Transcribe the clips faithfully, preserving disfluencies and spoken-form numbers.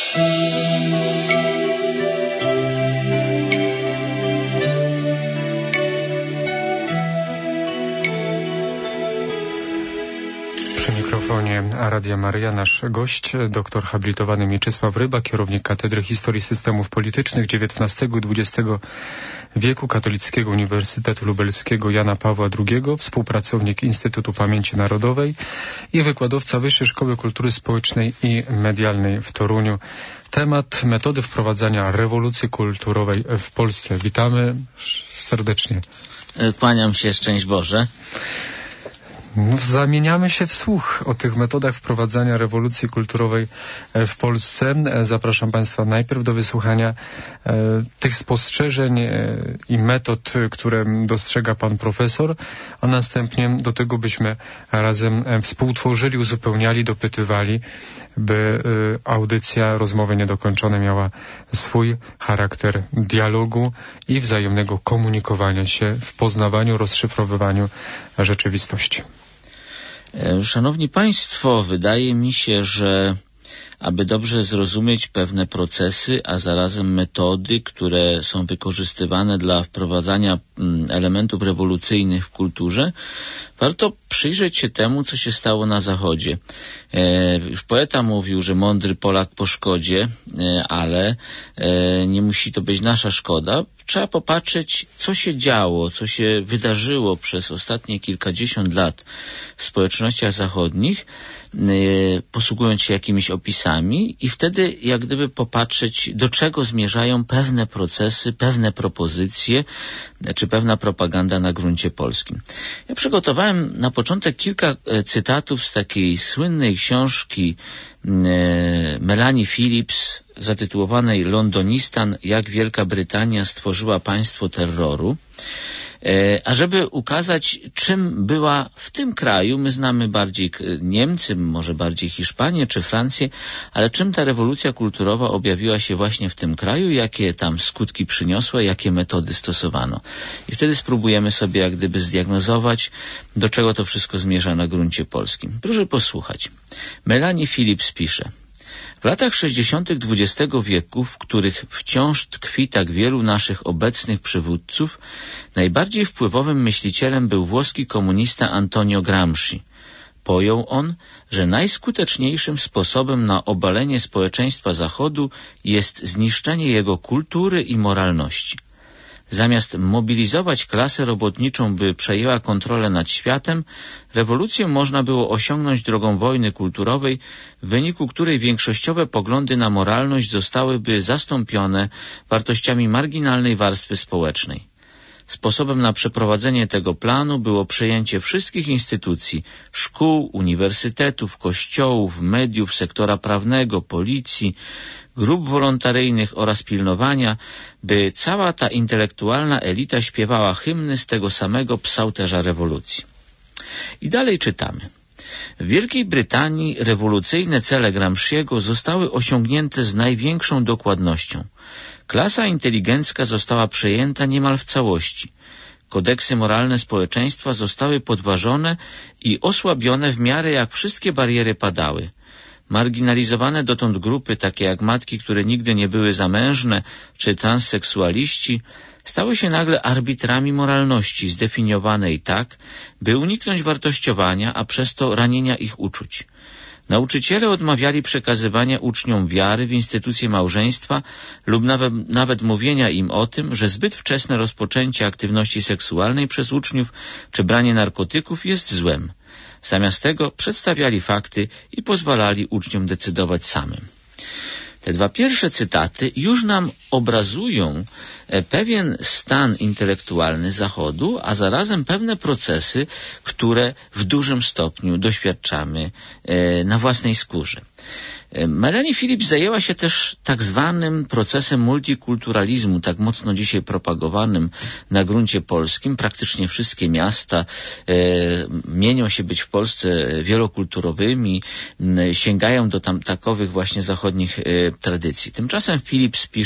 Radia Maryja, nasz gość, doktor habilitowany Mieczysław Ryba, kierownik Katedry Historii Systemów Politycznych dziewiętnastego i dwudziestego wieku Katolickiego Uniwersytetu Lubelskiego Jana Pawła drugiego, współpracownik Instytutu Pamięci Narodowej i wykładowca Wyższej Szkoły Kultury Społecznej i Medialnej w Toruniu. Temat metody wprowadzania rewolucji kulturowej w Polsce. Witamy serdecznie. Kłaniam się, szczęść Boże. Zamieniamy się w słuch o tych metodach wprowadzania rewolucji kulturowej w Polsce. Zapraszam Państwa najpierw do wysłuchania e, tych spostrzeżeń e, i metod, które dostrzega Pan Profesor, a następnie do tego byśmy razem współtworzyli, uzupełniali, dopytywali, by e, audycja Rozmowy Niedokończone miała swój charakter dialogu i wzajemnego komunikowania się w poznawaniu, rozszyfrowywaniu rzeczywistości. Szanowni Państwo, wydaje mi się, że aby dobrze zrozumieć pewne procesy, a zarazem metody, które są wykorzystywane dla wprowadzania elementów rewolucyjnych w kulturze, warto przyjrzeć się temu, co się stało na Zachodzie. E, już poeta mówił, że mądry Polak po szkodzie, e, ale e, nie musi to być nasza szkoda. Trzeba popatrzeć, co się działo, co się wydarzyło przez ostatnie kilkadziesiąt lat w społecznościach zachodnich, e, posługując się jakimiś opisami i wtedy jak gdyby popatrzeć, do czego zmierzają pewne procesy, pewne propozycje, czy pewna propaganda na gruncie polskim. Ja przygotowałem na początek kilka cytatów z takiej słynnej książki Melanie Phillips zatytułowanej Londonistan, jak Wielka Brytania stworzyła państwo terroru. A żeby ukazać, czym była w tym kraju, my znamy bardziej Niemcy, może bardziej Hiszpanię czy Francję, ale czym ta rewolucja kulturowa objawiła się właśnie w tym kraju, jakie tam skutki przyniosła, jakie metody stosowano. I wtedy spróbujemy sobie jak gdyby zdiagnozować, do czego to wszystko zmierza na gruncie polskim. Proszę posłuchać. Melanie Phillips pisze: w latach sześćdziesiątych dwudziestego wieku, w których wciąż tkwi tak wielu naszych obecnych przywódców, najbardziej wpływowym myślicielem był włoski komunista Antonio Gramsci. Pojął on, że najskuteczniejszym sposobem na obalenie społeczeństwa Zachodu jest zniszczenie jego kultury i moralności. Zamiast mobilizować klasę robotniczą, by przejęła kontrolę nad światem, rewolucję można było osiągnąć drogą wojny kulturowej, w wyniku której większościowe poglądy na moralność zostałyby zastąpione wartościami marginalnej warstwy społecznej. Sposobem na przeprowadzenie tego planu było przejęcie wszystkich instytucji, szkół, uniwersytetów, kościołów, mediów, sektora prawnego, policji, grup wolontaryjnych oraz pilnowania, by cała ta intelektualna elita śpiewała hymny z tego samego psałterza rewolucji. I dalej czytamy. W Wielkiej Brytanii rewolucyjne cele Gramsciego zostały osiągnięte z największą dokładnością. Klasa inteligencka została przejęta niemal w całości. Kodeksy moralne społeczeństwa zostały podważone i osłabione w miarę jak wszystkie bariery padały. Marginalizowane dotąd grupy, takie jak matki, które nigdy nie były zamężne, czy transseksualiści, stały się nagle arbitrami moralności, zdefiniowanej tak, by uniknąć wartościowania, a przez to ranienia ich uczuć. Nauczyciele odmawiali przekazywania uczniom wiary w instytucję małżeństwa lub nawet, nawet mówienia im o tym, że zbyt wczesne rozpoczęcie aktywności seksualnej przez uczniów czy branie narkotyków jest złem. Zamiast tego przedstawiali fakty i pozwalali uczniom decydować samym. Te dwa pierwsze cytaty już nam obrazują pewien stan intelektualny Zachodu, a zarazem pewne procesy, które w dużym stopniu doświadczamy na własnej skórze. Melanie Phillips zajęła się też tak zwanym procesem multikulturalizmu, tak mocno dzisiaj propagowanym na gruncie polskim. Praktycznie wszystkie miasta e, mienią się być w Polsce wielokulturowymi, e, sięgają do tam takowych właśnie zachodnich e, tradycji. Tymczasem Phillips pisze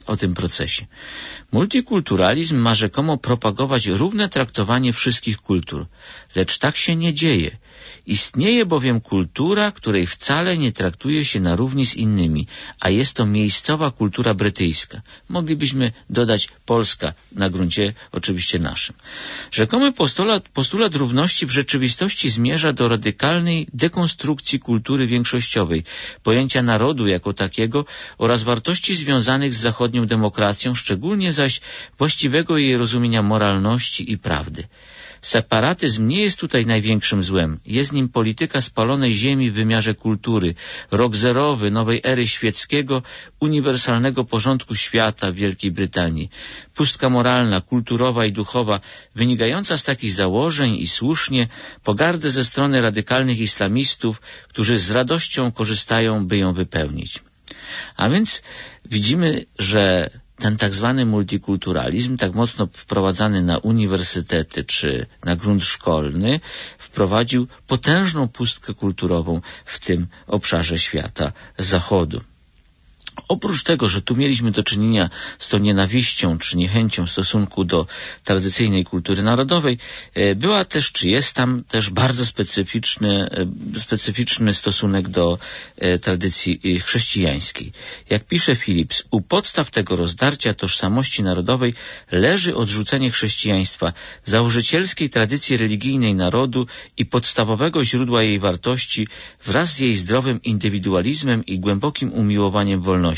o tym procesie. Multikulturalizm ma rzekomo propagować równe traktowanie wszystkich kultur, lecz tak się nie dzieje. Istnieje bowiem kultura, której wcale nie traktuje się na równi z innymi, a jest to miejscowa kultura brytyjska. Moglibyśmy dodać polska na gruncie oczywiście naszym. Rzekomy postulat, postulat równości w rzeczywistości zmierza do radykalnej dekonstrukcji kultury większościowej, pojęcia narodu jako takiego oraz wartości związanych z zachodnią demokracją, szczególnie zaś właściwego jej rozumienia moralności i prawdy. Separatyzm nie jest tutaj największym złem. Jest nim polityka spalonej ziemi w wymiarze kultury, rok zerowy nowej ery świeckiego, uniwersalnego porządku świata w Wielkiej Brytanii. Pustka moralna, kulturowa i duchowa, wynikająca z takich założeń i słusznie pogardę ze strony radykalnych islamistów, którzy z radością korzystają, by ją wypełnić. A więc widzimy, że ten tak zwany multikulturalizm, tak mocno wprowadzany na uniwersytety czy na grunt szkolny, wprowadził potężną pustkę kulturową w tym obszarze świata zachodu. Oprócz tego, że tu mieliśmy do czynienia z tą nienawiścią czy niechęcią w stosunku do tradycyjnej kultury narodowej, była też, czy jest tam też bardzo specyficzny, specyficzny stosunek do tradycji chrześcijańskiej. Jak pisze Phillips, u podstaw tego rozdarcia tożsamości narodowej leży odrzucenie chrześcijaństwa, założycielskiej tradycji religijnej narodu i podstawowego źródła jej wartości wraz z jej zdrowym indywidualizmem i głębokim umiłowaniem wolności.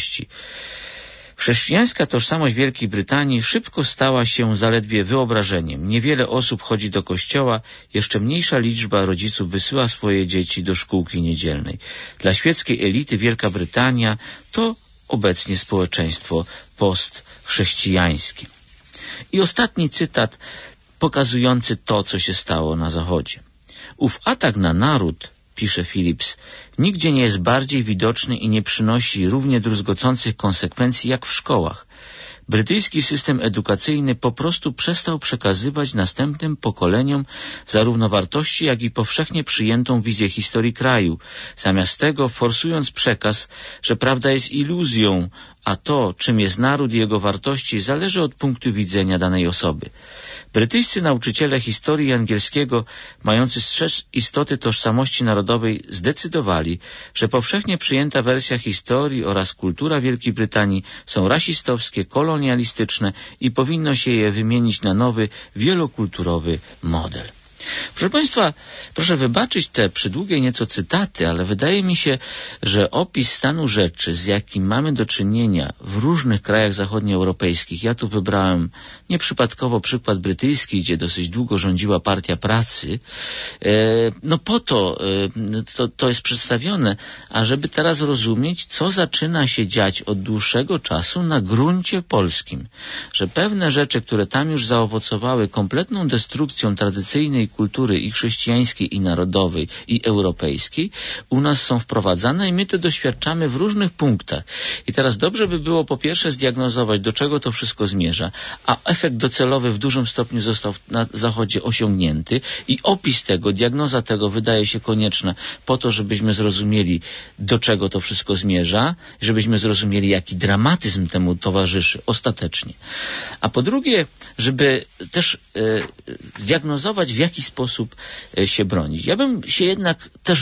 Chrześcijańska tożsamość Wielkiej Brytanii szybko stała się zaledwie wyobrażeniem. Niewiele osób chodzi do kościoła, jeszcze mniejsza liczba rodziców wysyła swoje dzieci do szkółki niedzielnej. Dla świeckiej elity Wielka Brytania to obecnie społeczeństwo postchrześcijańskie. I ostatni cytat pokazujący to, co się stało na Zachodzie. Ów atak na naród, pisze Phillips, nigdzie nie jest bardziej widoczny i nie przynosi równie druzgocących konsekwencji jak w szkołach. Brytyjski system edukacyjny po prostu przestał przekazywać następnym pokoleniom zarówno wartości, jak i powszechnie przyjętą wizję historii kraju, zamiast tego forsując przekaz, że prawda jest iluzją, a to, czym jest naród i jego wartości, zależy od punktu widzenia danej osoby. Brytyjscy nauczyciele historii angielskiego, mający strzec istoty tożsamości narodowej, zdecydowali, że powszechnie przyjęta wersja historii oraz kultura Wielkiej Brytanii są rasistowskie, kolonialistyczne i powinno się je wymienić na nowy, wielokulturowy model. Proszę Państwa, proszę wybaczyć te przydługie nieco cytaty, ale wydaje mi się, że opis stanu rzeczy, z jakim mamy do czynienia w różnych krajach zachodnioeuropejskich, ja tu wybrałem nieprzypadkowo przykład brytyjski, gdzie dosyć długo rządziła Partia Pracy, no po to, to to jest przedstawione, ażeby teraz rozumieć, co zaczyna się dziać od dłuższego czasu na gruncie polskim, że pewne rzeczy, które tam już zaowocowały kompletną destrukcją tradycyjnej kultury i chrześcijańskiej, i narodowej, i europejskiej, u nas są wprowadzane i my to doświadczamy w różnych punktach. I teraz dobrze by było po pierwsze zdiagnozować, do czego to wszystko zmierza, a efekt docelowy w dużym stopniu został na Zachodzie osiągnięty i opis tego, diagnoza tego wydaje się konieczna po to, żebyśmy zrozumieli, do czego to wszystko zmierza, żebyśmy zrozumieli, jaki dramatyzm temu towarzyszy ostatecznie. A po drugie, żeby też e, zdiagnozować, w jaki sposób się bronić. Ja bym się jednak też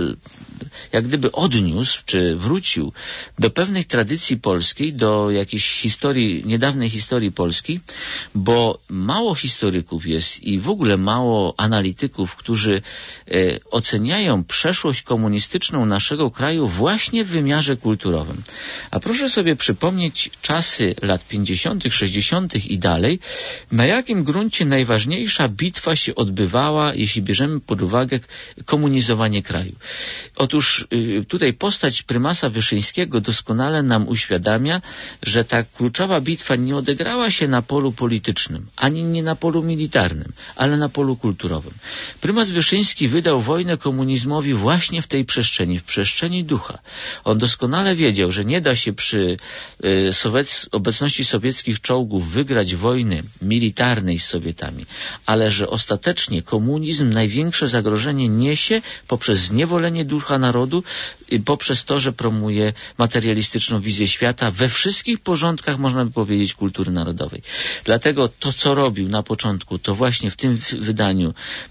jak gdyby odniósł, czy wrócił do pewnej tradycji polskiej, do jakiejś historii, niedawnej historii Polski, bo mało historyków jest i w ogóle mało analityków, którzy oceniają przeszłość komunistyczną naszego kraju właśnie w wymiarze kulturowym. A proszę sobie przypomnieć czasy lat pięćdziesiątych, sześćdziesiątych i dalej, na jakim gruncie najważniejsza bitwa się odbywała, jeśli bierzemy pod uwagę komunizowanie kraju. Otóż tutaj postać prymasa Wyszyńskiego doskonale nam uświadamia, że ta kluczowa bitwa nie odegrała się na polu politycznym, ani nie na polu militarnym, ale na polu kulturowym. Prymas Wyszyński wydał wojnę komunizmowi właśnie w tej przestrzeni, w przestrzeni ducha. On doskonale wiedział, że nie da się przy y, sowiec, obecności sowieckich czołgów wygrać wojny militarnej z Sowietami, ale że ostatecznie właśnie komunizm największe zagrożenie niesie poprzez zniewolenie ducha narodu, poprzez to, że promuje materialistyczną wizję świata we wszystkich porządkach, można by powiedzieć, kultury narodowej. Dlatego to, co robił na początku, to właśnie w tym wydaniu,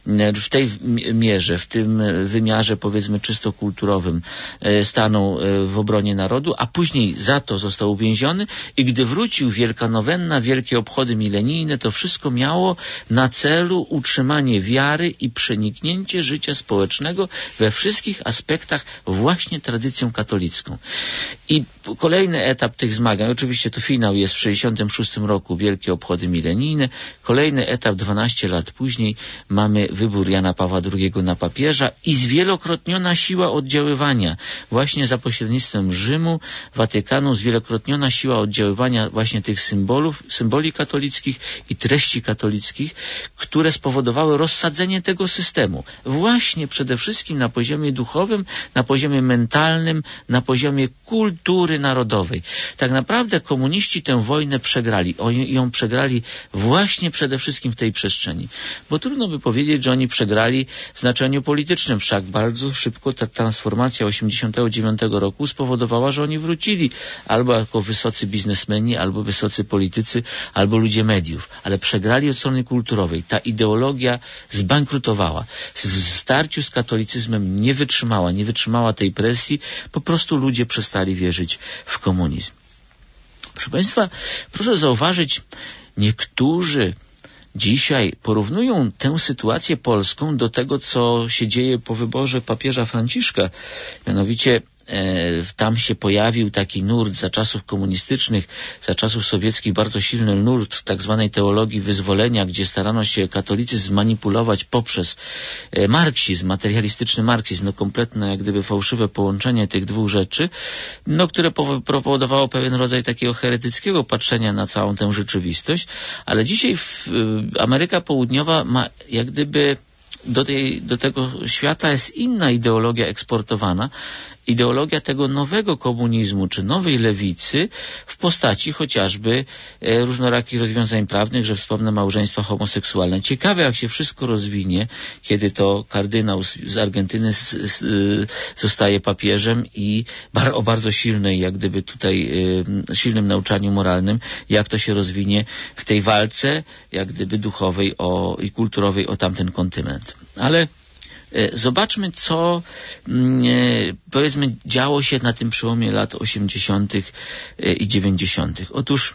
w tej mierze, w tym wymiarze, powiedzmy, czysto kulturowym stanął w obronie narodu, a później za to został uwięziony i gdy wrócił, wielka nowenna, wielkie obchody milenijne, to wszystko miało na celu utrzymanie wiary i przeniknięcie życia społecznego we wszystkich aspektach właśnie tradycją katolicką. I kolejny etap tych zmagań, oczywiście to finał jest w sześćdziesiątym szóstym roku, wielkie obchody milenijne, kolejny etap dwanaście lat później mamy wybór Jana Pawła drugiego na papieża i zwielokrotniona siła oddziaływania właśnie za pośrednictwem Rzymu, Watykanu, zwielokrotniona siła oddziaływania właśnie tych symbolów, symboli katolickich i treści katolickich, które spowodowały rozsadzenie tego systemu. Właśnie przede wszystkim na poziomie duchowym, na poziomie mentalnym, na poziomie kultury narodowej. Tak naprawdę komuniści tę wojnę przegrali. Oni ją przegrali właśnie przede wszystkim w tej przestrzeni. Bo trudno by powiedzieć, że oni przegrali w znaczeniu politycznym. Wszak bardzo szybko ta transformacja osiemdziesiątego dziewiątego roku spowodowała, że oni wrócili albo jako wysocy biznesmeni, albo wysocy politycy, albo ludzie mediów. Ale przegrali od strony kulturowej. Ta ideologia zbankrutowała. W starciu z katolicyzmem nie wytrzymała, nie wytrzymała tej presji. Po prostu ludzie przestali wierzyć w komunizm. Proszę Państwa, proszę zauważyć, niektórzy dzisiaj porównują tę sytuację polską do tego, co się dzieje po wyborze papieża Franciszka. Mianowicie e, tam się pojawił taki nurt za czasów komunistycznych, za czasów sowieckich, bardzo silny nurt tak zwanej teologii wyzwolenia, gdzie starano się katolicyzm zmanipulować poprzez e, marksizm, materialistyczny marksizm, no kompletne jak gdyby fałszywe połączenie tych dwóch rzeczy, no które powodowało pewien rodzaj takiego heretyckiego patrzenia na całą tę rzeczywistość, ale dzisiaj w, e, Ameryka Południowa ma jak gdyby do, tej, do tego świata jest inna ideologia eksportowana, ideologia tego nowego komunizmu czy nowej lewicy w postaci chociażby e, różnorakich rozwiązań prawnych, że wspomnę małżeństwa homoseksualne. Ciekawe, jak się wszystko rozwinie, kiedy to kardynał z, z Argentyny z, z, y, zostaje papieżem i bar, o bardzo silnej, jak gdyby tutaj y, silnym nauczaniu moralnym, jak to się rozwinie w tej walce, jak gdyby duchowej o, i kulturowej o tamten kontynent. Ale zobaczmy, co powiedzmy działo się na tym przełomie lat osiemdziesiątych i dziewięćdziesiątych. Otóż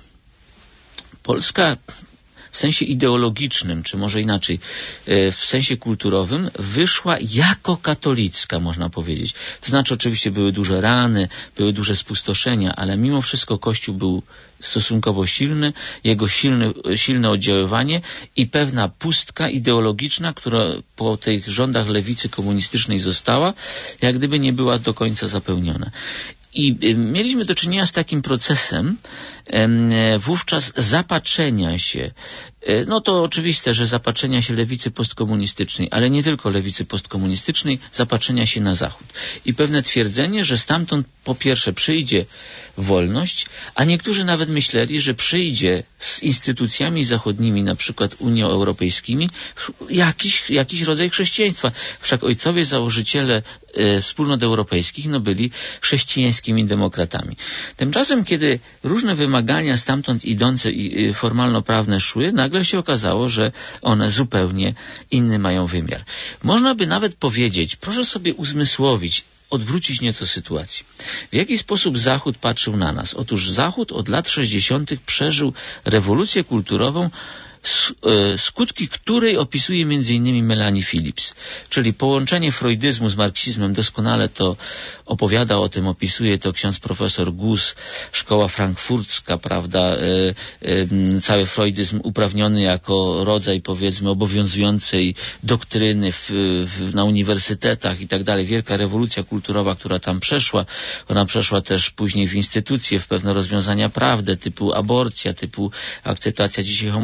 Polska w sensie ideologicznym, czy może inaczej, w sensie kulturowym wyszła jako katolicka, można powiedzieć. To znaczy oczywiście były duże rany, były duże spustoszenia, ale mimo wszystko Kościół był stosunkowo silny, jego silny, silne oddziaływanie i pewna pustka ideologiczna, która po tych rządach lewicy komunistycznej została, jak gdyby nie była do końca zapełniona. I mieliśmy do czynienia z takim procesem wówczas zapatrzenia się, no to oczywiste, że zapatrzenia się lewicy postkomunistycznej, ale nie tylko lewicy postkomunistycznej, zapatrzenia się na Zachód. I pewne twierdzenie, że stamtąd po pierwsze przyjdzie wolność, a niektórzy nawet myśleli, że przyjdzie z instytucjami zachodnimi, na przykład Unią Europejskimi, jakiś, jakiś rodzaj chrześcijaństwa. Wszak ojcowie założyciele e, wspólnot europejskich no byli chrześcijańskimi demokratami. Tymczasem, kiedy różne wymagania stamtąd idące i formalno-prawne szły, nagle się okazało, że one zupełnie inny mają wymiar. Można by nawet powiedzieć, proszę sobie uzmysłowić, odwrócić nieco sytuację. W jaki sposób Zachód patrzył na nas? Otóż Zachód od lat sześćdziesiątych przeżył rewolucję kulturową, skutki której opisuje między innymi Melanie Phillips, czyli połączenie freudyzmu z marksizmem. Doskonale to opowiada o tym, opisuje to ksiądz profesor Gus, szkoła frankfurcka, prawda, e, e, cały freudyzm uprawniony jako rodzaj, powiedzmy, obowiązującej doktryny w, w, na uniwersytetach i tak dalej. Wielka rewolucja kulturowa, która tam przeszła. Ona przeszła też później w instytucje, w pewne rozwiązania prawne, typu aborcja, typu akceptacja dzisiaj homoseksualizmu,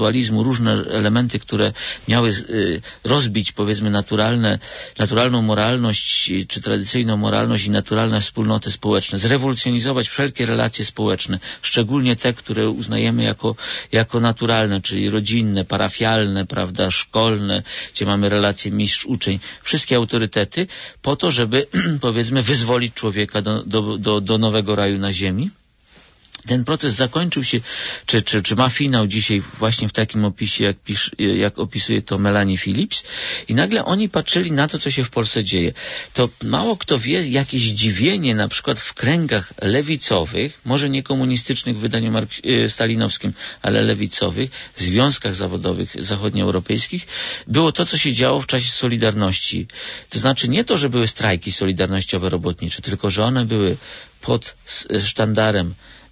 intelektualizmu, różne elementy, które miały rozbić, powiedzmy, naturalne, naturalną moralność, czy tradycyjną moralność i naturalne wspólnoty społeczne, zrewolucjonizować wszelkie relacje społeczne, szczególnie te, które uznajemy jako, jako naturalne, czyli rodzinne, parafialne, prawda, szkolne, gdzie mamy relacje mistrz-uczeń, wszystkie autorytety, po to, żeby, powiedzmy, wyzwolić człowieka do, do, do, do nowego raju na ziemi. Ten proces zakończył się, czy, czy, czy ma finał dzisiaj właśnie w takim opisie, jak, pisz, jak opisuje to Melanie Phillips. I nagle oni patrzyli na to, co się w Polsce dzieje. To mało kto wie, jakieś zdziwienie na przykład w kręgach lewicowych, może nie komunistycznych w wydaniu mark- stalinowskim, ale lewicowych, w związkach zawodowych zachodnioeuropejskich, było to, co się działo w czasie Solidarności. To znaczy nie to, że były strajki solidarnościowe robotnicze, tylko że one były pod sztandarem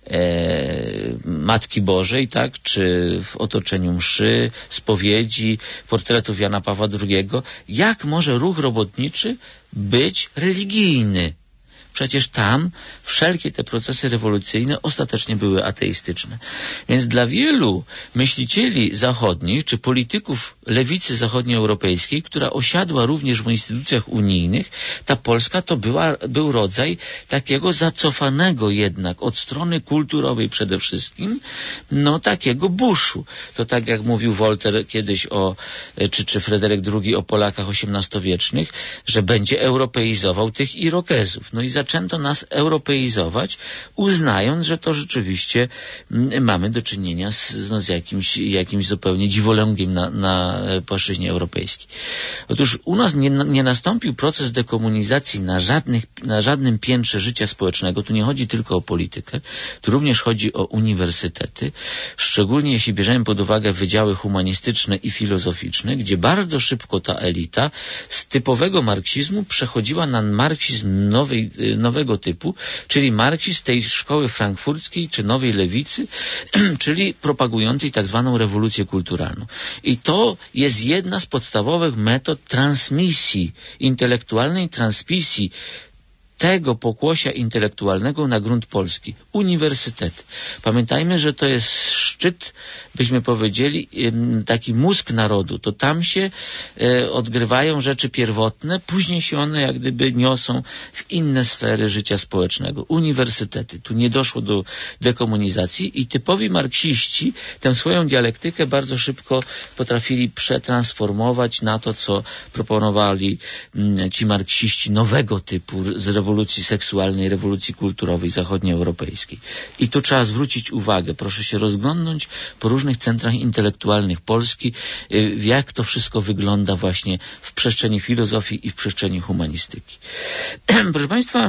E, Matki Bożej, tak, czy w otoczeniu mszy, spowiedzi, portretów Jana Pawła drugiego. Jak może ruch robotniczy być religijny? Przecież tam wszelkie te procesy rewolucyjne ostatecznie były ateistyczne. Więc dla wielu myślicieli zachodnich, czy polityków lewicy zachodnioeuropejskiej, która osiadła również w instytucjach unijnych, ta Polska to była, był rodzaj takiego zacofanego jednak od strony kulturowej przede wszystkim, no takiego buszu. To tak jak mówił Wolter kiedyś o, czy, czy Fryderyk drugi o Polakach osiemnastowiecznych, że będzie europeizował tych Irokezów. No i zaczęto nas europeizować, uznając, że to rzeczywiście m, mamy do czynienia z, no, z jakimś, jakimś zupełnie dziwolągiem na, na płaszczyźnie europejskiej. Otóż u nas nie, nie nastąpił proces dekomunizacji na, żadnych, na żadnym piętrze życia społecznego. Tu nie chodzi tylko o politykę, tu również chodzi o uniwersytety, szczególnie jeśli bierzemy pod uwagę wydziały humanistyczne i filozoficzne, gdzie bardzo szybko ta elita z typowego marksizmu przechodziła na marksizm nowej, nowego typu, czyli marksizm tej szkoły frankfurckiej czy nowej lewicy, czyli propagującej tak zwaną rewolucję kulturalną. I to jest jedna z podstawowych metod transmisji intelektualnej, transmisji tego pokłosia intelektualnego na grunt polski. Uniwersytety. Pamiętajmy, że to jest szczyt, byśmy powiedzieli, taki mózg narodu. To tam się e, odgrywają rzeczy pierwotne, później się one jak gdyby niosą w inne sfery życia społecznego. Uniwersytety. Tu nie doszło do dekomunizacji i typowi marksiści tę swoją dialektykę bardzo szybko potrafili przetransformować na to, co proponowali m, ci marksiści nowego typu z rewolucji seksualnej, rewolucji kulturowej zachodnioeuropejskiej. I tu trzeba zwrócić uwagę, proszę się rozglądnąć po różnych centrach intelektualnych Polski, jak to wszystko wygląda właśnie w przestrzeni filozofii i w przestrzeni humanistyki. Proszę Państwa,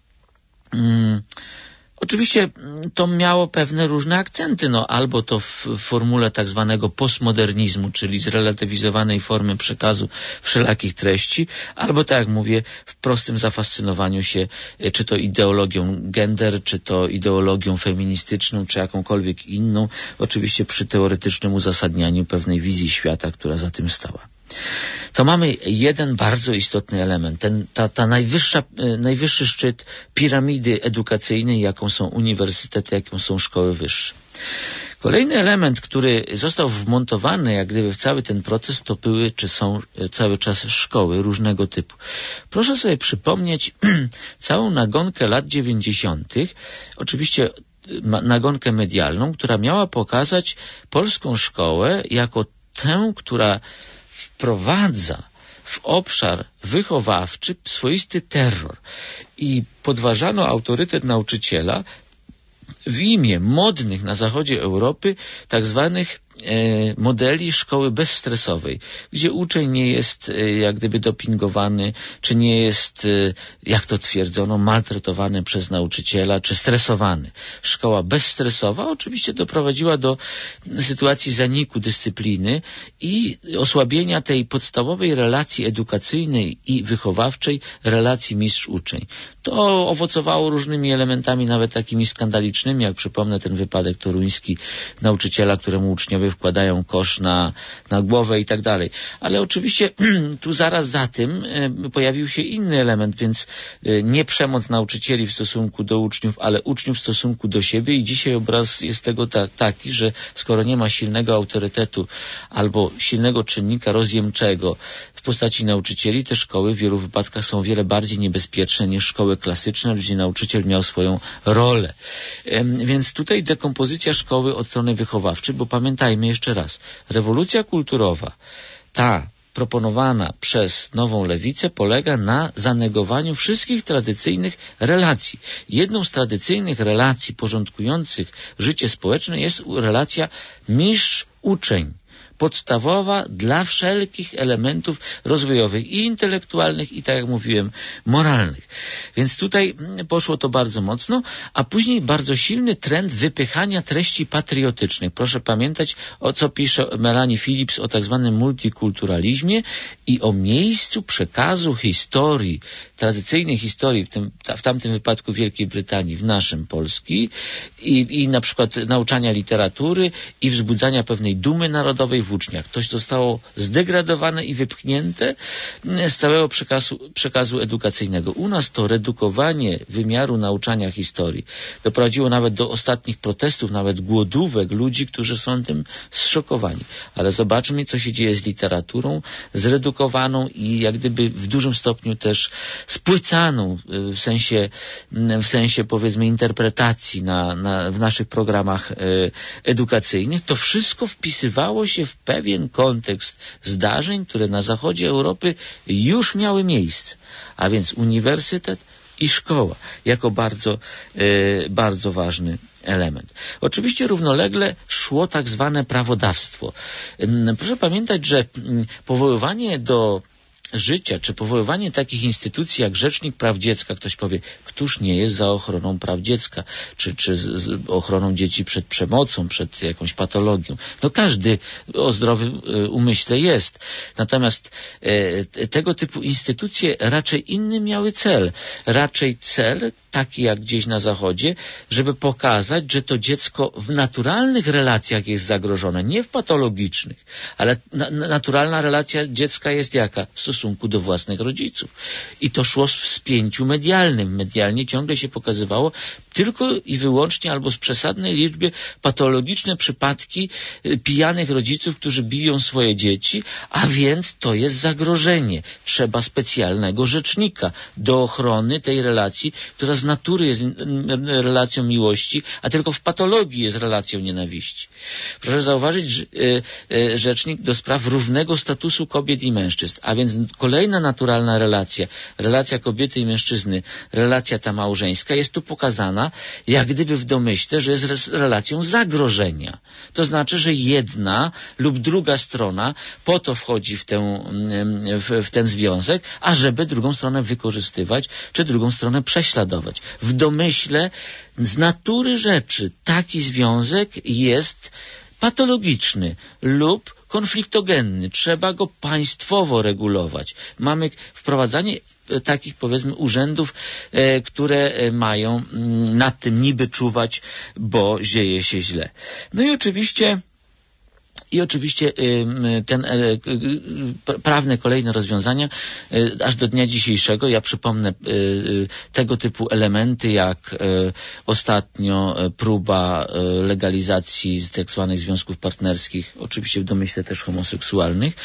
mm, oczywiście to miało pewne różne akcenty, no albo to w formule tak zwanego postmodernizmu, czyli zrelatywizowanej formy przekazu wszelakich treści, albo tak jak mówię, w prostym zafascynowaniu się czy to ideologią gender, czy to ideologią feministyczną, czy jakąkolwiek inną, oczywiście przy teoretycznym uzasadnianiu pewnej wizji świata, która za tym stała. To mamy jeden bardzo istotny element, ten, ta, ta najwyższa, najwyższy szczyt piramidy edukacyjnej, jaką są uniwersytety, jaką są szkoły wyższe. Kolejny element, który został wmontowany jak gdyby w cały ten proces, to były, czy są cały czas szkoły różnego typu. Proszę sobie przypomnieć całą nagonkę lat dziewięćdziesiątych, oczywiście nagonkę medialną, która miała pokazać polską szkołę jako tę, która wprowadza w obszar wychowawczy swoisty terror i podważano autorytet nauczyciela w imię modnych na zachodzie Europy tak zwanych e, modeli szkoły bezstresowej, gdzie uczeń nie jest e, jak gdyby dopingowany, czy nie jest, e, jak to twierdzono, maltretowany przez nauczyciela, czy stresowany. Szkoła bezstresowa oczywiście doprowadziła do sytuacji zaniku dyscypliny i osłabienia tej podstawowej relacji edukacyjnej i wychowawczej, relacji mistrz-uczeń. To owocowało różnymi elementami, nawet takimi skandalicznymi, jak przypomnę ten wypadek toruński nauczyciela, któremu uczniowie uczniowie wkładają kosz na, na głowę i tak dalej. Ale oczywiście tu zaraz za tym pojawił się inny element, więc nie przemoc nauczycieli w stosunku do uczniów, ale uczniów w stosunku do siebie i dzisiaj obraz jest tego ta, taki, że skoro nie ma silnego autorytetu albo silnego czynnika rozjemczego w postaci nauczycieli, te szkoły w wielu wypadkach są o wiele bardziej niebezpieczne niż szkoły klasyczne, gdzie nauczyciel miał swoją rolę. Więc tutaj dekompozycja szkoły od strony wychowawczej, bo pamiętajmy jeszcze raz, rewolucja kulturowa, ta proponowana przez nową lewicę polega na zanegowaniu wszystkich tradycyjnych relacji. Jedną z tradycyjnych relacji porządkujących życie społeczne jest relacja mistrz-uczeń. Podstawowa dla wszelkich elementów rozwojowych i intelektualnych i, tak jak mówiłem, moralnych. Więc tutaj poszło to bardzo mocno, a później bardzo silny trend wypychania treści patriotycznych. Proszę pamiętać, o co pisze Melanie Phillips o tak zwanym multikulturalizmie i o miejscu przekazu historii, tradycyjnej historii, w, tym, w tamtym wypadku Wielkiej Brytanii, w naszym Polski i, i na przykład nauczania literatury i wzbudzania pewnej dumy narodowej w uczniach. To zostało zdegradowane i wypchnięte z całego przekazu, przekazu edukacyjnego. U nas to redukowanie wymiaru nauczania historii doprowadziło nawet do ostatnich protestów, nawet głodówek ludzi, którzy są tym zszokowani. Ale zobaczmy, co się dzieje z literaturą, zredukowaną i jak gdyby w dużym stopniu też spłycaną w sensie, w sensie powiedzmy interpretacji na, na, w naszych programach e, edukacyjnych. To wszystko wpisywało się w pewien kontekst zdarzeń, które na zachodzie Europy już miały miejsce, a więc uniwersytet i szkoła jako bardzo, e, bardzo ważny element. Oczywiście równolegle szło tak zwane prawodawstwo. Proszę pamiętać, że powoływanie do życia, czy powoływanie takich instytucji jak Rzecznik Praw Dziecka, ktoś powie, któż nie jest za ochroną praw dziecka, czy, czy z, z ochroną dzieci przed przemocą, przed jakąś patologią. No każdy o zdrowym umyśle jest. Natomiast e, tego typu instytucje raczej inny miały cel. Raczej cel, taki jak gdzieś na zachodzie, żeby pokazać, że to dziecko w naturalnych relacjach jest zagrożone, nie w patologicznych, ale na, naturalna relacja dziecka jest jaka? W stosunku do własnych rodziców. I to szło w spięciu medialnym. Medialnie ciągle się pokazywało tylko i wyłącznie albo z przesadnej liczbie patologiczne przypadki pijanych rodziców, którzy biją swoje dzieci, a więc to jest zagrożenie. Trzeba specjalnego rzecznika do ochrony tej relacji, która z natury jest relacją miłości, a tylko w patologii jest relacją nienawiści. Proszę zauważyć, że rzecznik do spraw równego statusu kobiet i mężczyzn, a więc kolejna naturalna relacja, relacja kobiety i mężczyzny, relacja ta małżeńska jest tu pokazana jak gdyby w domyśle, że jest relacją zagrożenia. To znaczy, że jedna lub druga strona po to wchodzi w, tę, w, w ten związek, ażeby drugą stronę wykorzystywać, czy drugą stronę prześladować. W domyśle z natury rzeczy taki związek jest patologiczny lub konfliktogenny. Trzeba go państwowo regulować. Mamy wprowadzanie takich, powiedzmy, urzędów, e, które mają m, nad tym niby czuwać, bo dzieje się źle. No i oczywiście I oczywiście ten prawne kolejne rozwiązania aż do dnia dzisiejszego, ja przypomnę tego typu elementy jak ostatnio próba legalizacji z tak zwanych związków partnerskich, oczywiście w domyśle też homoseksualnych,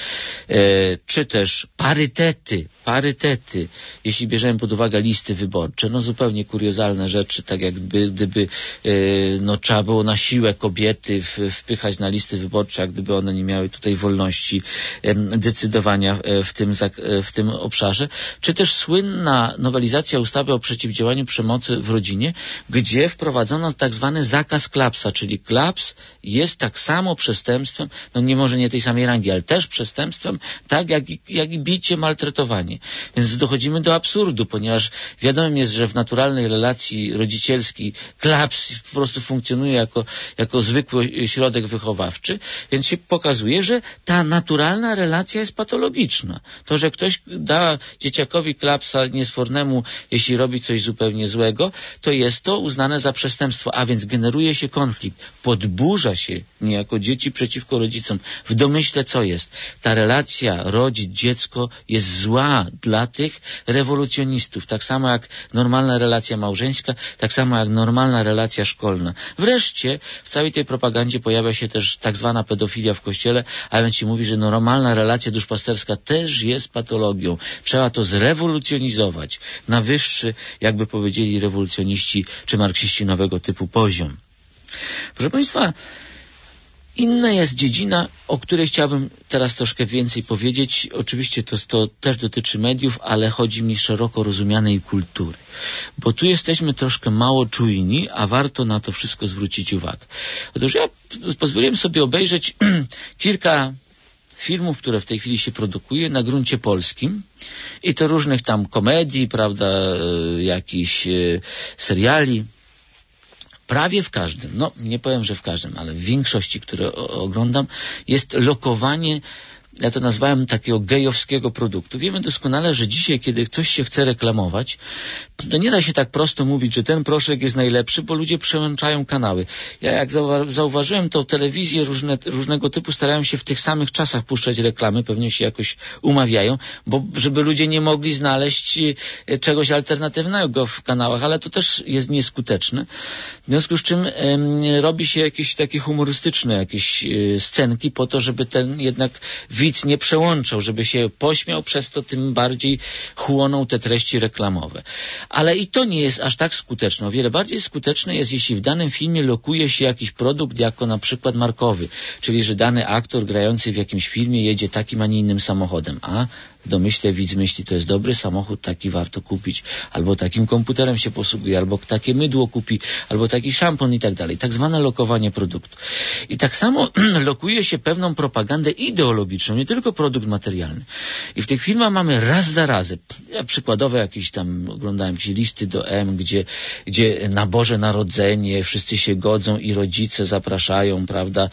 czy też parytety, parytety, jeśli bierzemy pod uwagę listy wyborcze, no zupełnie kuriozalne rzeczy, tak jakby gdyby no, trzeba było na siłę kobiety wpychać na listy wyborcze, jak gdyby one nie miały tutaj wolności decydowania w tym, w tym obszarze, czy też słynna nowelizacja ustawy o przeciwdziałaniu przemocy w rodzinie, gdzie wprowadzono tak zwany zakaz klapsa, czyli klaps jest tak samo przestępstwem, no nie może nie tej samej rangi, ale też przestępstwem, tak jak i, jak i bicie, maltretowanie. Więc dochodzimy do absurdu, ponieważ wiadomo jest, że w naturalnej relacji rodzicielskiej klaps po prostu funkcjonuje jako, jako zwykły środek wychowawczy, więc Więc się pokazuje, że ta naturalna relacja jest patologiczna. To, że ktoś da dzieciakowi klapsa niesfornemu, jeśli robi coś zupełnie złego, to jest to uznane za przestępstwo, a więc generuje się konflikt, podburza się niejako dzieci przeciwko rodzicom. W domyśle co jest? Ta relacja rodzic-dziecko jest zła dla tych rewolucjonistów. Tak samo jak normalna relacja małżeńska, tak samo jak normalna relacja szkolna. Wreszcie w całej tej propagandzie pojawia się też tak zwana pedofilia w kościele, a więc się mówi, że normalna relacja duszpasterska też jest patologią. Trzeba to zrewolucjonizować na wyższy, jakby powiedzieli rewolucjoniści czy marksiści nowego typu poziom. Proszę Państwa, inna jest dziedzina, o której chciałbym teraz troszkę więcej powiedzieć. Oczywiście to, to też dotyczy mediów, ale chodzi mi szeroko rozumianej kultury. Bo tu jesteśmy troszkę mało czujni, a warto na to wszystko zwrócić uwagę. Otóż ja pozwoliłem sobie obejrzeć kilka filmów, które w tej chwili się produkuje na gruncie polskim i to różnych tam komedii, prawda, jakichś seriali. Prawie w każdym, no nie powiem, że w każdym, ale w większości, które oglądam, jest lokowanie, ja to nazwałem takiego gejowskiego produktu. Wiemy doskonale, że dzisiaj, kiedy coś się chce reklamować, to nie da się tak prosto mówić, że ten proszek jest najlepszy, bo ludzie przełączają kanały. Ja jak zauwa- zauważyłem, to telewizje różne, różnego typu starają się w tych samych czasach puszczać reklamy, pewnie się jakoś umawiają, bo żeby ludzie nie mogli znaleźć czegoś alternatywnego w kanałach, ale to też jest nieskuteczne. W związku z czym em, robi się jakieś takie humorystyczne jakieś e, scenki po to, żeby ten jednak widz nie przełączał, żeby się pośmiał, przez to tym bardziej chłoną te treści reklamowe. Ale i to nie jest aż tak skuteczne. O wiele bardziej skuteczne jest, jeśli w danym filmie lokuje się jakiś produkt jako na przykład markowy, czyli że dany aktor grający w jakimś filmie jedzie takim, a nie innym samochodem, a w domyśle widz myśli, to jest dobry samochód, taki warto kupić, albo takim komputerem się posługuje, albo takie mydło kupi, albo taki szampon i tak dalej. Tak zwane lokowanie produktu. I tak samo lokuje się pewną propagandę ideologiczną, nie tylko produkt materialny. I w tych filmach mamy raz za razem, ja przykładowo jakieś tam oglądałem jakieś listy do M, gdzie, gdzie na Boże Narodzenie wszyscy się godzą i rodzice zapraszają, prawda,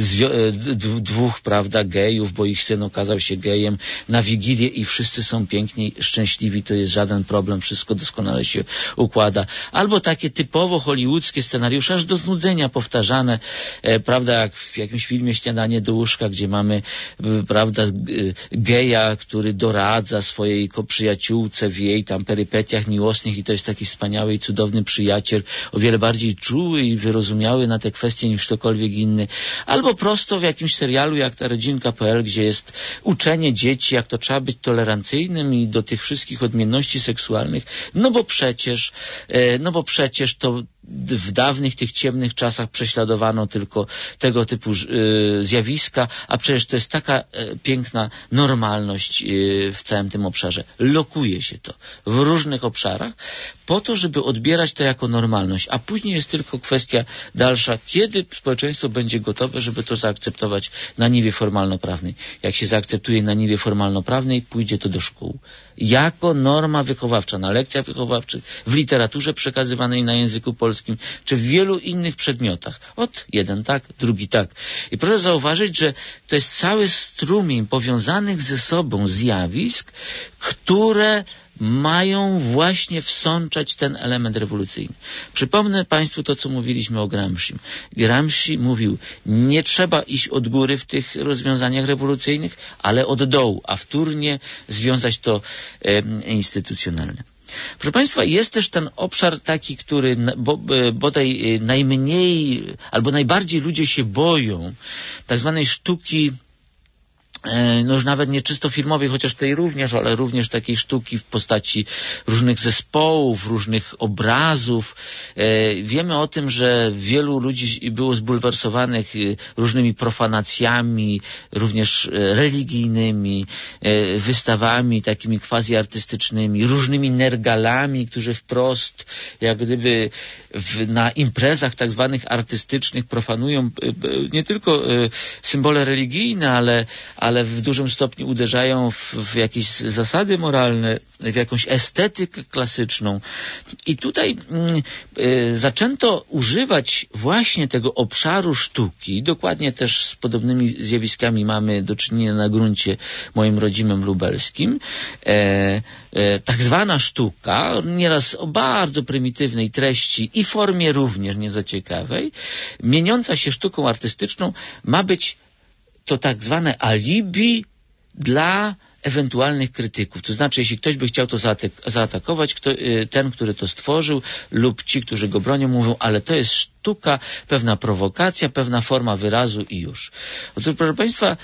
dwóch, prawda, gejów, bo ich syn okazał się gejem, na Wigilię i wszyscy są pięknie szczęśliwi, to jest żaden problem, wszystko doskonale się układa. Albo takie typowo hollywoodzkie scenariusze, aż do znudzenia powtarzane, e, prawda, jak w jakimś filmie Śniadanie do łóżka, gdzie mamy, e, prawda, e, geja, który doradza swojej przyjaciółce w jej tam perypetiach miłosnych i to jest taki wspaniały i cudowny przyjaciel, o wiele bardziej czuły i wyrozumiały na te kwestie niż ktokolwiek inny. Albo prosto w jakimś serialu jak ta rodzinka kropka p l, gdzie jest uczenie dzieci, jak to trzeba być tolerancyjnym i do tych wszystkich odmienności seksualnych, no bo przecież, no bo przecież to w dawnych tych ciemnych czasach prześladowano tylko tego typu y, zjawiska, a przecież to jest taka y, piękna normalność y, w całym tym obszarze. Lokuje się to w różnych obszarach po to, żeby odbierać to jako normalność, a później jest tylko kwestia dalsza, kiedy społeczeństwo będzie gotowe, żeby to zaakceptować na niwie formalno-prawnej. Jak się zaakceptuje na niwie formalno-prawnej, pójdzie to do szkół. Jako norma wychowawcza, na lekcjach wychowawczych, w literaturze przekazywanej na języku polskim, czy w wielu innych przedmiotach. Ot, jeden tak, drugi tak. I proszę zauważyć, że to jest cały strumień powiązanych ze sobą zjawisk, które mają właśnie wsączać ten element rewolucyjny. Przypomnę Państwu to, co mówiliśmy o Gramsci. Gramsci mówił, nie trzeba iść od góry w tych rozwiązaniach rewolucyjnych, ale od dołu, a wtórnie związać to e, instytucjonalnie. Proszę Państwa, jest też ten obszar taki, który bo, bodaj najmniej albo najbardziej ludzie się boją, tak zwanej sztuki, no już nawet nie czysto filmowej, chociaż tej również, ale również takiej sztuki w postaci różnych zespołów, różnych obrazów. Wiemy o tym, że wielu ludzi było zbulwersowanych różnymi profanacjami, również religijnymi, wystawami takimi quasi-artystycznymi, różnymi nergalami, którzy wprost jak gdyby w, na imprezach tak zwanych artystycznych profanują nie tylko symbole religijne, ale ale w dużym stopniu uderzają w, w jakieś zasady moralne, w jakąś estetykę klasyczną. I tutaj y, y, zaczęto używać właśnie tego obszaru sztuki. Dokładnie też z podobnymi zjawiskami mamy do czynienia na gruncie moim rodzimym lubelskim. E, e, tak zwana sztuka, nieraz o bardzo prymitywnej treści i formie również nie za ciekawej, mieniąca się sztuką artystyczną, ma być to tak zwane alibi dla ewentualnych krytyków. To znaczy, jeśli ktoś by chciał to zaatakować, kto, ten, który to stworzył, lub ci, którzy go bronią, mówią, ale to jest sztuka, pewna prowokacja, pewna forma wyrazu i już. Otóż, proszę Państwa,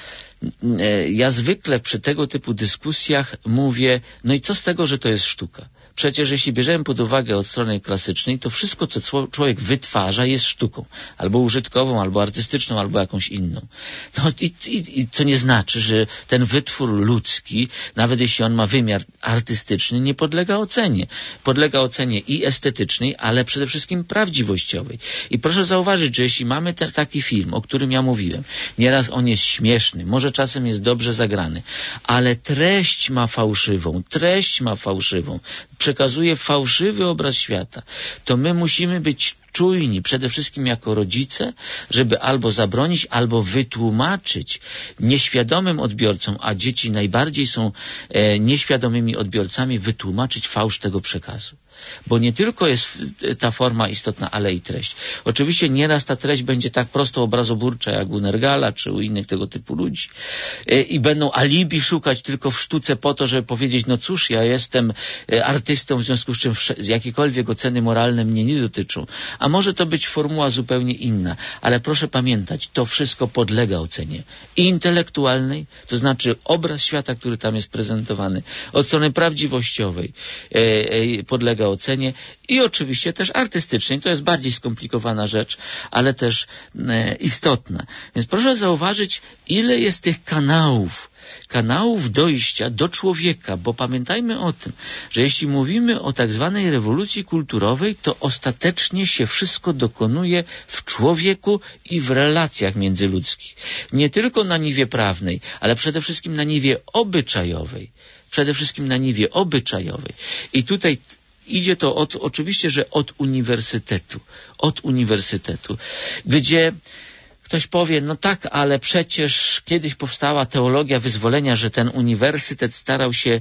ja zwykle przy tego typu dyskusjach mówię, no i co z tego, że to jest sztuka? Przecież jeśli bierzemy pod uwagę od strony klasycznej, to wszystko, co człowiek wytwarza, jest sztuką. Albo użytkową, albo artystyczną, albo jakąś inną. No i, i, i to nie znaczy, że ten wytwór ludzki, nawet jeśli on ma wymiar artystyczny, nie podlega ocenie. Podlega ocenie i estetycznej, ale przede wszystkim prawdziwościowej. I proszę zauważyć, że jeśli mamy ten, taki film, o którym ja mówiłem, nieraz on jest śmieszny, może czasem jest dobrze zagrany, ale treść ma fałszywą, treść ma fałszywą, przekazuje fałszywy obraz świata, to my musimy być czujni, przede wszystkim jako rodzice, żeby albo zabronić, albo wytłumaczyć nieświadomym odbiorcom, a dzieci najbardziej są e, nieświadomymi odbiorcami, wytłumaczyć fałsz tego przekazu. Bo nie tylko jest ta forma istotna, ale i treść. Oczywiście nieraz ta treść będzie tak prosto obrazoburcza, jak u Nergala, czy u innych tego typu ludzi. E, I będą alibi szukać tylko w sztuce po to, żeby powiedzieć, no cóż, ja jestem artystą, w związku z czym jakiekolwiek oceny moralne mnie nie dotyczą. A może to być formuła zupełnie inna. Ale proszę pamiętać, to wszystko podlega ocenie. I intelektualnej, to znaczy obraz świata, który tam jest prezentowany, od strony prawdziwościowej e, e, podlega ocenie i oczywiście też artystycznej. To jest bardziej skomplikowana rzecz, ale też e, istotna. Więc proszę zauważyć, ile jest tych kanałów, kanałów dojścia do człowieka, bo pamiętajmy o tym, że jeśli mówimy o tak zwanej rewolucji kulturowej, to ostatecznie się wszystko dokonuje w człowieku i w relacjach międzyludzkich. Nie tylko na niwie prawnej, ale przede wszystkim na niwie obyczajowej. Przede wszystkim na niwie obyczajowej. I tutaj idzie to od, oczywiście, że od uniwersytetu. Od uniwersytetu, gdzie ktoś powie, no tak, ale przecież kiedyś powstała teologia wyzwolenia, że ten uniwersytet starał się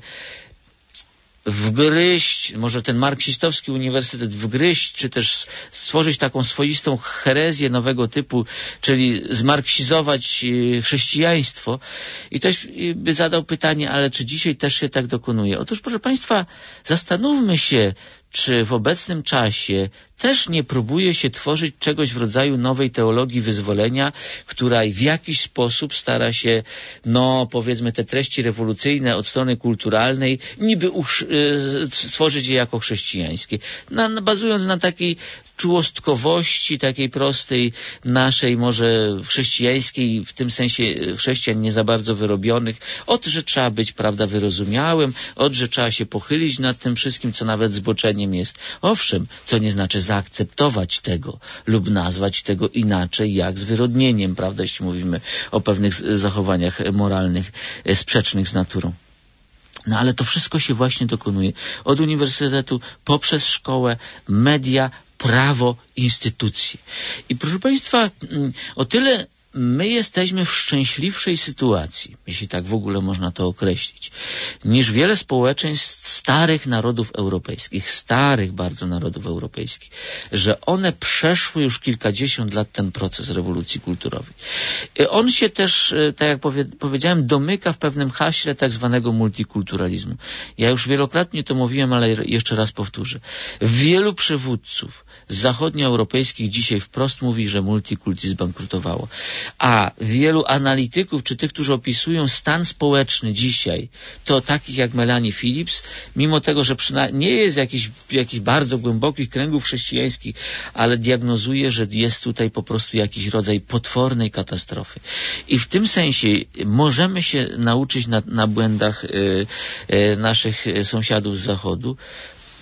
wgryźć, może ten marksistowski uniwersytet wgryźć, czy też stworzyć taką swoistą herezję nowego typu, czyli zmarksizować chrześcijaństwo. I ktoś by zadał pytanie, ale czy dzisiaj też się tak dokonuje? Otóż, proszę Państwa, zastanówmy się, czy w obecnym czasie też nie próbuje się tworzyć czegoś w rodzaju nowej teologii wyzwolenia, która w jakiś sposób stara się, no powiedzmy, te treści rewolucyjne od strony kulturalnej niby uch- stworzyć je jako chrześcijańskie, na, na, bazując na takiej czułostkowości, takiej prostej, naszej może chrześcijańskiej, w tym sensie chrześcijan nie za bardzo wyrobionych, od, że trzeba być, prawda, wyrozumiałym, od, że trzeba się pochylić nad tym wszystkim, co nawet zboczeniem jest. Owszem, co nie znaczy zaakceptować tego lub nazwać tego inaczej, jak zwyrodnieniem, prawda, jeśli mówimy o pewnych zachowaniach moralnych sprzecznych z naturą. No ale to wszystko się właśnie dokonuje od uniwersytetu, poprzez szkołę, media, prawo, instytucje. I proszę Państwa, o tyle my jesteśmy w szczęśliwszej sytuacji, jeśli tak w ogóle można to określić, niż wiele społeczeństw starych narodów europejskich, starych bardzo narodów europejskich, że one przeszły już kilkadziesiąt lat ten proces rewolucji kulturowej. On się też, tak jak powie, powiedziałem, domyka w pewnym haśle tak zwanego multikulturalizmu. Ja już wielokrotnie to mówiłem, ale jeszcze raz powtórzę. Wielu przywódców z zachodnioeuropejskich dzisiaj wprost mówi, że multikulti zbankrutowało. A wielu analityków, czy tych, którzy opisują stan społeczny dzisiaj, to takich jak Melanie Phillips, mimo tego, że nie jest jakiś, jakiś bardzo głębokich kręgów chrześcijańskich, ale diagnozuje, że jest tutaj po prostu jakiś rodzaj potwornej katastrofy. I w tym sensie możemy się nauczyć na, na błędach y, y, naszych sąsiadów z Zachodu.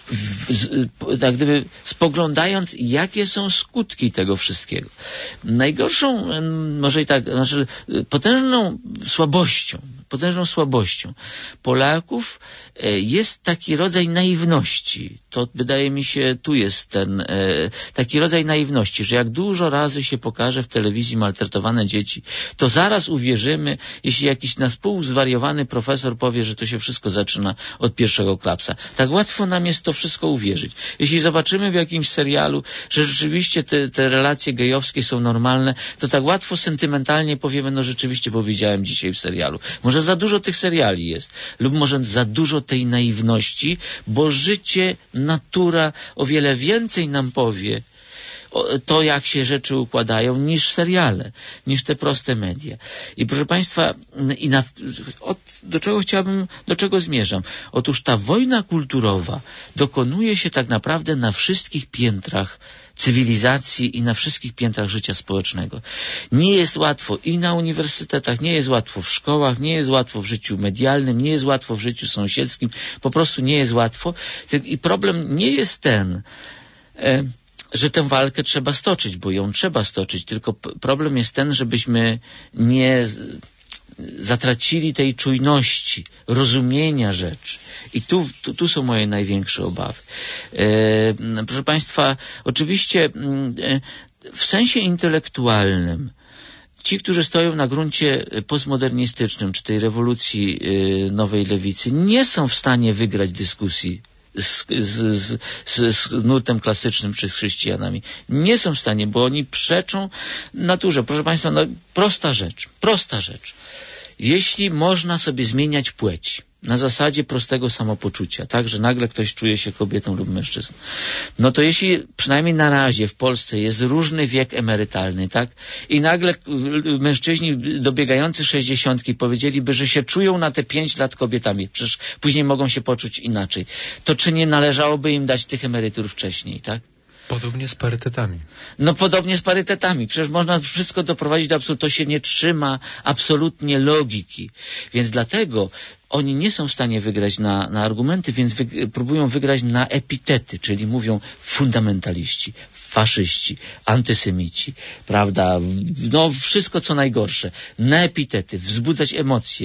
w, z, tak gdyby spoglądając, jakie są skutki tego wszystkiego. Najgorszą, może i tak, znaczy potężną słabością, potężną słabością Polaków jest taki rodzaj naiwności. To wydaje mi się, tu jest ten taki rodzaj naiwności, że jak dużo razy się pokaże w telewizji maltretowane dzieci, to zaraz uwierzymy, jeśli jakiś na pół zwariowany profesor powie, że to się wszystko zaczyna od pierwszego klapsa. Tak łatwo nam jest to wszystko uwierzyć. Jeśli zobaczymy w jakimś serialu, że rzeczywiście te, te relacje gejowskie są normalne, to tak łatwo sentymentalnie powiemy, no rzeczywiście, bo widziałem dzisiaj w serialu. Może za dużo tych seriali jest, lub może za dużo tej naiwności, bo życie, natura o wiele więcej nam powie, to, jak się rzeczy układają, niż seriale, niż te proste media. I proszę Państwa, i na, od, do czego chciałbym, do czego zmierzam? Otóż ta wojna kulturowa dokonuje się tak naprawdę na wszystkich piętrach cywilizacji i na wszystkich piętrach życia społecznego. Nie jest łatwo i na uniwersytetach, nie jest łatwo w szkołach, nie jest łatwo w życiu medialnym, nie jest łatwo w życiu sąsiedzkim, po prostu nie jest łatwo. I problem nie jest ten, e, że tę walkę trzeba stoczyć, bo ją trzeba stoczyć, tylko problem jest ten, żebyśmy nie zatracili tej czujności, rozumienia rzeczy. I tu, tu, tu są moje największe obawy. E, proszę Państwa, oczywiście e, w sensie intelektualnym ci, którzy stoją na gruncie postmodernistycznym, czy tej rewolucji e, nowej lewicy, nie są w stanie wygrać dyskusji Z, z, z, z nurtem klasycznym czy z chrześcijanami. Nie są w stanie, bo oni przeczą naturze. Proszę Państwa, no, prosta rzecz, prosta rzecz. Jeśli można sobie zmieniać płeć na zasadzie prostego samopoczucia, tak, że nagle ktoś czuje się kobietą lub mężczyzną, no to jeśli przynajmniej na razie w Polsce jest różny wiek emerytalny, tak, i nagle mężczyźni dobiegający sześćdziesiątki powiedzieliby, że się czują na te pięć lat kobietami, przecież później mogą się poczuć inaczej, to czy nie należałoby im dać tych emerytur wcześniej, tak? Podobnie z parytetami. No podobnie z parytetami. Przecież można wszystko doprowadzić do absurdu. To się nie trzyma absolutnie logiki. Więc dlatego oni nie są w stanie wygrać na, na argumenty, więc wy, próbują wygrać na epitety, czyli mówią fundamentaliści, faszyści, antysemici, prawda, no wszystko co najgorsze, na epitety, wzbudzać emocje,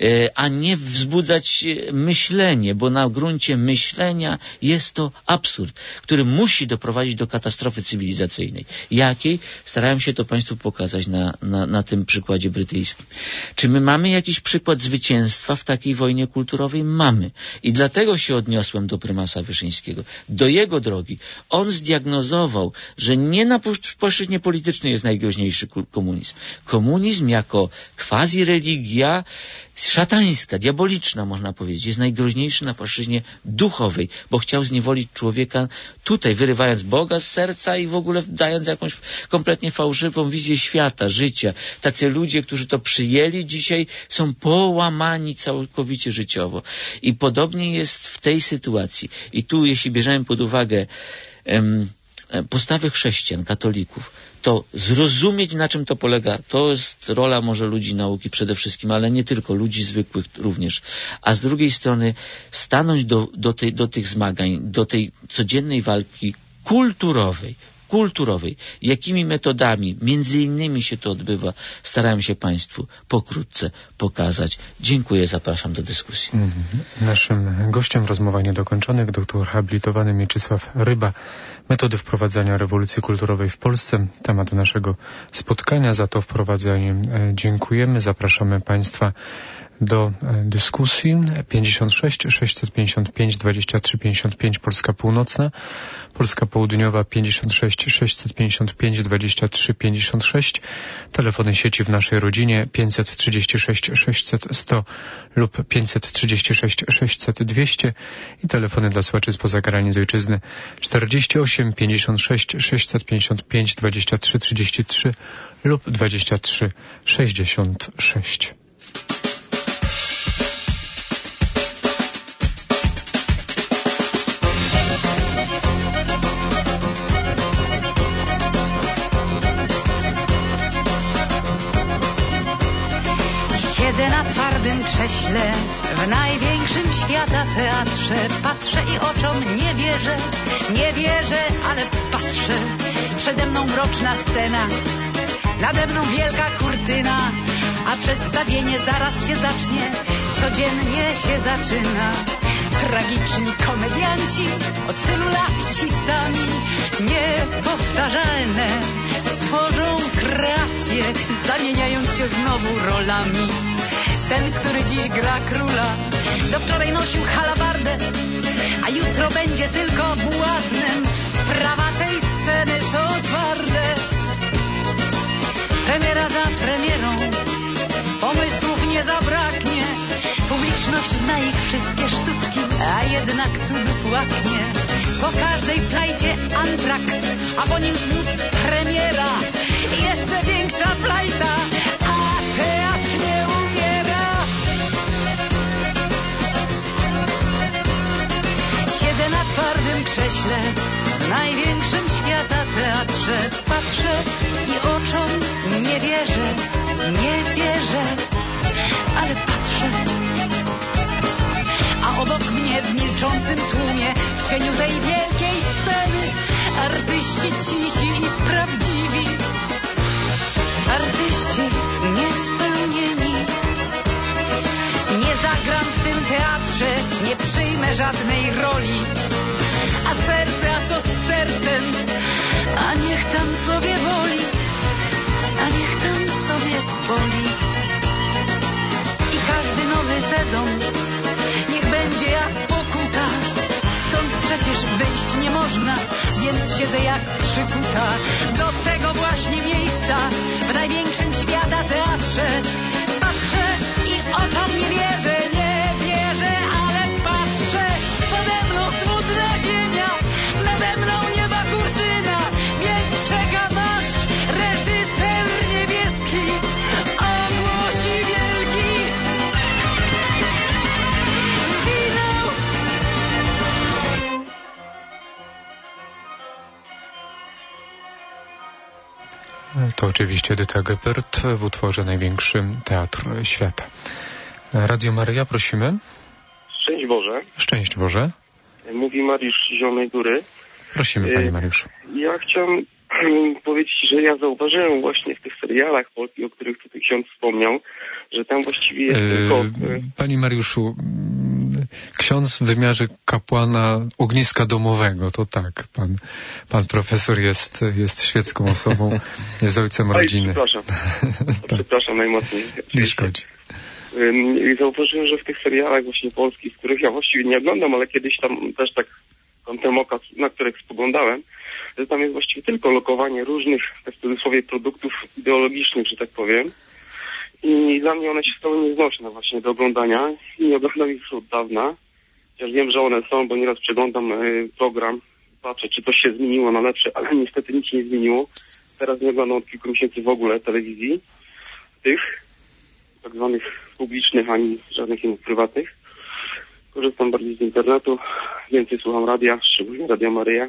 a nie wzbudzać myślenie, bo na gruncie myślenia jest to absurd, który musi doprowadzić do katastrofy cywilizacyjnej. Jakiej? Starałem się to Państwu pokazać na, na, na tym przykładzie brytyjskim. Czy my mamy jakiś przykład zwycięstwa w takiej wojnie kulturowej? Mamy. I dlatego się odniosłem do prymasa Wyszyńskiego, do jego drogi. On zdiagnozował, że nie na płaszczyźnie politycznej jest najgroźniejszy komunizm. Komunizm jako quasi-religia szatańska, diaboliczna można powiedzieć, jest najgroźniejszy na płaszczyźnie duchowej, bo chciał zniewolić człowieka tutaj, wyrywając Boga z serca i w ogóle dając jakąś kompletnie fałszywą wizję świata, życia. Tacy ludzie, którzy to przyjęli dzisiaj, są połamani całkowicie życiowo. I podobnie jest w tej sytuacji. I tu, jeśli bierzemy pod uwagę em, postawy chrześcijan, katolików, to zrozumieć, na czym to polega, to jest rola może ludzi nauki przede wszystkim, ale nie tylko, ludzi zwykłych również. A z drugiej strony stanąć do, do, tej, do tych zmagań, do tej codziennej walki kulturowej, kulturowej. Jakimi metodami, między innymi się to odbywa, starałem się Państwu pokrótce pokazać. Dziękuję, zapraszam do dyskusji. Mm-hmm. Naszym gościem rozmowa niedokończonych, doktor habilitowany Mieczysław Ryba. Metody wprowadzania rewolucji kulturowej w Polsce. Temat naszego spotkania. Za to wprowadzenie dziękujemy. Zapraszamy Państwa do dyskusji. pięćdziesiąt sześć sześćset pięćdziesiąt pięć dwadzieścia trzy pięćdziesiąt pięć Polska Północna, Polska Południowa pięćdziesiąt sześć sześćset pięćdziesiąt pięć dwadzieścia trzy pięćdziesiąt sześć. Telefony sieci w naszej rodzinie pięćset trzydzieści sześć sześćset sto lub pięćset trzydzieści sześć sześćset dwieście i telefony dla słuchaczy spoza granic ojczyzny czterdzieści osiem pięćdziesiąt sześć sześćset pięćdziesiąt pięć dwadzieścia trzy trzydzieści trzy lub dwadzieścia trzy sześćdziesiąt sześć. Siedzę na twardym twardym krześle w największym świata teatrze patrzę i oczom nie wierzę, nie wierzę, ale patrzę. Przede mną mroczna scena, nade mną wielka kurtyna, a przedstawienie zaraz się zacznie, codziennie się zaczyna. Tragiczni komedianci, od tylu lat ci sami, niepowtarzalne, stworzą kreację, zamieniając się znowu rolami. Ten, który dziś gra króla, do wczoraj nosił halabardę, a jutro będzie tylko błaznem. Prawa tej sceny są twarde. Premiera za premierą, pomysłów nie zabraknie. Publiczność zna ich wszystkie sztuczki, a jednak cudów łaknie. Po każdej plajcie antrakt, a po nim znów premiera. I jeszcze większa plajta, a teatr nie umiera. Siedzę na twardym krześle w największym świata teatrze. Patrzę i oczom nie wierzę, nie wierzę, ale patrzę. A obok mnie w milczącym tłumie, w cieniu tej wielkiej sceny, artyści cisi i prawdziwi, artyści niespełnieni. Nie zagram w tym teatrze, nie przyjmę żadnej roli. A serce, a co z sercem? A niech tam sobie woli, a niech tam sobie woli. I każdy nowy sezon niech będzie jak pokuta. Stąd przecież wyjść nie można, więc siedzę jak przykuta do tego właśnie miejsca w największym świata teatrze. Patrzę i oczom nie wierzę, nie wierzę, ale patrzę. Pode mną smutna ziemia, nade mną nieba kurtyna, więc czeka nasz reżyser niebieski, ogłosi wielki finał. To oczywiście Edyta Geppert w utworze Największy Teatr Świata. Radio Maryja, prosimy. Szczęść Boże. Szczęść Boże. Mówi Mariusz z Zielonej Góry. Prosimy, panie Mariuszu. Ja chciałem powiedzieć, że ja zauważyłem właśnie w tych serialach polskich, o których tutaj ksiądz wspomniał, że tam właściwie jest Yy, tylko... Panie Mariuszu, ksiądz w wymiarze kapłana ogniska domowego, to tak, pan, pan profesor jest, jest świecką osobą, jest ojcem rodziny. Oj, przepraszam, tak. przepraszam najmocniej. Nie szkodzi. I zauważyłem, że w tych serialach właśnie polskich, których ja właściwie nie oglądam, ale kiedyś tam też tak kątem oka, na których spoglądałem, że tam jest właściwie tylko lokowanie różnych, tak w cudzysłowie, produktów ideologicznych, że tak powiem. I dla mnie one się stały nieznośne właśnie do oglądania. I nie oglądam ich już od dawna. Chociaż wiem, że one są, bo nieraz przeglądam y, program, patrzę, czy coś się zmieniło na lepsze, ale niestety nic się nie zmieniło. Teraz nie oglądam od kilku miesięcy w ogóle telewizji, tych tak zwanych publicznych, ani żadnych innych prywatnych. Korzystam bardziej z internetu, więcej słucham radia, szczególnie Radia Maryja.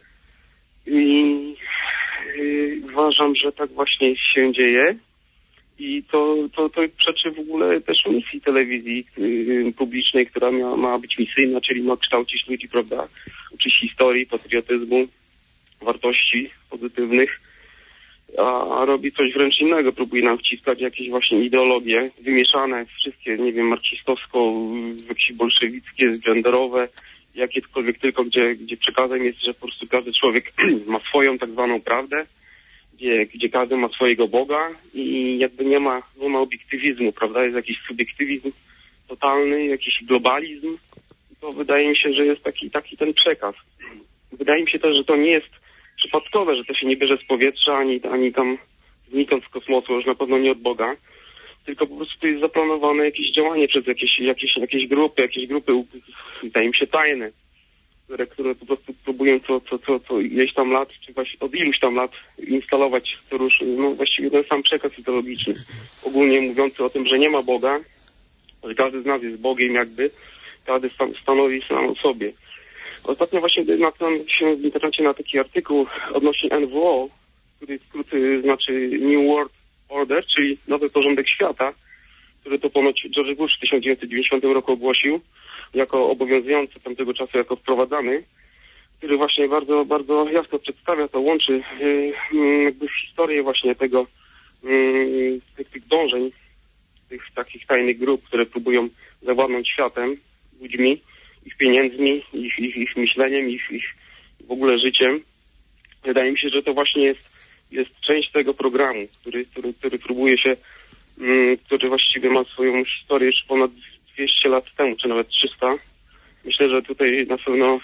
I yy, uważam, że tak właśnie się dzieje. I to, to, to przeczy w ogóle też misji telewizji yy, publicznej, która mia, ma być misyjna, czyli ma kształcić ludzi, prawda? Uczyć historii, patriotyzmu, wartości pozytywnych, a, a robi coś wręcz innego. Próbuje nam wciskać jakieś właśnie ideologie wymieszane, wszystkie, nie wiem, marksistowsko, jakieś bolszewickie, genderowe, jakiekolwiek tylko, gdzie, gdzie przekazem jest, że po prostu każdy człowiek ma swoją tak zwaną prawdę, Gdzie, gdzie każdy ma swojego Boga i jakby nie ma, nie ma obiektywizmu, prawda? Jest jakiś subiektywizm totalny, jakiś globalizm. To wydaje mi się, że jest taki, taki ten przekaz. Wydaje mi się też, że to nie jest przypadkowe, że to się nie bierze z powietrza, ani, ani tam znikąd z kosmosu, już na pewno nie od Boga, tylko po prostu jest zaplanowane jakieś działanie przez jakieś, jakieś, jakieś grupy, jakieś grupy, wydaje mi się, tajne, które, które po prostu próbują co, co, co, co ileś tam lat, czy właśnie od iluś tam lat instalować to róż, no właściwie ten sam przekaz ideologiczny, ogólnie mówiący o tym, że nie ma Boga, że każdy z nas jest Bogiem jakby, każdy stan, stanowi sam o sobie. Ostatnio właśnie natknąłem się w internecie na taki artykuł odnośnie N W O, który skróty znaczy New World Order, czyli Nowy Porządek Świata. który to ponoć George Bush w tysiąc dziewięćset dziewięćdziesiątym roku ogłosił jako obowiązujący tamtego czasu, jako wprowadzany, który właśnie bardzo, bardzo jasno przedstawia to, łączy yy, jakby historię właśnie tego, yy, tych, tych dążeń, tych takich tajnych grup, które próbują zawładnąć światem, ludźmi, ich pieniędzmi, ich, ich, ich myśleniem, ich, ich w ogóle życiem. Wydaje mi się, że to właśnie jest, jest część tego programu, który, który, który próbuje się, yy, który właściwie ma swoją historię już ponad dwieście lat temu, czy nawet trzysta. Myślę, że tutaj na pewno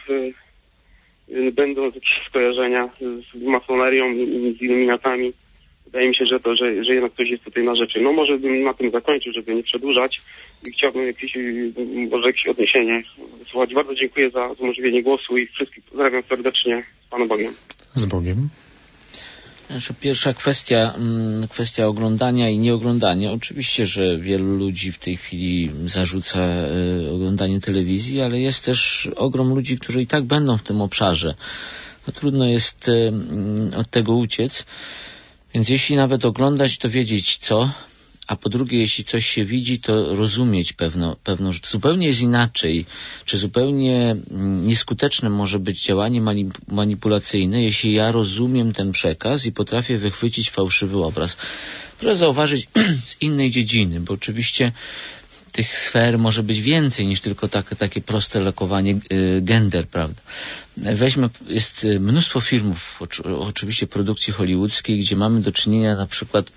yy, będą jakieś skojarzenia z masonerią i z iluminatami. Wydaje mi się, że to, że, że jednak coś jest tutaj na rzeczy. No może bym na tym zakończył, żeby nie przedłużać i chciałbym jakieś, może jakieś odniesienie wysłuchać. Bardzo dziękuję za umożliwienie głosu i wszystkich pozdrawiam serdecznie. Z Panem Bogiem. Z Bogiem. Pierwsza kwestia, kwestia oglądania i nieoglądania. Oczywiście, że wielu ludzi w tej chwili zarzuca oglądanie telewizji, ale jest też ogrom ludzi, którzy i tak będą w tym obszarze. No, trudno jest od tego uciec. Więc jeśli nawet oglądać, to wiedzieć co, a po drugie, jeśli coś się widzi, to rozumieć pewno, pewną rzecz. Zupełnie jest inaczej, czy zupełnie nieskuteczne może być działanie manipulacyjne, jeśli ja rozumiem ten przekaz i potrafię wychwycić fałszywy obraz. Proszę zauważyć z innej dziedziny, bo oczywiście tych sfer może być więcej niż tylko tak, takie proste lokowanie y, gender, prawda? Weźmy, jest mnóstwo filmów, oczywiście produkcji hollywoodzkiej, gdzie mamy do czynienia na przykład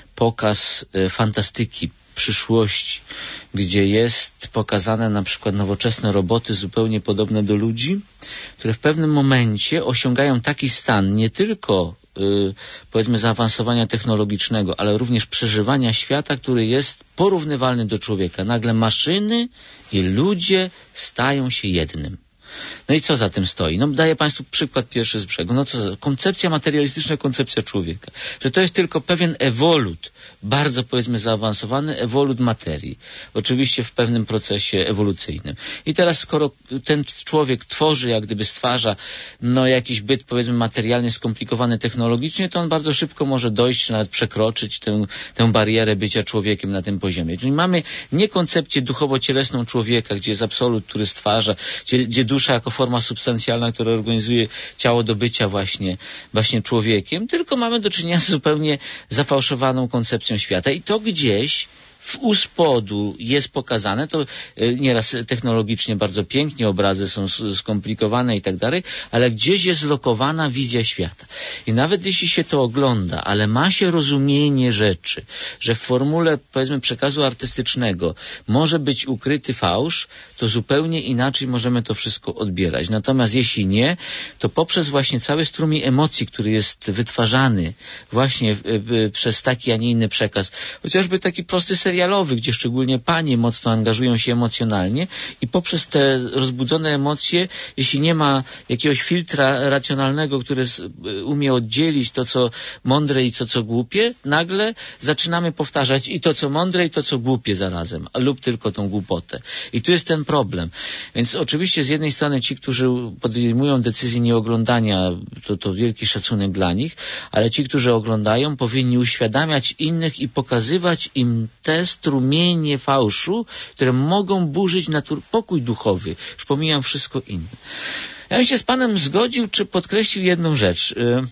pokaz y, fantastyki, przyszłości, gdzie jest pokazane na przykład nowoczesne roboty zupełnie podobne do ludzi, które w pewnym momencie osiągają taki stan nie tylko y, powiedzmy zaawansowania technologicznego, ale również przeżywania świata, który jest porównywalny do człowieka. Nagle maszyny i ludzie stają się jednym. No i co za tym stoi? No daję Państwu przykład pierwszy z brzegu. No co za koncepcja materialistyczna, koncepcja człowieka. Że to jest tylko pewien ewolut, bardzo powiedzmy zaawansowany ewolut materii. Oczywiście w pewnym procesie ewolucyjnym. I teraz skoro ten człowiek tworzy, jak gdyby stwarza, no jakiś byt powiedzmy materialnie skomplikowany technologicznie, to on bardzo szybko może dojść, nawet przekroczyć tę, tę barierę bycia człowiekiem na tym poziomie. Czyli mamy nie koncepcję duchowo-cielesną człowieka, gdzie jest absolut, który stwarza, gdzie, gdzie dusza jako forma substancjalna, która organizuje ciało do bycia właśnie, właśnie człowiekiem, tylko mamy do czynienia z zupełnie zafałszowaną koncepcją świata i to gdzieś w u spodu jest pokazane, to nieraz technologicznie bardzo pięknie, obrazy są skomplikowane i tak dalej, ale gdzieś jest lokowana wizja świata. I nawet jeśli się to ogląda, ale ma się rozumienie rzeczy, że w formule, powiedzmy, przekazu artystycznego może być ukryty fałsz, to zupełnie inaczej możemy to wszystko odbierać. Natomiast jeśli nie, to poprzez właśnie cały strumień emocji, który jest wytwarzany właśnie przez taki, a nie inny przekaz, chociażby taki prosty serialowy, gdzie szczególnie panie mocno angażują się emocjonalnie i poprzez te rozbudzone emocje, jeśli nie ma jakiegoś filtra racjonalnego, który umie oddzielić to, co mądre i to, co głupie, nagle zaczynamy powtarzać i to, co mądre, i to, co głupie zarazem, lub tylko tą głupotę. I tu jest ten problem. Więc oczywiście z jednej strony ci, którzy podejmują decyzję nieoglądania, to, to wielki szacunek dla nich, ale ci, którzy oglądają, powinni uświadamiać innych i pokazywać im te strumienie fałszu, które mogą burzyć natur- pokój duchowy. Już pomijam wszystko inne. Ja bym się z Panem zgodził, czy podkreślił jedną rzecz.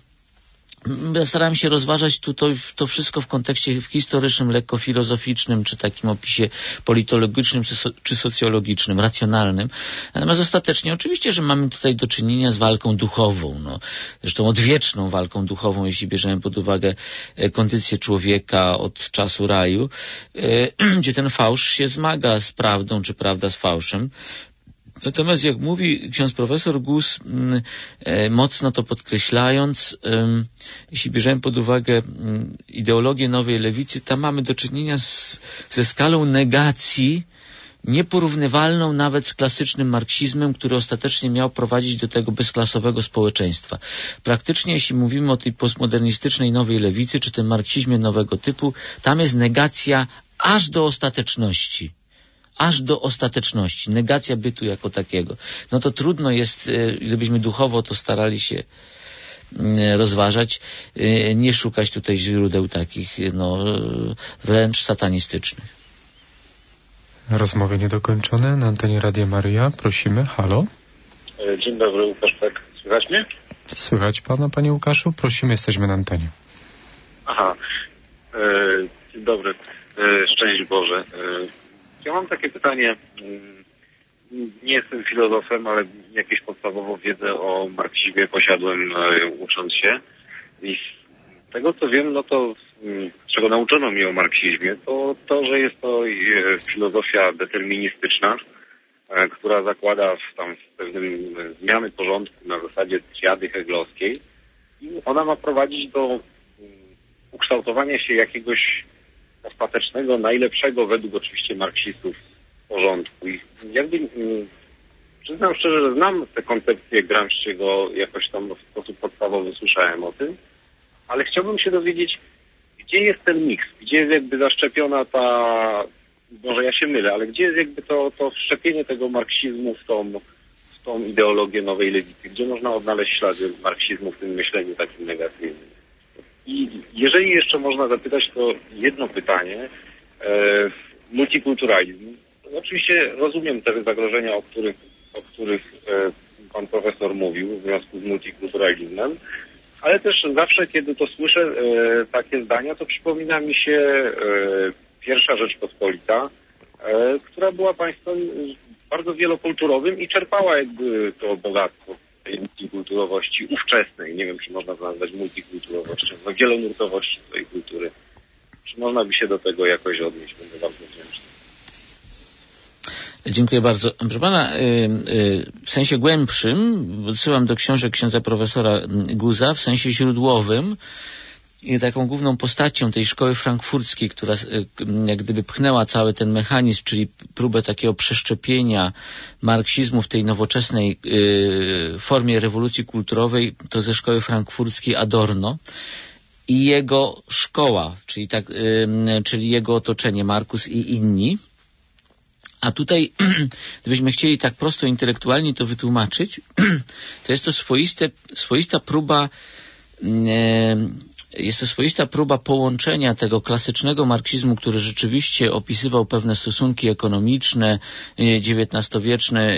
Ja starałem się rozważać tutaj to wszystko w kontekście historycznym, lekko filozoficznym, czy takim opisie politologicznym, czy, so, czy socjologicznym, racjonalnym. Natomiast ostatecznie oczywiście, że mamy tutaj do czynienia z walką duchową, no, zresztą odwieczną walką duchową, jeśli bierzemy pod uwagę kondycję człowieka od czasu raju, gdzie ten fałsz się zmaga z prawdą, czy prawda z fałszem. Natomiast jak mówi ksiądz profesor Gus, e, mocno to podkreślając, e, jeśli bierzemy pod uwagę m, ideologię nowej lewicy, tam mamy do czynienia z, ze skalą negacji nieporównywalną nawet z klasycznym marksizmem, który ostatecznie miał prowadzić do tego bezklasowego społeczeństwa. Praktycznie, jeśli mówimy o tej postmodernistycznej nowej lewicy, czy tym marksizmie nowego typu, tam jest negacja aż do ostateczności. Aż do ostateczności. Negacja bytu jako takiego. No to trudno jest, gdybyśmy duchowo to starali się rozważać, nie szukać tutaj źródeł takich, no, wręcz satanistycznych. Rozmowy niedokończone na antenie Radia Maryja. Prosimy. Halo. Dzień dobry, Łukasz. Tak, słychać mnie? Słychać pana, panie Łukaszu? Prosimy, jesteśmy na antenie. Aha. E, dzień dobry. E, szczęść Boże. E, ja mam takie pytanie. Nie jestem filozofem, ale jakieś podstawową wiedzę o marksizmie posiadłem, e, ucząc się. I z tego co wiem, no to czego nauczono mnie o marksizmie, to to, że jest to filozofia deterministyczna, która zakłada w tam w pewnym zmiany porządku na zasadzie triady hegelowskiej i ona ma prowadzić do ukształtowania się jakiegoś ostatecznego, najlepszego według oczywiście marksistów porządku. I jakby przyznam szczerze, że znam tę koncepcję Gramsciego, jakoś tam w sposób podstawowy słyszałem o tym, ale chciałbym się dowiedzieć, gdzie jest ten miks, gdzie jest jakby zaszczepiona ta, może ja się mylę, ale gdzie jest jakby to, to wszczepienie tego marksizmu w tą, w tą ideologię nowej lewicy, gdzie można odnaleźć ślady marksizmu w tym myśleniu takim negatywnym. I jeżeli jeszcze można zapytać, to jedno pytanie, e, multikulturalizm. Oczywiście rozumiem te zagrożenia, o których, o których e, pan profesor mówił w związku z multikulturalizmem, ale też zawsze, kiedy to słyszę e, takie zdania, to przypomina mi się e, pierwsza Rzeczpospolita, e, która była państwem bardzo wielokulturowym i czerpała jakby to bogactwo tej multikulturowości ówczesnej. Nie wiem, czy można to nazwać multikulturowością, no wielonurtowości swojej kultury. Czy można by się do tego jakoś odnieść? Będę bardzo wdzięczny. Dziękuję bardzo. Proszę pana, w sensie głębszym odsyłam do książek księdza profesora Guza, w sensie źródłowym i taką główną postacią tej szkoły frankfurckiej, która jak gdyby pchnęła cały ten mechanizm, czyli próbę takiego przeszczepienia marksizmu w tej nowoczesnej formie rewolucji kulturowej, to ze szkoły frankfurckiej Adorno i jego szkoła, czyli, tak, czyli jego otoczenie, Markus i inni. A tutaj, gdybyśmy chcieli tak prosto intelektualnie to wytłumaczyć, to jest to swoiste, swoista próba, jest to swoista próba połączenia tego klasycznego marksizmu, który rzeczywiście opisywał pewne stosunki ekonomiczne, dziewiętnastowieczne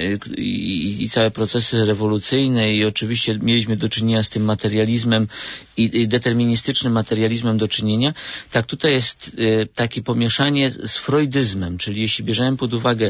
i, i całe procesy rewolucyjne i oczywiście mieliśmy do czynienia z tym materializmem i, i deterministycznym materializmem do czynienia. Tak tutaj jest y, takie pomieszanie z freudyzmem, czyli jeśli bierzemy pod uwagę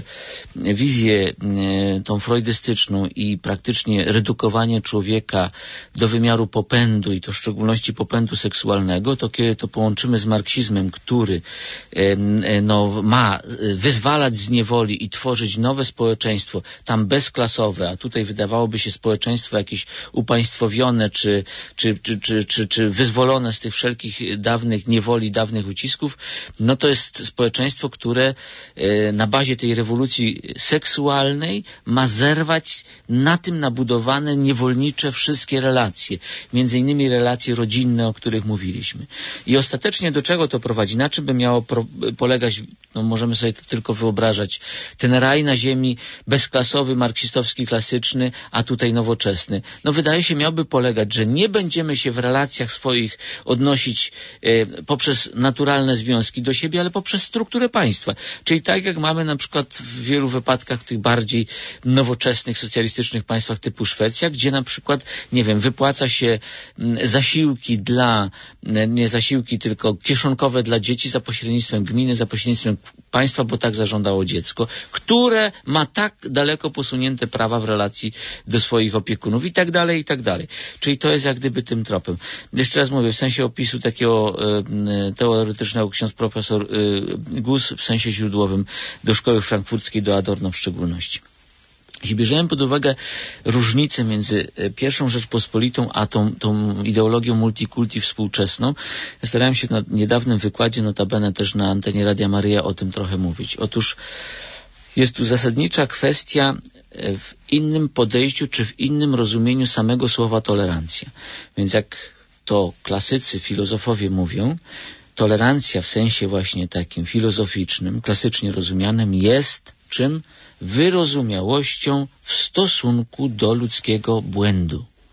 wizję y, tą freudystyczną i praktycznie redukowanie człowieka do wymiaru popędu i to w szczególności popędu seksualnego, to kiedy to połączymy z marksizmem, który y, y, no, ma wyzwalać z niewoli i tworzyć nowe społeczeństwo, tam bezklasowe, a tutaj wydawałoby się społeczeństwo jakieś upaństwowione czy, czy, czy, czy Czy, czy wyzwolone z tych wszelkich dawnych niewoli, dawnych ucisków, no to jest społeczeństwo, które e, na bazie tej rewolucji seksualnej ma zerwać na tym nabudowane niewolnicze wszystkie relacje, między innymi relacje rodzinne, o których mówiliśmy. I ostatecznie do czego to prowadzi? Na czym by miało pro, polegać, no możemy sobie to tylko wyobrażać, ten raj na ziemi bezklasowy, marksistowski, klasyczny, a tutaj nowoczesny. No wydaje się miałby polegać, że nie będziemy się w relacjach swoich odnosić e, poprzez naturalne związki do siebie, ale poprzez strukturę państwa. Czyli tak jak mamy na przykład w wielu wypadkach w tych bardziej nowoczesnych, socjalistycznych państwach typu Szwecja, gdzie na przykład, nie wiem, wypłaca się m, zasiłki dla, nie zasiłki, tylko kieszonkowe dla dzieci za pośrednictwem gminy, za pośrednictwem państwa, bo tak zażądało dziecko, które ma tak daleko posunięte prawa w relacji do swoich opiekunów i tak dalej, i tak dalej. Czyli to jest jak gdyby tym tropem. Jeszcze raz mówię, w sensie opisu takiego e, teoretycznego ksiądz profesor e, Gus, w sensie źródłowym do szkoły frankfurckiej, do Adorno w szczególności. Jeśli bierzemy pod uwagę różnicę między pierwszą Rzeczpospolitą a tą, tą ideologią multikulti współczesną, ja starałem się na niedawnym wykładzie, notabene też na antenie Radia Maryja, o tym trochę mówić. Otóż jest tu zasadnicza kwestia w innym podejściu czy w innym rozumieniu samego słowa tolerancja. Więc jak to klasycy, filozofowie mówią, tolerancja w sensie właśnie takim filozoficznym, klasycznie rozumianym jest czym? Wyrozumiałością w stosunku do ludzkiego błędu.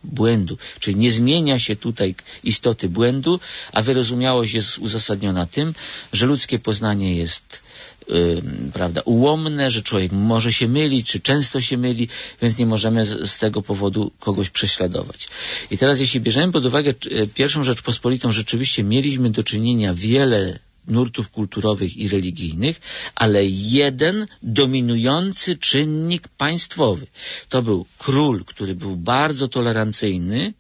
błędu. Czyli nie zmienia się tutaj istoty błędu, a wyrozumiałość jest uzasadniona tym, że ludzkie poznanie jest Yy, prawda, ułomne, że człowiek może się mylić, czy często się myli, więc nie możemy z, z tego powodu kogoś prześladować. I teraz jeśli bierzemy pod uwagę yy, pierwszą Rzeczpospolitą, rzeczywiście mieliśmy do czynienia wiele nurtów kulturowych i religijnych, ale jeden dominujący czynnik państwowy. To był król, który był bardzo tolerancyjny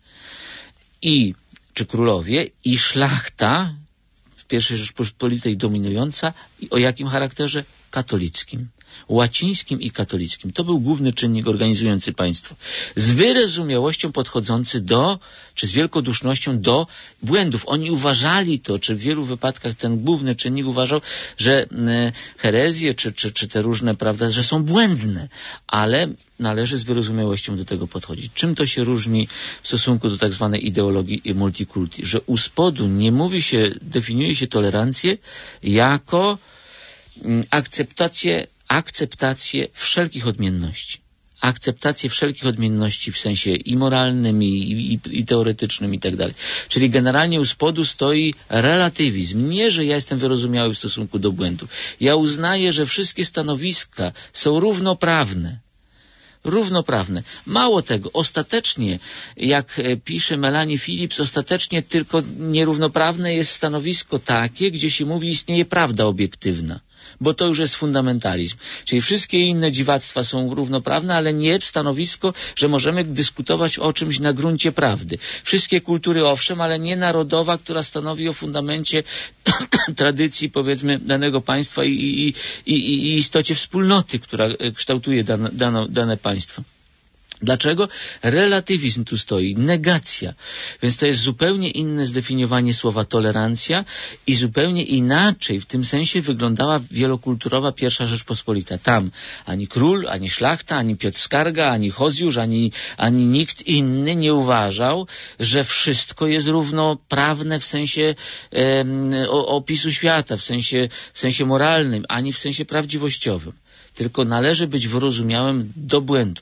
i, czy królowie, i szlachta, w pierwszej Rzeczpospolitej dominująca, i o jakim charakterze? Katolickim. Łacińskim i katolickim. To był główny czynnik organizujący państwo. Z wyrozumiałością podchodzący do, czy z wielkodusznością do błędów. Oni uważali to, czy w wielu wypadkach ten główny czynnik uważał, że e, herezje, czy, czy, czy te różne, prawda, że są błędne, ale należy z wyrozumiałością do tego podchodzić. Czym to się różni w stosunku do tak zwanej ideologii multikulti? Że u spodu nie mówi się, definiuje się tolerancję jako mm, akceptację akceptację wszelkich odmienności. Akceptację wszelkich odmienności w sensie i moralnym, i, i, i teoretycznym i tak dalej. Czyli generalnie u spodu stoi relatywizm. Nie, że ja jestem wyrozumiały w stosunku do błędu. Ja uznaję, że wszystkie stanowiska są równoprawne. Równoprawne. Mało tego, ostatecznie, jak pisze Melanie Phillips, ostatecznie tylko nierównoprawne jest stanowisko takie, gdzie się mówi, istnieje prawda obiektywna. Bo to już jest fundamentalizm. Czyli wszystkie inne dziwactwa są równoprawne, ale nie stanowisko, że możemy dyskutować o czymś na gruncie prawdy. Wszystkie kultury owszem, ale nie narodowa, która stanowi o fundamencie tradycji, powiedzmy, danego państwa i, i, i, i istocie wspólnoty, która kształtuje dane, dane, dane państwo. Dlaczego? Relatywizm tu stoi, negacja. Więc to jest zupełnie inne zdefiniowanie słowa tolerancja i zupełnie inaczej w tym sensie wyglądała wielokulturowa pierwsza Rzeczpospolita. Tam ani król, ani szlachta, ani Piotr Skarga, ani Hozjusz, ani, ani nikt inny nie uważał, że wszystko jest równoprawne w sensie e, opisu świata, w sensie, w sensie moralnym, ani w sensie prawdziwościowym. Tylko należy być wyrozumiałym do błędu.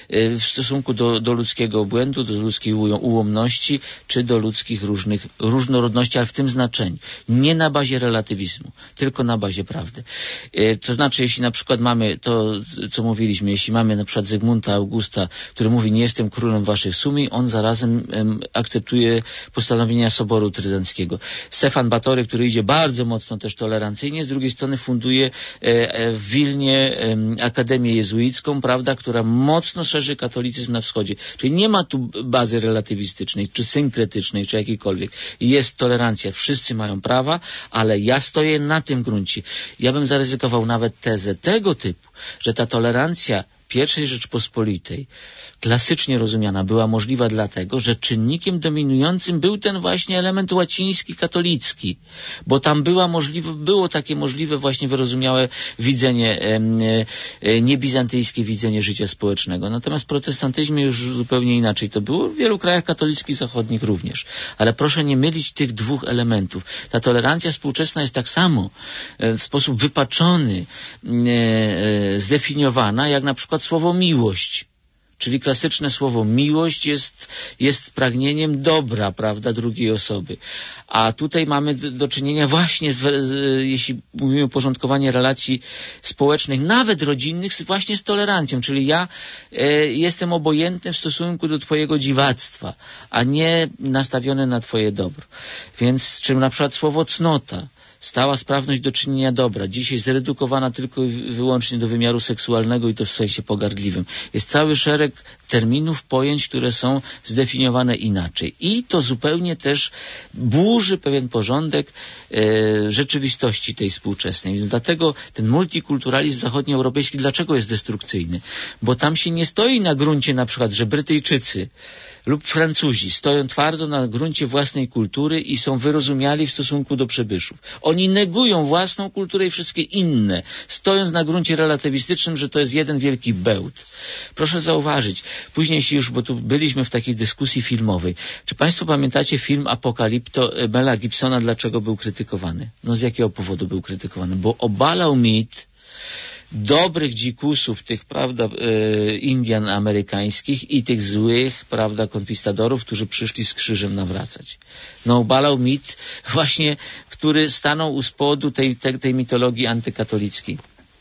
W stosunku do, do ludzkiego błędu, do ludzkiej ułomności, czy do ludzkich różnych różnorodności, ale w tym znaczeniu. Nie na bazie relatywizmu, tylko na bazie prawdy. To znaczy, jeśli na przykład mamy to, co mówiliśmy, jeśli mamy na przykład Zygmunta Augusta, który mówi, nie jestem królem waszych sumień, on zarazem um, akceptuje postanowienia Soboru Trydenckiego. Stefan Batory, który idzie bardzo mocno też tolerancyjnie, z drugiej strony funduje e, e, w Wilnie Akademię Jezuicką, prawda, która mocno szerzy katolicyzm na wschodzie. Czyli nie ma tu bazy relatywistycznej, czy synkretycznej, czy jakiejkolwiek. Jest tolerancja, wszyscy mają prawa, ale ja stoję na tym gruncie. Ja bym zaryzykował nawet tezę tego typu, że ta tolerancja pierwszej Rzeczpospolitej, klasycznie rozumiana, była możliwa dlatego, że czynnikiem dominującym był ten właśnie element łaciński, katolicki, bo tam była możliwe, było takie możliwe właśnie wyrozumiałe widzenie, e, e, niebizantyjskie widzenie życia społecznego. Natomiast w protestantyzmie już zupełnie inaczej to było, w wielu krajach katolickich zachodnich również. Ale proszę nie mylić tych dwóch elementów. Ta tolerancja współczesna jest tak samo e, w sposób wypaczony e, e, zdefiniowana, jak na przykład słowo miłość. Czyli klasyczne słowo miłość jest, jest pragnieniem dobra, prawda, drugiej osoby. A tutaj mamy do, do czynienia właśnie, w, jeśli mówimy o porządkowaniu relacji społecznych, nawet rodzinnych, właśnie z tolerancją. Czyli ja e, jestem obojętny w stosunku do twojego dziwactwa, a nie nastawiony na twoje dobro. Więc czym na przykład słowo cnota, stała sprawność do czynienia dobra, dzisiaj zredukowana tylko i wyłącznie do wymiaru seksualnego i to w sensie pogardliwym. Jest cały szereg terminów, pojęć, które są zdefiniowane inaczej. I to zupełnie też burzy pewien porządek e, rzeczywistości tej współczesnej. Więc dlatego ten multikulturalizm zachodnioeuropejski dlaczego jest destrukcyjny? Bo tam się nie stoi na gruncie na przykład, że Brytyjczycy lub Francuzi stoją twardo na gruncie własnej kultury i są wyrozumiali w stosunku do przybyszów. Oni negują własną kulturę i wszystkie inne, stojąc na gruncie relatywistycznym, że to jest jeden wielki bełt. Proszę zauważyć, później jeśli już, bo tu byliśmy w takiej dyskusji filmowej, czy państwo pamiętacie film Apokalipto Mela Gibsona, dlaczego był krytykowany? No z jakiego powodu był krytykowany? Bo obalał mit dobrych dzikusów, tych, prawda, e, Indian amerykańskich i tych złych, prawda, konkwistadorów, którzy przyszli z krzyżem nawracać. No, obalał mit właśnie, który stanął u spodu tej, tej, tej mitologii antykatolickiej.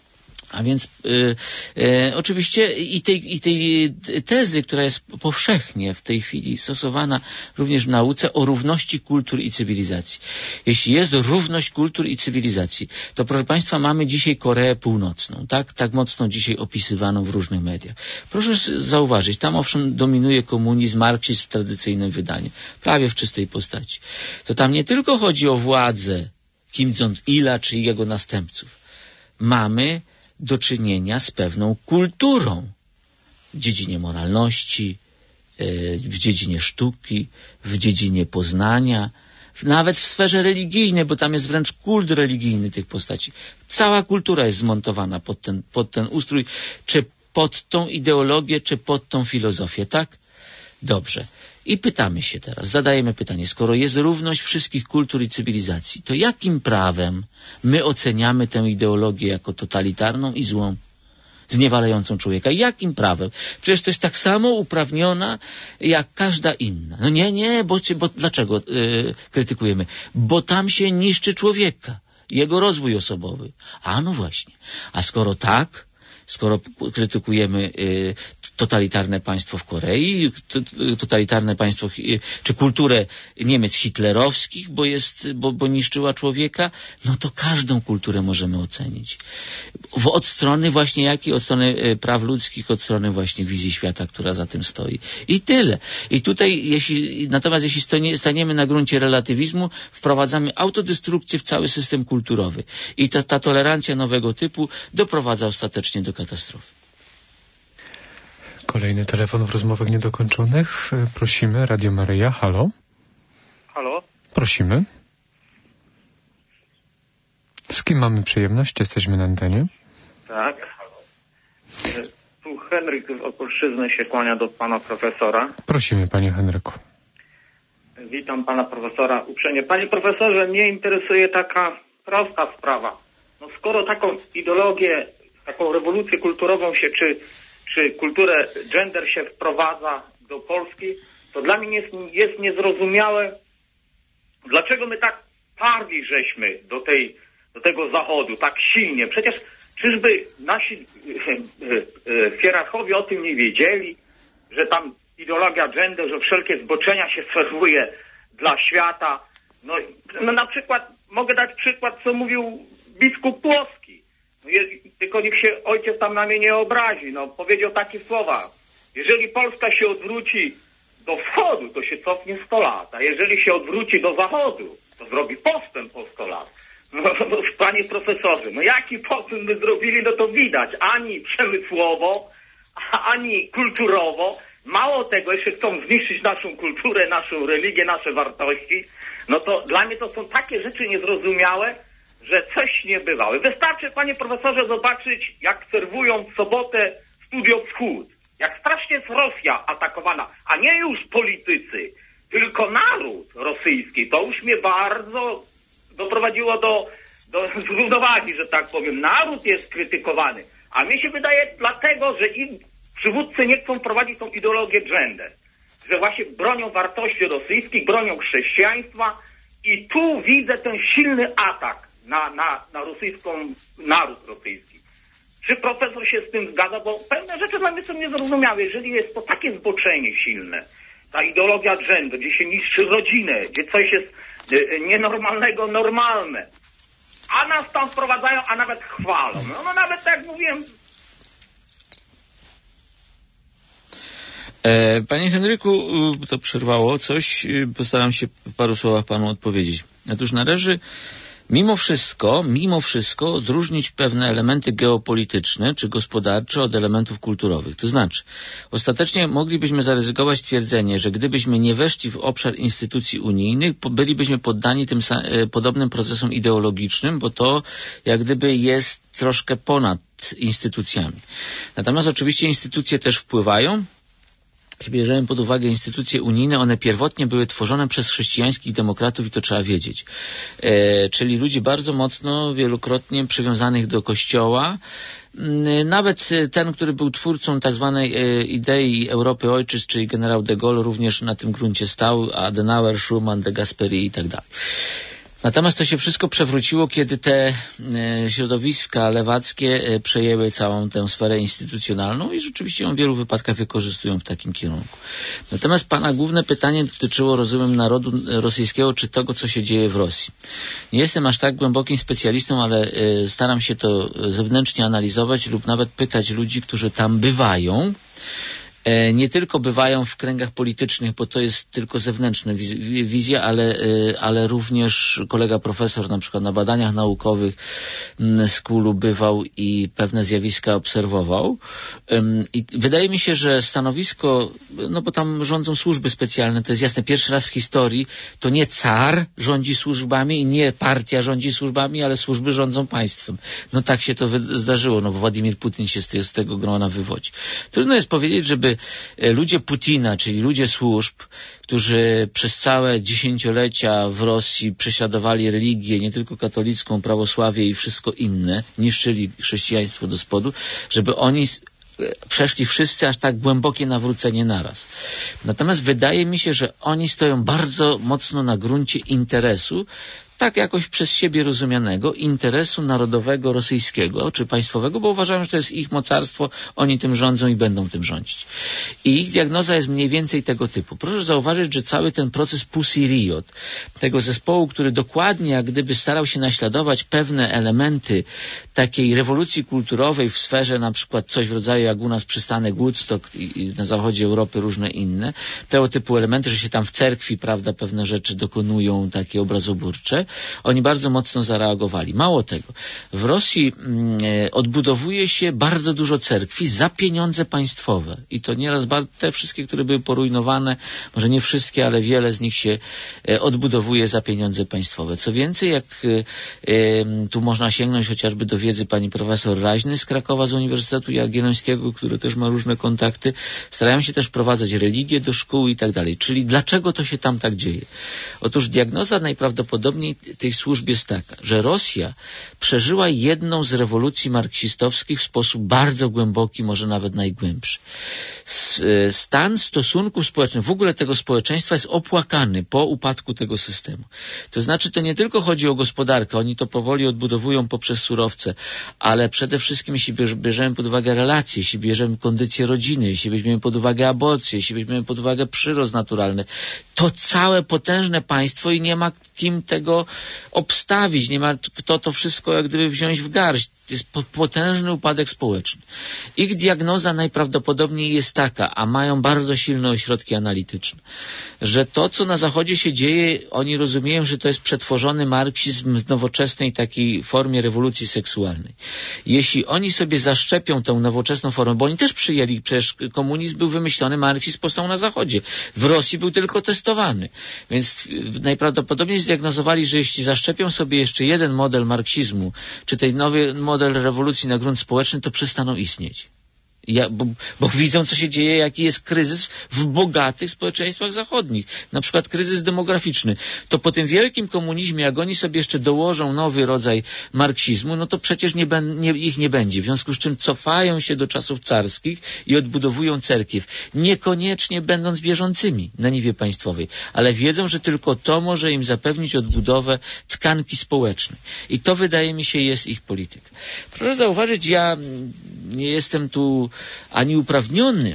A więc y, y, oczywiście i tej, i tej tezy, która jest powszechnie w tej chwili stosowana również w nauce o równości kultur i cywilizacji. Jeśli jest równość kultur i cywilizacji, to proszę Państwa, mamy dzisiaj Koreę Północną, tak, tak mocno dzisiaj opisywaną w różnych mediach. Proszę zauważyć, tam owszem dominuje komunizm, marksizm w tradycyjnym wydaniu, prawie w czystej postaci. To tam nie tylko chodzi o władzę Kim Jong-ila czy jego następców. Mamy do czynienia z pewną kulturą w dziedzinie moralności, w dziedzinie sztuki, w dziedzinie poznania, nawet w sferze religijnej, bo tam jest wręcz kult religijny tych postaci. Cała kultura jest zmontowana pod ten, pod ten ustrój, czy pod tą ideologię, czy pod tą filozofię, tak? Dobrze. I pytamy się teraz, zadajemy pytanie, skoro jest równość wszystkich kultur i cywilizacji, to jakim prawem my oceniamy tę ideologię jako totalitarną i złą, zniewalającą człowieka? Jakim prawem? Przecież to jest tak samo uprawniona jak każda inna. No nie, nie, bo, bo dlaczego yy, krytykujemy? Bo tam się niszczy człowieka, jego rozwój osobowy. A no właśnie. A skoro tak, skoro krytykujemy y, totalitarne państwo w Korei, t, totalitarne państwo, y, czy kulturę Niemiec hitlerowskich, bo jest, bo, bo niszczyła człowieka, no to każdą kulturę możemy ocenić. W, od strony właśnie jakiej? Od strony y, praw ludzkich, od strony właśnie wizji świata, która za tym stoi. I tyle. I tutaj, jeśli, natomiast jeśli stanie, staniemy na gruncie relatywizmu, wprowadzamy autodestrukcję w cały system kulturowy. I ta, ta tolerancja nowego typu doprowadza ostatecznie do katastrofy. Kolejny telefon w rozmowach niedokończonych. Prosimy, Radio Maryja, halo. Halo? Prosimy. Z kim mamy przyjemność? Jesteśmy na antenie. Tak. Tu Henryk z Opolszczyzny się kłania do pana profesora. Prosimy, panie Henryku. Witam pana profesora uprzejmie. Panie profesorze, mnie interesuje taka prosta sprawa. No skoro taką ideologię, taką rewolucję kulturową się, czy, czy kulturę gender się wprowadza do Polski, to dla mnie jest, jest niezrozumiałe, dlaczego my tak parli żeśmy do tej, do tego Zachodu, tak silnie. Przecież czyżby nasi hierarchowie o tym nie wiedzieli, że tam ideologia gender, że wszelkie zboczenia się serwuje dla świata. No, no na przykład, mogę dać przykład, co mówił biskup Płocki. No, je, tylko niech się ojciec tam na mnie nie obrazi. No, powiedział takie słowa. Jeżeli Polska się odwróci do wschodu, to się cofnie sto lat. A jeżeli się odwróci do zachodu, to zrobi postęp po sto lat. No, no panie profesorze, no jaki postęp by zrobili, no to widać. Ani przemysłowo, ani kulturowo. Mało tego, jeszcze chcą zniszczyć naszą kulturę, naszą religię, nasze wartości. No to dla mnie to są takie rzeczy niezrozumiałe, że coś niebywałe. Wystarczy, panie profesorze, zobaczyć, jak serwują w sobotę Studio Wschód. Jak strasznie jest Rosja atakowana, a nie już politycy, tylko naród rosyjski. To już mnie bardzo doprowadziło do, do równowagi, że tak powiem. Naród jest krytykowany, a mnie się wydaje dlatego, że im przywódcy nie chcą prowadzić tą ideologię gender, że właśnie bronią wartości rosyjskich, bronią chrześcijaństwa i tu widzę ten silny atak na, na, na rosyjską, naród rosyjski. Czy profesor się z tym zgadza? Bo pewne rzeczy dla mnie są niezrozumiałe. Jeżeli jest to takie zboczenie silne, ta ideologia gender, gdzie się niszczy rodzinę, gdzie coś jest nienormalnego normalne, a nas tam wprowadzają, a nawet chwalą. No, no nawet tak jak mówiłem. E, panie Henryku, to przerwało coś. Postaram się w paru słowach panu odpowiedzieć. Otóż należy mimo wszystko, mimo wszystko odróżnić pewne elementy geopolityczne czy gospodarcze od elementów kulturowych. To znaczy, ostatecznie moglibyśmy zaryzykować twierdzenie, że gdybyśmy nie weszli w obszar instytucji unijnych, bylibyśmy poddani tym podobnym procesom ideologicznym, bo to jak gdyby jest troszkę ponad instytucjami. Natomiast oczywiście instytucje też wpływają Jeśli bierzemy pod uwagę instytucje unijne, one pierwotnie były tworzone przez chrześcijańskich demokratów i to trzeba wiedzieć. E, czyli ludzi bardzo mocno, wielokrotnie przywiązanych do Kościoła. Nawet ten, który był twórcą tak zwanej e, idei Europy Ojczyzn, czyli generał de Gaulle, również na tym gruncie stał, Adenauer, Schuman, de Gasperi i tak dalej. Natomiast to się wszystko przewróciło, kiedy te e, środowiska lewackie e, przejęły całą tę sferę instytucjonalną i rzeczywiście ją w wielu wypadkach wykorzystują w takim kierunku. Natomiast pana główne pytanie dotyczyło, rozumiem, narodu rosyjskiego, czy tego, co się dzieje w Rosji. Nie jestem aż tak głębokim specjalistą, ale e, staram się to zewnętrznie analizować lub nawet pytać ludzi, którzy tam bywają. Nie tylko bywają w kręgach politycznych, bo to jest tylko zewnętrzna wizja, ale, ale również kolega profesor na przykład na badaniach naukowych z Kulu bywał i pewne zjawiska obserwował. I wydaje mi się, że stanowisko, no bo tam rządzą służby specjalne, to jest jasne, pierwszy raz w historii to nie car rządzi służbami i nie partia rządzi służbami, ale służby rządzą państwem. No tak się to zdarzyło, no bo Władimir Putin się z tego grona wywodzi. Trudno jest powiedzieć, żeby ludzie Putina, czyli ludzie służb, którzy przez całe dziesięciolecia w Rosji prześladowali religię, nie tylko katolicką, prawosławie i wszystko inne, niszczyli chrześcijaństwo do spodu, żeby oni przeszli wszyscy aż tak głębokie nawrócenie naraz. Natomiast wydaje mi się, że oni stoją bardzo mocno na gruncie interesu, tak jakoś przez siebie rozumianego, interesu narodowego rosyjskiego czy państwowego, bo uważają, że to jest ich mocarstwo, oni tym rządzą i będą tym rządzić. I ich diagnoza jest mniej więcej tego typu. Proszę zauważyć, że cały ten proces Pussy Riot, tego zespołu, który dokładnie jak gdyby starał się naśladować pewne elementy takiej rewolucji kulturowej w sferze na przykład coś w rodzaju jak u nas przystanek Woodstock i, i na zachodzie Europy różne inne, tego typu elementy, że się tam w cerkwi, prawda, pewne rzeczy dokonują takie obrazoburcze, oni bardzo mocno zareagowali. Mało tego, w Rosji e, odbudowuje się bardzo dużo cerkwi za pieniądze państwowe. I to nieraz te wszystkie, które były porujnowane, może nie wszystkie, ale wiele z nich się e, odbudowuje za pieniądze państwowe. Co więcej, jak e, e, tu można sięgnąć chociażby do wiedzy pani profesor Raźny z Krakowa, z Uniwersytetu Jagiellońskiego, który też ma różne kontakty, starają się też wprowadzać religię do szkół i tak dalej. Czyli dlaczego to się tam tak dzieje? Otóż diagnoza najprawdopodobniej tych służb jest taka, że Rosja przeżyła jedną z rewolucji marksistowskich w sposób bardzo głęboki, może nawet najgłębszy. Stan stosunków społecznych, w ogóle tego społeczeństwa jest opłakany po upadku tego systemu. To znaczy, to nie tylko chodzi o gospodarkę, oni to powoli odbudowują poprzez surowce, ale przede wszystkim, jeśli bierzemy pod uwagę relacje, jeśli bierzemy kondycję rodziny, jeśli weźmiemy pod uwagę aborcję, jeśli weźmiemy pod uwagę przyrost naturalny, to całe potężne państwo i nie ma kim tego obstawić, nie ma kto to wszystko jak gdyby wziąć w garść. To jest potężny upadek społeczny. Ich diagnoza najprawdopodobniej jest taka, a mają bardzo silne ośrodki analityczne, że to, co na Zachodzie się dzieje, oni rozumieją, że to jest przetworzony marksizm w nowoczesnej takiej formie rewolucji seksualnej. Jeśli oni sobie zaszczepią tę nowoczesną formę, bo oni też przyjęli, przecież komunizm był wymyślony, marksizm powstał na Zachodzie. W Rosji był tylko testowany. Więc najprawdopodobniej zdiagnozowali, że jeśli zaszczepią sobie jeszcze jeden model marksizmu, czy tej nowy model rewolucji na grunt społeczny, to przestaną istnieć. Ja, bo, bo widzą, co się dzieje, jaki jest kryzys w bogatych społeczeństwach zachodnich. Na przykład kryzys demograficzny. To po tym wielkim komunizmie, jak oni sobie jeszcze dołożą nowy rodzaj marksizmu, no to przecież nie, nie, ich nie będzie. W związku z czym cofają się do czasów carskich i odbudowują cerkiew. Niekoniecznie będąc wierzącymi na niwie państwowej, ale wiedzą, że tylko to może im zapewnić odbudowę tkanki społecznej. I to, wydaje mi się, jest ich polityka. Proszę zauważyć, ja nie jestem tu ani uprawniony,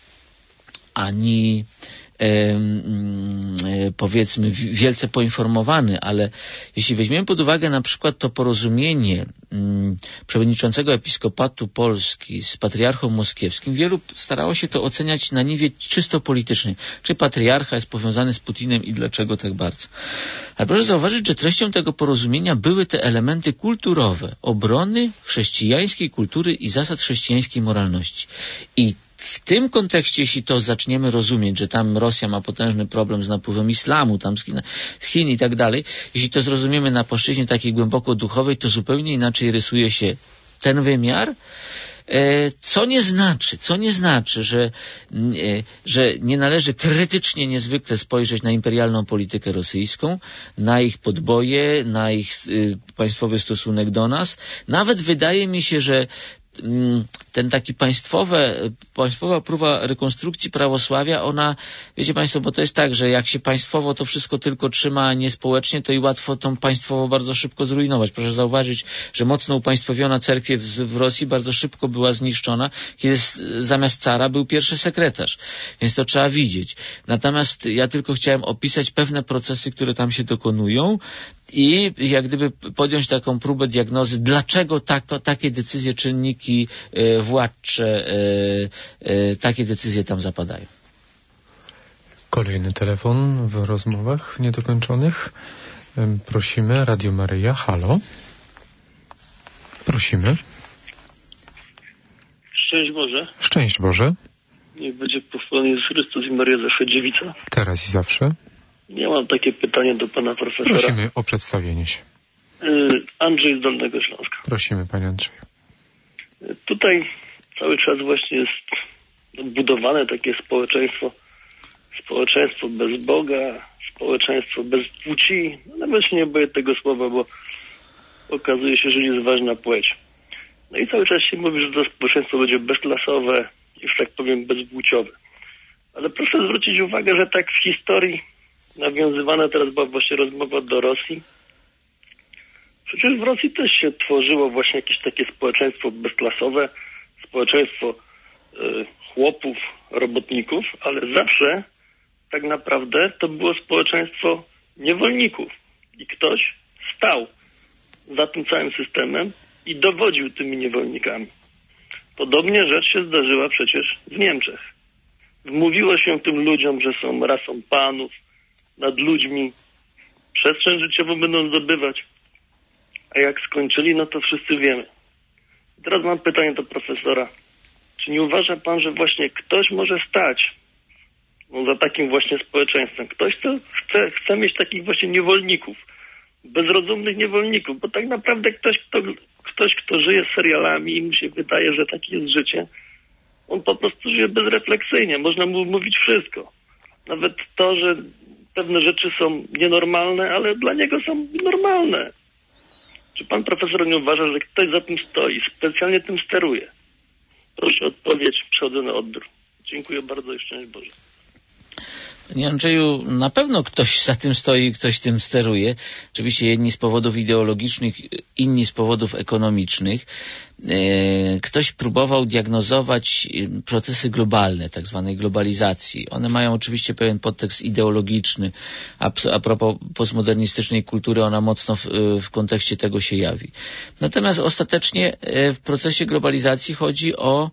ani e, e, powiedzmy wielce poinformowany, ale jeśli weźmiemy pod uwagę na przykład to porozumienie m, przewodniczącego Episkopatu Polski z patriarchą moskiewskim, wielu starało się to oceniać na niwie czysto politycznej. Czy patriarcha jest powiązany z Putinem i dlaczego tak bardzo? Ale proszę zauważyć, że treścią tego porozumienia były te elementy kulturowe, obrony chrześcijańskiej kultury i zasad chrześcijańskiej moralności. I w tym kontekście, jeśli to zaczniemy rozumieć, że tam Rosja ma potężny problem z napływem islamu, tam z Chin, z Chin i tak dalej, jeśli to zrozumiemy na płaszczyźnie takiej głęboko duchowej, to zupełnie inaczej rysuje się ten wymiar Co nie znaczy, co nie znaczy, że, że nie należy krytycznie niezwykle spojrzeć na imperialną politykę rosyjską, na ich podboje, na ich państwowy stosunek do nas. Nawet wydaje mi się, że ten taki państwowe, państwowa próba rekonstrukcji prawosławia, ona, wiecie państwo, bo to jest tak, że jak się państwowo to wszystko tylko trzyma, a nie społecznie, to i łatwo tą państwowo bardzo szybko zrujnować. Proszę zauważyć, że mocno upaństwowiona cerkiew w Rosji bardzo szybko była zniszczona, kiedy zamiast cara był pierwszy sekretarz. Więc to trzeba widzieć. Natomiast ja tylko chciałem opisać pewne procesy, które tam się dokonują i jak gdyby podjąć taką próbę diagnozy, dlaczego tak, takie decyzje, czynniki e, władcze, e, e, takie decyzje tam zapadają. Kolejny telefon w rozmowach niedokończonych. Prosimy, Radio Maryja, halo. Prosimy. Szczęść Boże. Szczęść Boże. Niech będzie pochwalony Jezus Chrystus i Maria zawsze dziewica. Teraz i zawsze. Ja mam takie pytanie do pana profesora. Prosimy o przedstawienie się. Andrzej z Dolnego Śląska. Prosimy, panie Andrzeju. Tutaj cały czas właśnie jest budowane takie społeczeństwo, społeczeństwo bez Boga, społeczeństwo bez płci. No, nawet się nie boję tego słowa, bo okazuje się, że nie jest ważna płeć. No i cały czas się mówi, że to społeczeństwo będzie bezklasowe, już tak powiem bezpłciowe. Ale proszę zwrócić uwagę, że tak w historii nawiązywana teraz była właśnie rozmowa do Rosji. Przecież w Rosji też się tworzyło właśnie jakieś takie społeczeństwo bezklasowe, społeczeństwo y, chłopów, robotników, ale zawsze tak naprawdę to było społeczeństwo niewolników. I ktoś stał za tym całym systemem i dowodził tymi niewolnikami. Podobnie rzecz się zdarzyła przecież w Niemczech. Wmówiło się tym ludziom, że są rasą panów, nad ludźmi, przestrzeń życiową będą zdobywać. A jak skończyli, no to wszyscy wiemy. Teraz mam pytanie do profesora. Czy nie uważa pan, że właśnie ktoś może stać no, za takim właśnie społeczeństwem? Ktoś, kto chce, chce mieć takich właśnie niewolników, bezrozumnych niewolników, bo tak naprawdę ktoś, kto, ktoś, kto żyje z serialami i mu się wydaje, że takie jest życie, on po prostu żyje bezrefleksyjnie. Można mu mówić wszystko. Nawet to, że pewne rzeczy są nienormalne, ale dla niego są normalne. Czy pan profesor nie uważa, że ktoś za tym stoi, specjalnie tym steruje? Proszę o odpowiedź, przechodzę na odbiór. Dziękuję bardzo i szczęść Boże. Panie Andrzeju, na pewno ktoś za tym stoi i ktoś tym steruje. Oczywiście jedni z powodów ideologicznych, inni z powodów ekonomicznych. Ktoś próbował diagnozować procesy globalne, tak zwanej globalizacji. One mają oczywiście pewien podtekst ideologiczny, a, a propos postmodernistycznej kultury ona mocno w, w kontekście tego się jawi. Natomiast ostatecznie w procesie globalizacji chodzi o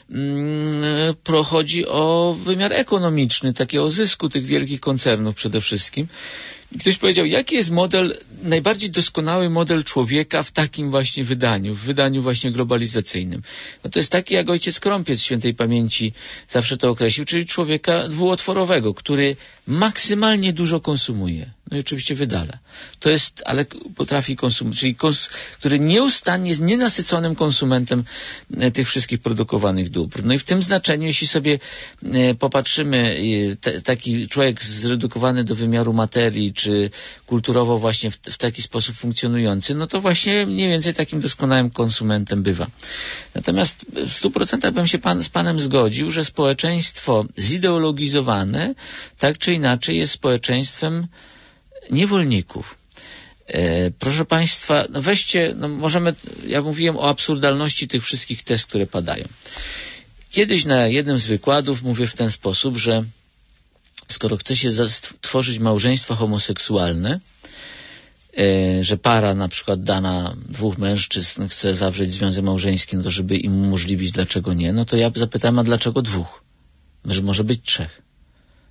chodzi o wymiar ekonomiczny, takiego zysku tych wielkich koncernów przede wszystkim. I ktoś powiedział, jaki jest model, najbardziej doskonały model człowieka w takim właśnie wydaniu, w wydaniu właśnie globalizacyjnym. No to jest taki, jak ojciec Krąpiec świętej pamięci zawsze to określił, czyli człowieka dwuotworowego, który maksymalnie dużo konsumuje. No i oczywiście wydala. To jest, ale potrafi konsumować, czyli kons- który nieustannie jest nienasyconym konsumentem tych wszystkich produkowanych dóbr. No i w tym znaczeniu, jeśli sobie e, popatrzymy, e, te, taki człowiek zredukowany do wymiaru materii, czy kulturowo właśnie w, w taki sposób funkcjonujący, no to właśnie mniej więcej takim doskonałym konsumentem bywa. Natomiast w stu procentach bym się pan, z panem zgodził, że społeczeństwo zideologizowane tak czy inaczej jest społeczeństwem niewolników. E, proszę państwa, no weźcie, no możemy, ja mówiłem o absurdalności tych wszystkich tez, które padają. Kiedyś na jednym z wykładów mówię w ten sposób, że skoro chce się tworzyć małżeństwa homoseksualne, e, że para na przykład dana dwóch mężczyzn chce zawrzeć związek małżeński, no to żeby im umożliwić, dlaczego nie, no to ja zapytałem, a dlaczego dwóch? Że może być trzech.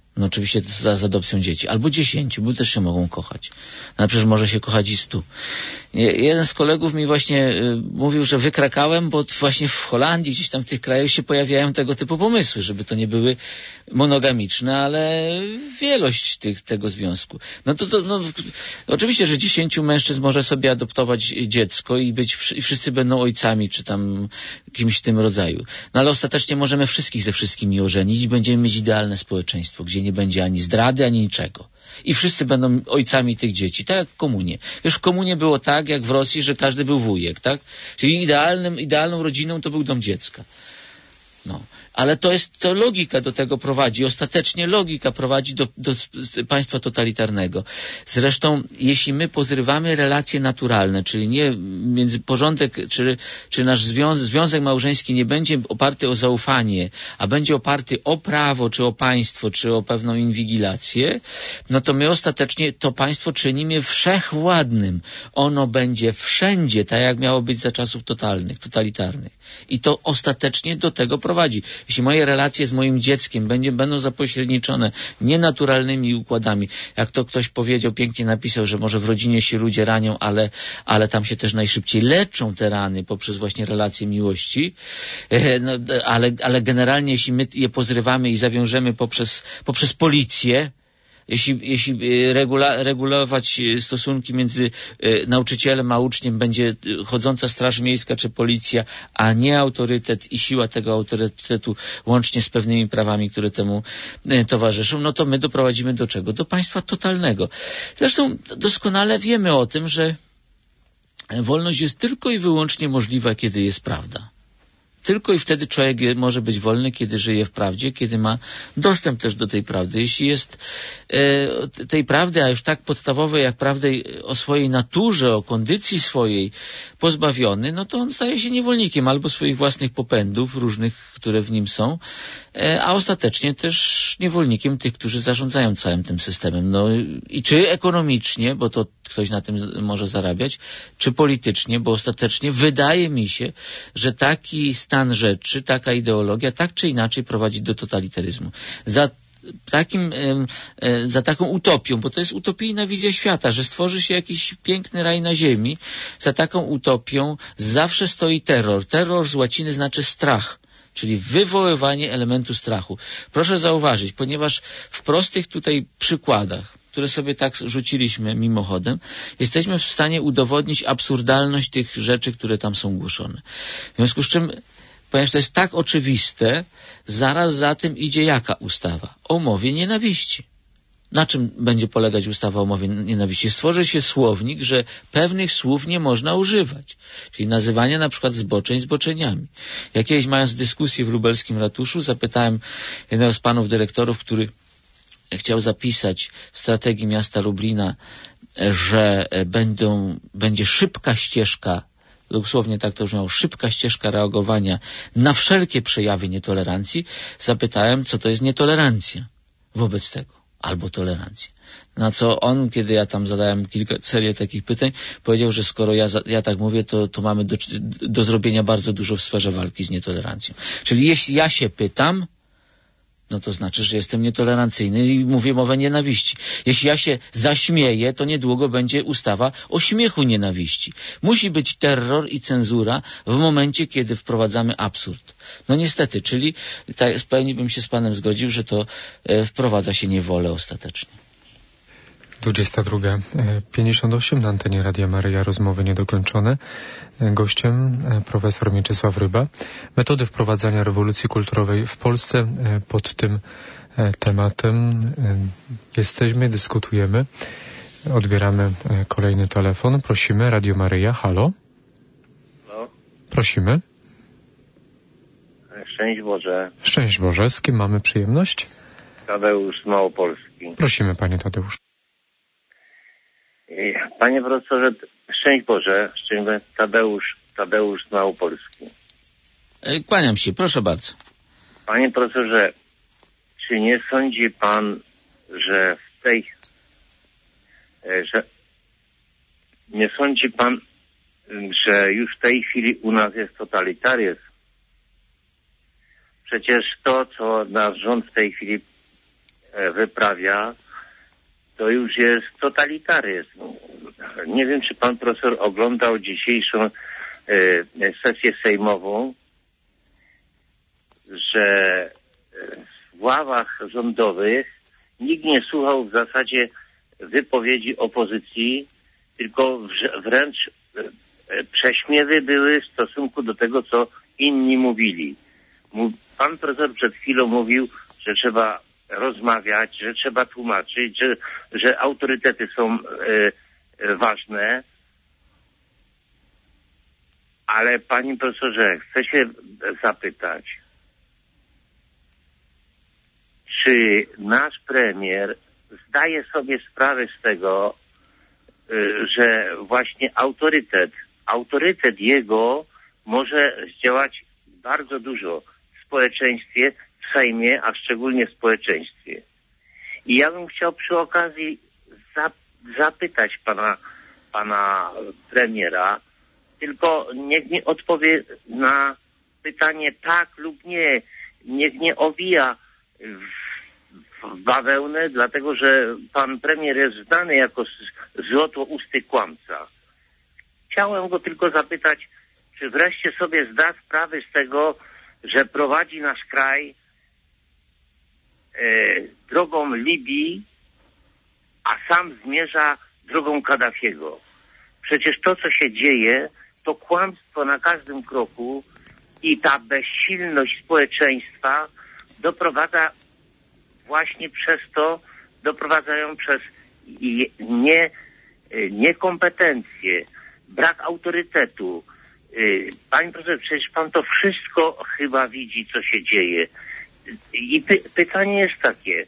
No oczywiście za, za adopcją dzieci. Albo dziesięciu, bo też się mogą kochać. No przecież może się kochać i stu. Jeden z kolegów mi właśnie y, mówił, że wykrakałem, bo właśnie w Holandii, gdzieś tam w tych krajach się pojawiają tego typu pomysły, żeby to nie były monogamiczne, ale wielość tych, tego związku. No to, to no, oczywiście, że dziesięciu mężczyzn może sobie adoptować dziecko i być, i wszyscy będą ojcami, czy tam kimś w tym rodzaju. No ale ostatecznie możemy wszystkich ze wszystkimi ożenić i będziemy mieć idealne społeczeństwo, gdzie nie będzie ani zdrady, ani niczego. I wszyscy będą ojcami tych dzieci, tak jak w komunie. Wiesz, w komunie było tak, jak w Rosji, że każdy był wujek, tak? Czyli idealnym, idealną rodziną to był dom dziecka. No. Ale to jest, to logika do tego prowadzi. Ostatecznie logika prowadzi do, do państwa totalitarnego. Zresztą, jeśli my pozrywamy relacje naturalne, czyli nie między porządek, czy, czy nasz związek, związek małżeński nie będzie oparty o zaufanie, a będzie oparty o prawo, czy o państwo, czy o pewną inwigilację, no to my ostatecznie to państwo czynimy wszechwładnym. Ono będzie wszędzie, tak jak miało być za czasów totalnych, totalitarnych. I to ostatecznie do tego prowadzi. Jeśli moje relacje z moim dzieckiem będzie, będą zapośredniczone nienaturalnymi układami, jak to ktoś powiedział, pięknie napisał, że może w rodzinie się ludzie ranią, ale, ale tam się też najszybciej leczą te rany poprzez właśnie relacje miłości, e, no, ale, ale generalnie jeśli my je pozrywamy i zawiążemy poprzez, poprzez policję, Jeśli, jeśli regula, regulować stosunki między nauczycielem a uczniem będzie chodząca straż miejska czy policja, a nie autorytet i siła tego autorytetu łącznie z pewnymi prawami, które temu towarzyszą, no to my doprowadzimy do czego? Do państwa totalnego. Zresztą doskonale wiemy o tym, że wolność jest tylko i wyłącznie możliwa, kiedy jest prawda. Tylko i wtedy człowiek może być wolny, kiedy żyje w prawdzie, kiedy ma dostęp też do tej prawdy. Jeśli jest e, tej prawdy, a już tak podstawowej jak prawdy o swojej naturze, o kondycji swojej pozbawiony, no to on staje się niewolnikiem albo swoich własnych popędów różnych, które w nim są, e, a ostatecznie też niewolnikiem tych, którzy zarządzają całym tym systemem. No i czy ekonomicznie, bo to ktoś na tym może zarabiać, czy politycznie, bo ostatecznie wydaje mi się, że taki stan rzeczy, taka ideologia tak czy inaczej prowadzi do totalitaryzmu. Za takim, za taką utopią, bo to jest utopijna wizja świata, że stworzy się jakiś piękny raj na ziemi, za taką utopią zawsze stoi terror. Terror z łaciny znaczy strach, czyli wywoływanie elementu strachu. Proszę zauważyć, ponieważ w prostych tutaj przykładach, które sobie tak rzuciliśmy mimochodem, jesteśmy w stanie udowodnić absurdalność tych rzeczy, które tam są głoszone. W związku z czym, ponieważ to jest tak oczywiste, zaraz za tym idzie jaka ustawa? O mowie nienawiści. Na czym będzie polegać ustawa o mowie nienawiści? Stworzy się słownik, że pewnych słów nie można używać. Czyli nazywanie na przykład zboczeń zboczeniami. Ja kiedyś, mając dyskusję w lubelskim ratuszu, zapytałem jednego z panów dyrektorów, który chciał zapisać w strategii miasta Lublina, że będą, będzie szybka ścieżka, dosłownie tak to brzmiało, szybka ścieżka reagowania na wszelkie przejawy nietolerancji. Zapytałem, co to jest nietolerancja wobec tego, albo tolerancja. Na co on, kiedy ja tam zadałem kilka, serię takich pytań, powiedział, że skoro ja, ja tak mówię, to, to mamy do, do zrobienia bardzo dużo w sferze walki z nietolerancją. Czyli jeśli ja się pytam, no to znaczy, że jestem nietolerancyjny i mówię mowę nienawiści. Jeśli ja się zaśmieję, to niedługo będzie ustawa o śmiechu nienawiści. Musi być terror i cenzura w momencie, kiedy wprowadzamy absurd. No niestety, czyli tak, w pełni bym się z panem zgodził, że to e, wprowadza się niewolę ostatecznie. dwudziesta druga pięćdziesiąt osiem na antenie Radia Maryja, rozmowy niedokończone. Gościem profesor Mieczysław Ryba. Metody wprowadzania rewolucji kulturowej w Polsce. Pod tym tematem jesteśmy, dyskutujemy. Odbieramy kolejny telefon. Prosimy, Radio Maryja, halo. Halo. Prosimy. Szczęść Boże. Szczęść Boże. Z kim mamy przyjemność? Tadeusz z Małopolski. Prosimy, panie Tadeusz. Panie profesorze, szczęść Boże, szczęść Boże, Tadeusz, Tadeusz z Małopolski. Kłaniam się, proszę bardzo. Panie profesorze, czy nie sądzi pan, że w tej, że nie sądzi pan, że już w tej chwili u nas jest totalitaryzm? Przecież to, co nasz rząd w tej chwili wyprawia, to już jest totalitaryzm. Nie wiem, czy pan profesor oglądał dzisiejszą e, sesję sejmową, że w ławach rządowych nikt nie słuchał w zasadzie wypowiedzi opozycji, tylko wręcz prześmiewy były w stosunku do tego, co inni mówili. Pan profesor przed chwilą mówił, że trzeba rozmawiać, że trzeba tłumaczyć, że, że autorytety są e, ważne. Ale panie profesorze, chcę się zapytać, czy nasz premier zdaje sobie sprawę z tego, że właśnie autorytet, autorytet jego może zdziałać bardzo dużo w społeczeństwie, w Sejmie, a szczególnie w społeczeństwie. I ja bym chciał przy okazji zapytać pana, pana premiera, tylko niech mi odpowie na pytanie tak lub nie. Niech nie owija w, w bawełnę, dlatego że pan premier jest znany jako złotousty kłamca. Chciałem go tylko zapytać, czy wreszcie sobie zda sprawę z tego, że prowadzi nasz kraj e, drogą Libii, a sam zmierza drogą Kaddafiego. Przecież to, co się dzieje, to kłamstwo na każdym kroku i ta bezsilność społeczeństwa doprowadza właśnie przez to, doprowadzają przez nie, niekompetencje, brak autorytetu. Panie profesor, przecież pan to wszystko chyba widzi, co się dzieje. I py pytanie jest takie,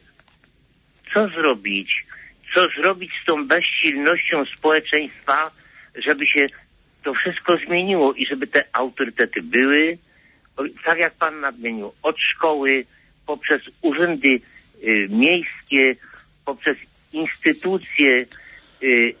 co zrobić, co zrobić z tą bezsilnością społeczeństwa, żeby się to wszystko zmieniło i żeby te autorytety były, tak jak pan nadmienił, od szkoły, poprzez urzędy y, miejskie, poprzez instytucje. Y,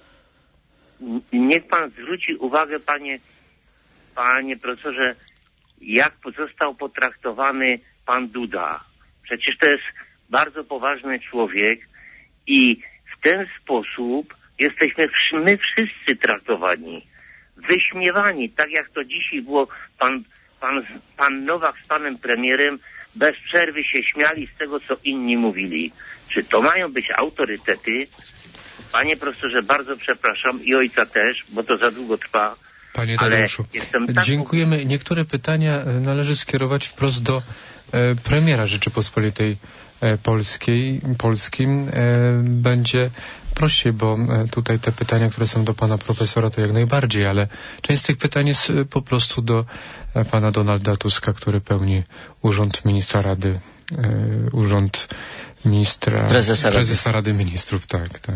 niech pan zwróci uwagę, panie, panie profesorze, jak został potraktowany pan Duda. Przecież to jest bardzo poważny człowiek i w ten sposób jesteśmy my wszyscy traktowani, wyśmiewani, tak jak to dzisiaj było. Pan, pan, pan Nowak z panem premierem bez przerwy się śmiali z tego, co inni mówili. Czy to mają być autorytety? Panie profesorze, bardzo przepraszam i ojca też, bo to za długo trwa. Panie Tadeuszu, tak... dziękujemy. Niektóre pytania należy skierować wprost do e, premiera Rzeczypospolitej e, Polskiej. Polskim e, będzie prościej, bo e, tutaj te pytania, które są do pana profesora, to jak najbardziej, ale część z tych pytań jest e, po prostu do e, pana Donalda Tuska, który pełni urząd ministra Rady, e, urząd ministra... Prezesa Rady. Prezesa Rady Ministrów, tak, tak.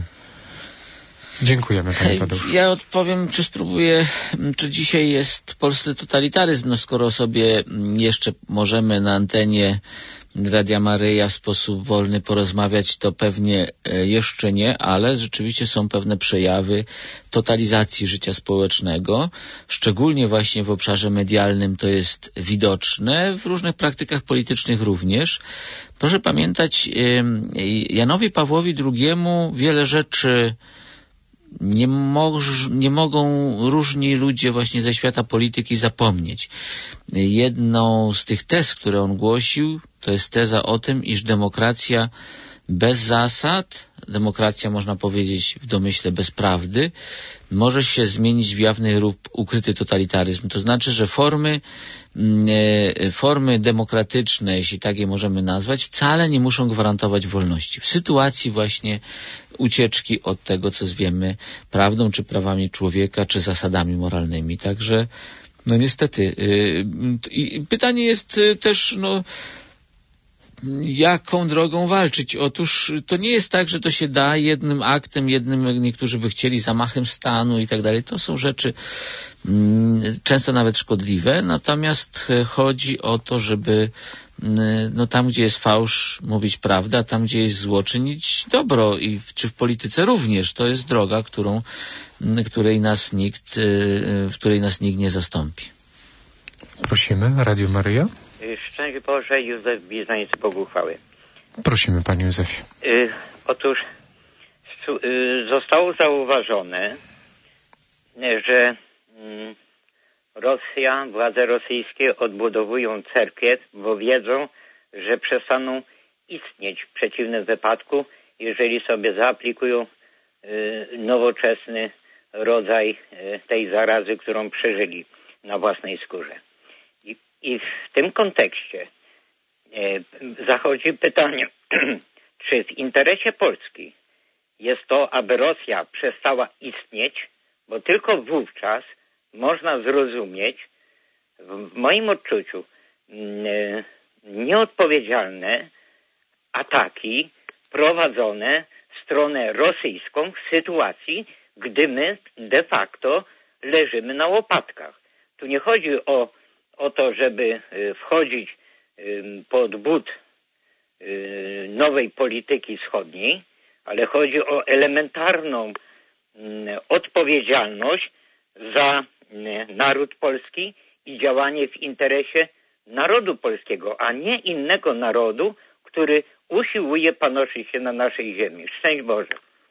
Dziękujemy, panie Tadeuszu. Ja odpowiem, czy spróbuję, czy dzisiaj jest polski totalitaryzm. No skoro sobie jeszcze możemy na antenie Radia Maryja w sposób wolny porozmawiać, to pewnie jeszcze nie, ale rzeczywiście są pewne przejawy totalizacji życia społecznego. Szczególnie właśnie w obszarze medialnym to jest widoczne, w różnych praktykach politycznych również. Proszę pamiętać, Janowi Pawłowi drugiemu wiele rzeczy Nie, moż, nie mogą różni ludzie właśnie ze świata polityki zapomnieć. Jedną z tych tez, które on głosił, to jest teza o tym, iż demokracja bez zasad, demokracja można powiedzieć w domyśle bez prawdy, może się zmienić w jawny lub ukryty totalitaryzm. To znaczy, że formy, e, formy demokratyczne, jeśli tak je możemy nazwać, wcale nie muszą gwarantować wolności. W sytuacji właśnie ucieczki od tego, co zwiemy prawdą, czy prawami człowieka, czy zasadami moralnymi. Także, no niestety. I pytanie jest też, no, jaką drogą walczyć? Otóż to nie jest tak, że to się da jednym aktem, jednym, niektórzy by chcieli zamachem stanu i tak dalej. To są rzeczy mm, często nawet szkodliwe, natomiast chodzi o to, żeby no tam, gdzie jest fałsz, mówić prawdę, a tam, gdzie jest zło, czynić dobro. I w, czy w polityce również. To jest droga, którą, której nas nikt, w której nas nikt nie zastąpi. Prosimy, Radio Maryja. Szczęść Boże, Józef Bizaniec, Bogu chwały. Prosimy, panie Józefie. Y, otóż y, zostało zauważone, że y, Rosja, władze rosyjskie odbudowują cerkwie, bo wiedzą, że przestaną istnieć w przeciwnym wypadku, jeżeli sobie zaaplikują y, nowoczesny rodzaj y, tej zarazy, którą przeżyli na własnej skórze. I, i w tym kontekście y, zachodzi pytanie, czy w interesie Polski jest to, aby Rosja przestała istnieć, bo tylko wówczas można zrozumieć, w moim odczuciu, y, nieodpowiedzialne ataki prowadzone w stronę rosyjską w sytuacji, gdy my de facto leżymy na łopatkach. Tu nie chodzi o, o to, żeby wchodzić pod but nowej polityki wschodniej, ale chodzi o elementarną odpowiedzialność za naród polski i działanie w interesie narodu polskiego, a nie innego narodu, który usiłuje panoszyć się na naszej ziemi. Szczęść Boże.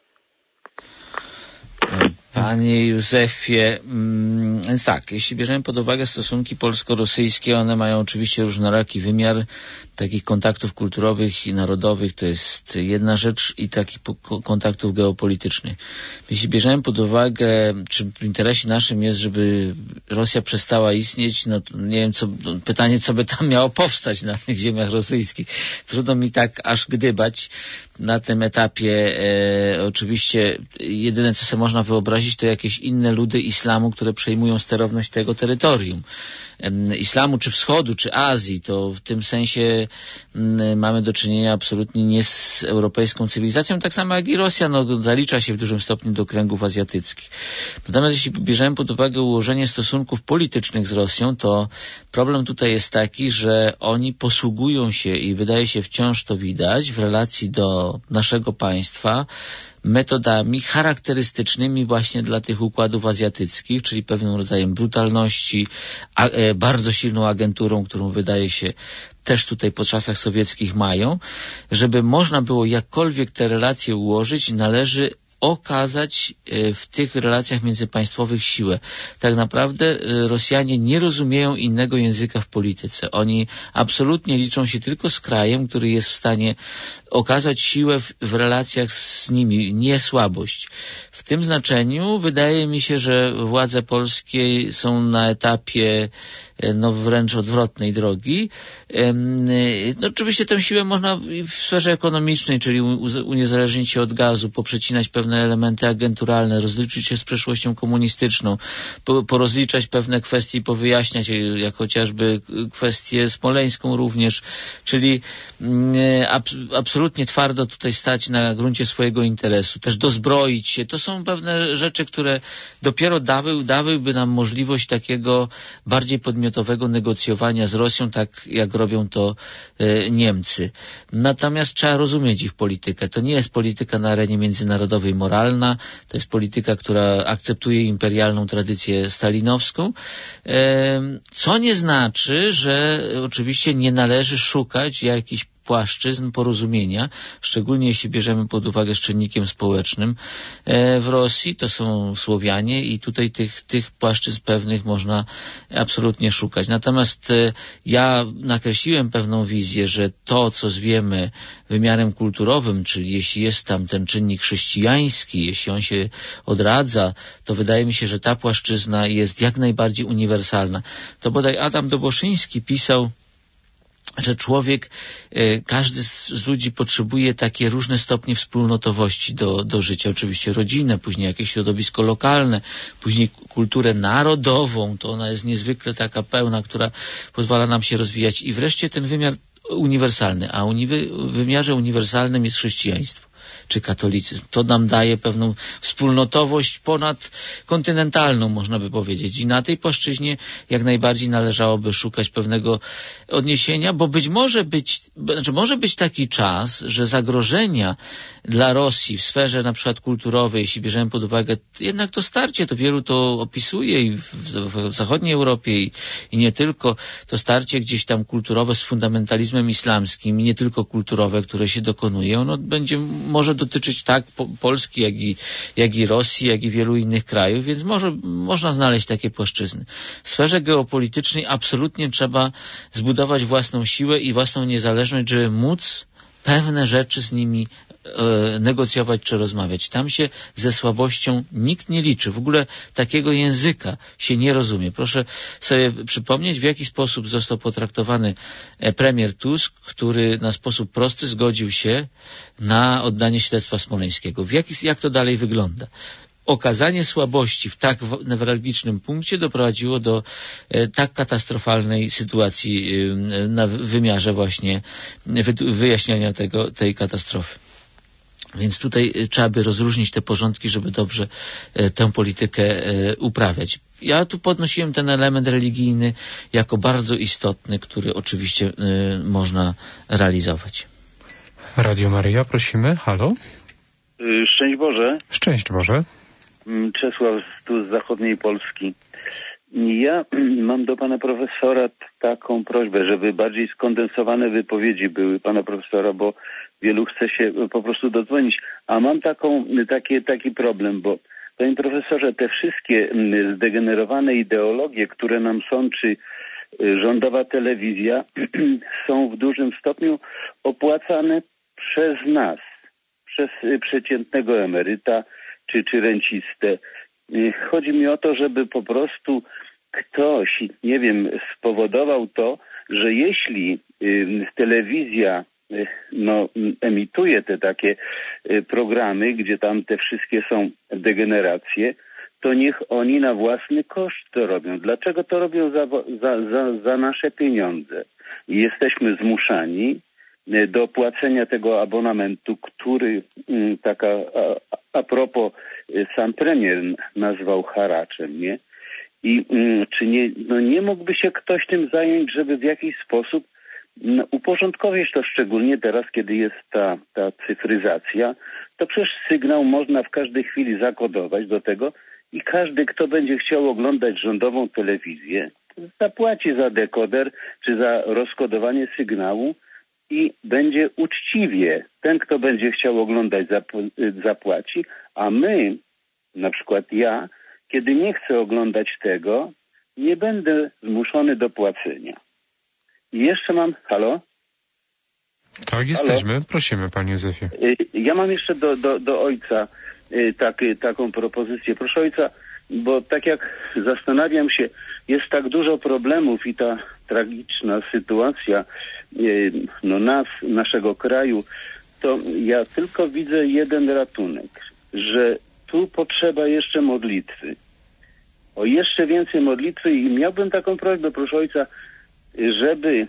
Panie Józefie, mm, więc tak, jeśli bierzemy pod uwagę stosunki polsko-rosyjskie, one mają oczywiście różnoraki wymiar takich kontaktów kulturowych i narodowych, to jest jedna rzecz, i takich kontaktów geopolitycznych. Jeśli bierzemy pod uwagę, czy w interesie naszym jest, żeby Rosja przestała istnieć, no to nie wiem, co, pytanie, co by tam miało powstać na tych ziemiach rosyjskich. Trudno mi tak aż gdybać na tym etapie. E, oczywiście jedyne, co sobie można wyobrazić, to jakieś inne ludy islamu, które przejmują sterowność tego terytorium. Islamu, czy wschodu, czy Azji, to w tym sensie m, mamy do czynienia absolutnie nie z europejską cywilizacją, tak samo jak i Rosja, no, zalicza się w dużym stopniu do kręgów azjatyckich. Natomiast jeśli bierzemy pod uwagę ułożenie stosunków politycznych z Rosją, to problem tutaj jest taki, że oni posługują się, i wydaje się wciąż to widać, w relacji do naszego państwa, metodami charakterystycznymi właśnie dla tych układów azjatyckich, czyli pewnym rodzajem brutalności, a, e, bardzo silną agenturą, którą wydaje się też tutaj po czasach sowieckich mają. Żeby można było jakkolwiek te relacje ułożyć, należy okazać w tych relacjach międzypaństwowych siłę. Tak naprawdę Rosjanie nie rozumieją innego języka w polityce. Oni absolutnie liczą się tylko z krajem, który jest w stanie okazać siłę w, w relacjach z nimi, nie słabość. W tym znaczeniu wydaje mi się, że władze polskie są na etapie no wręcz odwrotnej drogi. No, oczywiście tę siłę można w sferze ekonomicznej, czyli uniezależnić się od gazu, poprzecinać pewne elementy agenturalne, rozliczyć się z przeszłością komunistyczną, porozliczać pewne kwestie i powyjaśniać, jak chociażby kwestię smoleńską również, czyli ab, absolutnie twardo tutaj stać na gruncie swojego interesu, też dozbroić się. To są pewne rzeczy, które dopiero dały, dałyby nam możliwość takiego bardziej podmiotowego negocjowania z Rosją, tak jak robią to e, Niemcy. Natomiast trzeba rozumieć ich politykę. To nie jest polityka na arenie międzynarodowej moralna, to jest polityka, która akceptuje imperialną tradycję stalinowską, e, co nie znaczy, że oczywiście nie należy szukać jakichś płaszczyzn porozumienia, szczególnie jeśli bierzemy pod uwagę z czynnikiem społecznym w Rosji, to są Słowianie i tutaj tych, tych płaszczyzn pewnych można absolutnie szukać. Natomiast ja nakreśliłem pewną wizję, że to, co zwiemy wymiarem kulturowym, czyli jeśli jest tam ten czynnik chrześcijański, jeśli on się odradza, to wydaje mi się, że ta płaszczyzna jest jak najbardziej uniwersalna. To bodaj Adam Doboszyński pisał, że człowiek, każdy z ludzi potrzebuje takie różne stopnie wspólnotowości do, do życia. Oczywiście rodzinę, później jakieś środowisko lokalne, później kulturę narodową, to ona jest niezwykle taka pełna, która pozwala nam się rozwijać. I wreszcie ten wymiar uniwersalny, a uni- w wymiarze uniwersalnym jest chrześcijaństwo. czy katolicyzm. To nam daje pewną wspólnotowość ponadkontynentalną, można by powiedzieć. I na tej płaszczyźnie jak najbardziej należałoby szukać pewnego odniesienia, bo być może być, znaczy może być taki czas, że zagrożenia dla Rosji w sferze na przykład kulturowej, jeśli bierzemy pod uwagę jednak to starcie, to wielu to opisuje i w, w zachodniej Europie i, i nie tylko, to starcie gdzieś tam kulturowe z fundamentalizmem islamskim i nie tylko kulturowe, które się dokonuje, ono będzie, może dotyczyć tak po, Polski, jak i, jak i Rosji, jak i wielu innych krajów, więc może, można znaleźć takie płaszczyzny. W sferze geopolitycznej absolutnie trzeba zbudować własną siłę i własną niezależność, żeby móc pewne rzeczy z nimi e, negocjować czy rozmawiać. Tam się ze słabością nikt nie liczy. W ogóle takiego języka się nie rozumie. Proszę sobie przypomnieć, w jaki sposób został potraktowany premier Tusk, który na sposób prosty zgodził się na oddanie śledztwa smoleńskiego. W jaki, jak to dalej wygląda? Okazanie słabości w tak newralgicznym punkcie doprowadziło do e, tak katastrofalnej sytuacji e, na wymiarze właśnie wy, wyjaśniania tego, tej katastrofy. Więc tutaj trzeba by rozróżnić te porządki, żeby dobrze e, tę politykę e, uprawiać. Ja tu podnosiłem ten element religijny jako bardzo istotny, który oczywiście e, można realizować. Radio Maryja, prosimy. Halo? Szczęść Boże. Szczęść Boże. Czesław tu z zachodniej Polski. Ja mam do pana profesora taką prośbę, żeby bardziej skondensowane wypowiedzi były pana profesora, bo wielu chce się po prostu dodzwonić. A mam taką, takie, taki problem, bo panie profesorze, te wszystkie zdegenerowane ideologie, które nam sączy rządowa telewizja, są w dużym stopniu opłacane przez nas, przez przeciętnego emeryta, czy, czy rencistę. Chodzi mi o to, żeby po prostu ktoś, nie wiem, spowodował to, że jeśli y, telewizja y, no, emituje te takie y, programy, gdzie tam te wszystkie są degeneracje, to niech oni na własny koszt to robią. Dlaczego to robią za, za, za, za nasze pieniądze? I jesteśmy zmuszani do płacenia tego abonamentu, który taka a, a propos sam premier nazwał haraczem, nie? I czy nie, no nie mógłby się ktoś tym zająć, żeby w jakiś sposób no, uporządkować to, szczególnie teraz, kiedy jest ta, ta cyfryzacja, to przecież sygnał można w każdej chwili zakodować do tego i każdy, kto będzie chciał oglądać rządową telewizję, zapłaci za dekoder czy za rozkodowanie sygnału i będzie uczciwie. Ten, kto będzie chciał oglądać, zapłaci, a my, na przykład ja, kiedy nie chcę oglądać tego, nie będę zmuszony do płacenia. I jeszcze mam... Halo? Tak, jesteśmy. Halo? Prosimy, panie Józefie. Ja mam jeszcze do, do, do ojca tak, taką propozycję. Proszę ojca, bo tak jak zastanawiam się, jest tak dużo problemów i ta tragiczna sytuacja no nas, naszego kraju, to ja tylko widzę jeden ratunek, że tu potrzeba jeszcze modlitwy. O jeszcze więcej modlitwy i miałbym taką prośbę, proszę ojca, żeby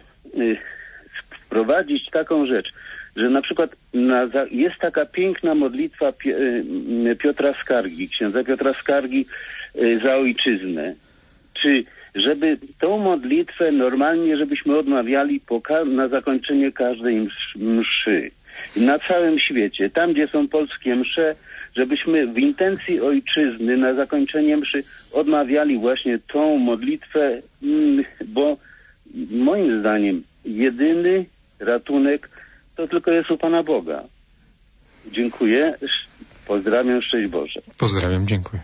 wprowadzić taką rzecz, że na przykład na, jest taka piękna modlitwa Piotra Skargi, księdza Piotra Skargi za ojczyznę. Czy żeby tą modlitwę normalnie, żebyśmy odmawiali po, na zakończenie każdej mszy. Na całym świecie, tam gdzie są polskie msze, żebyśmy w intencji ojczyzny na zakończenie mszy odmawiali właśnie tą modlitwę, bo moim zdaniem jedyny ratunek to tylko jest u Pana Boga. Dziękuję. Pozdrawiam. Szczęść Boże. Pozdrawiam. Dziękuję.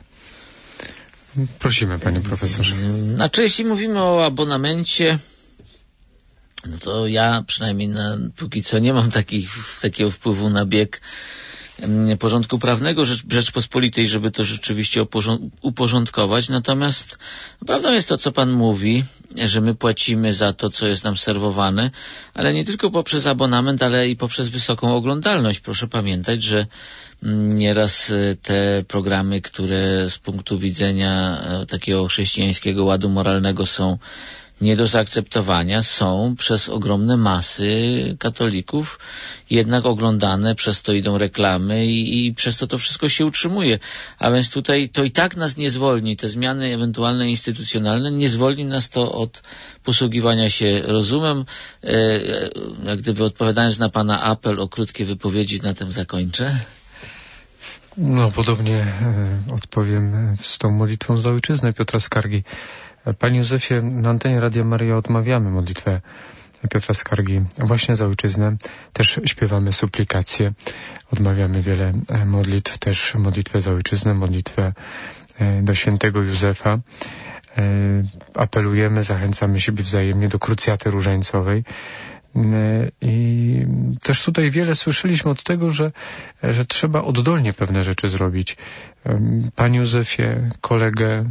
Prosimy, panie profesorze. Znaczy, jeśli mówimy o abonamencie, no to ja przynajmniej na, póki co nie mam takich, takiego wpływu na bieg porządku prawnego Rzecz, Rzeczpospolitej, żeby to rzeczywiście uporządkować. Natomiast prawdą jest to, co pan mówi, że my płacimy za to, co jest nam serwowane, ale nie tylko poprzez abonament, ale i poprzez wysoką oglądalność. Proszę pamiętać, że nieraz te programy, które z punktu widzenia takiego chrześcijańskiego ładu moralnego są nie do zaakceptowania, są przez ogromne masy katolików jednak oglądane, przez to idą reklamy i, i przez to to wszystko się utrzymuje. A więc tutaj to i tak nas nie zwolni, te zmiany ewentualne instytucjonalne, nie zwolni nas to od posługiwania się rozumem. E, jak gdyby odpowiadając na pana apel o krótkie wypowiedzi, na tym zakończę. No, podobnie e, odpowiem z tą modlitwą za ojczyznę Piotra Skargi. Panie Józefie, na antenie Radia Maryja odmawiamy modlitwę Piotra Skargi właśnie za ojczyznę. Też śpiewamy suplikacje, odmawiamy wiele modlitw, też modlitwę za ojczyznę, modlitwę do świętego Józefa. Apelujemy, zachęcamy siebie wzajemnie do krucjaty różańcowej. I też tutaj wiele słyszeliśmy od tego, że, że trzeba oddolnie pewne rzeczy zrobić. Panie Józefie, kolegę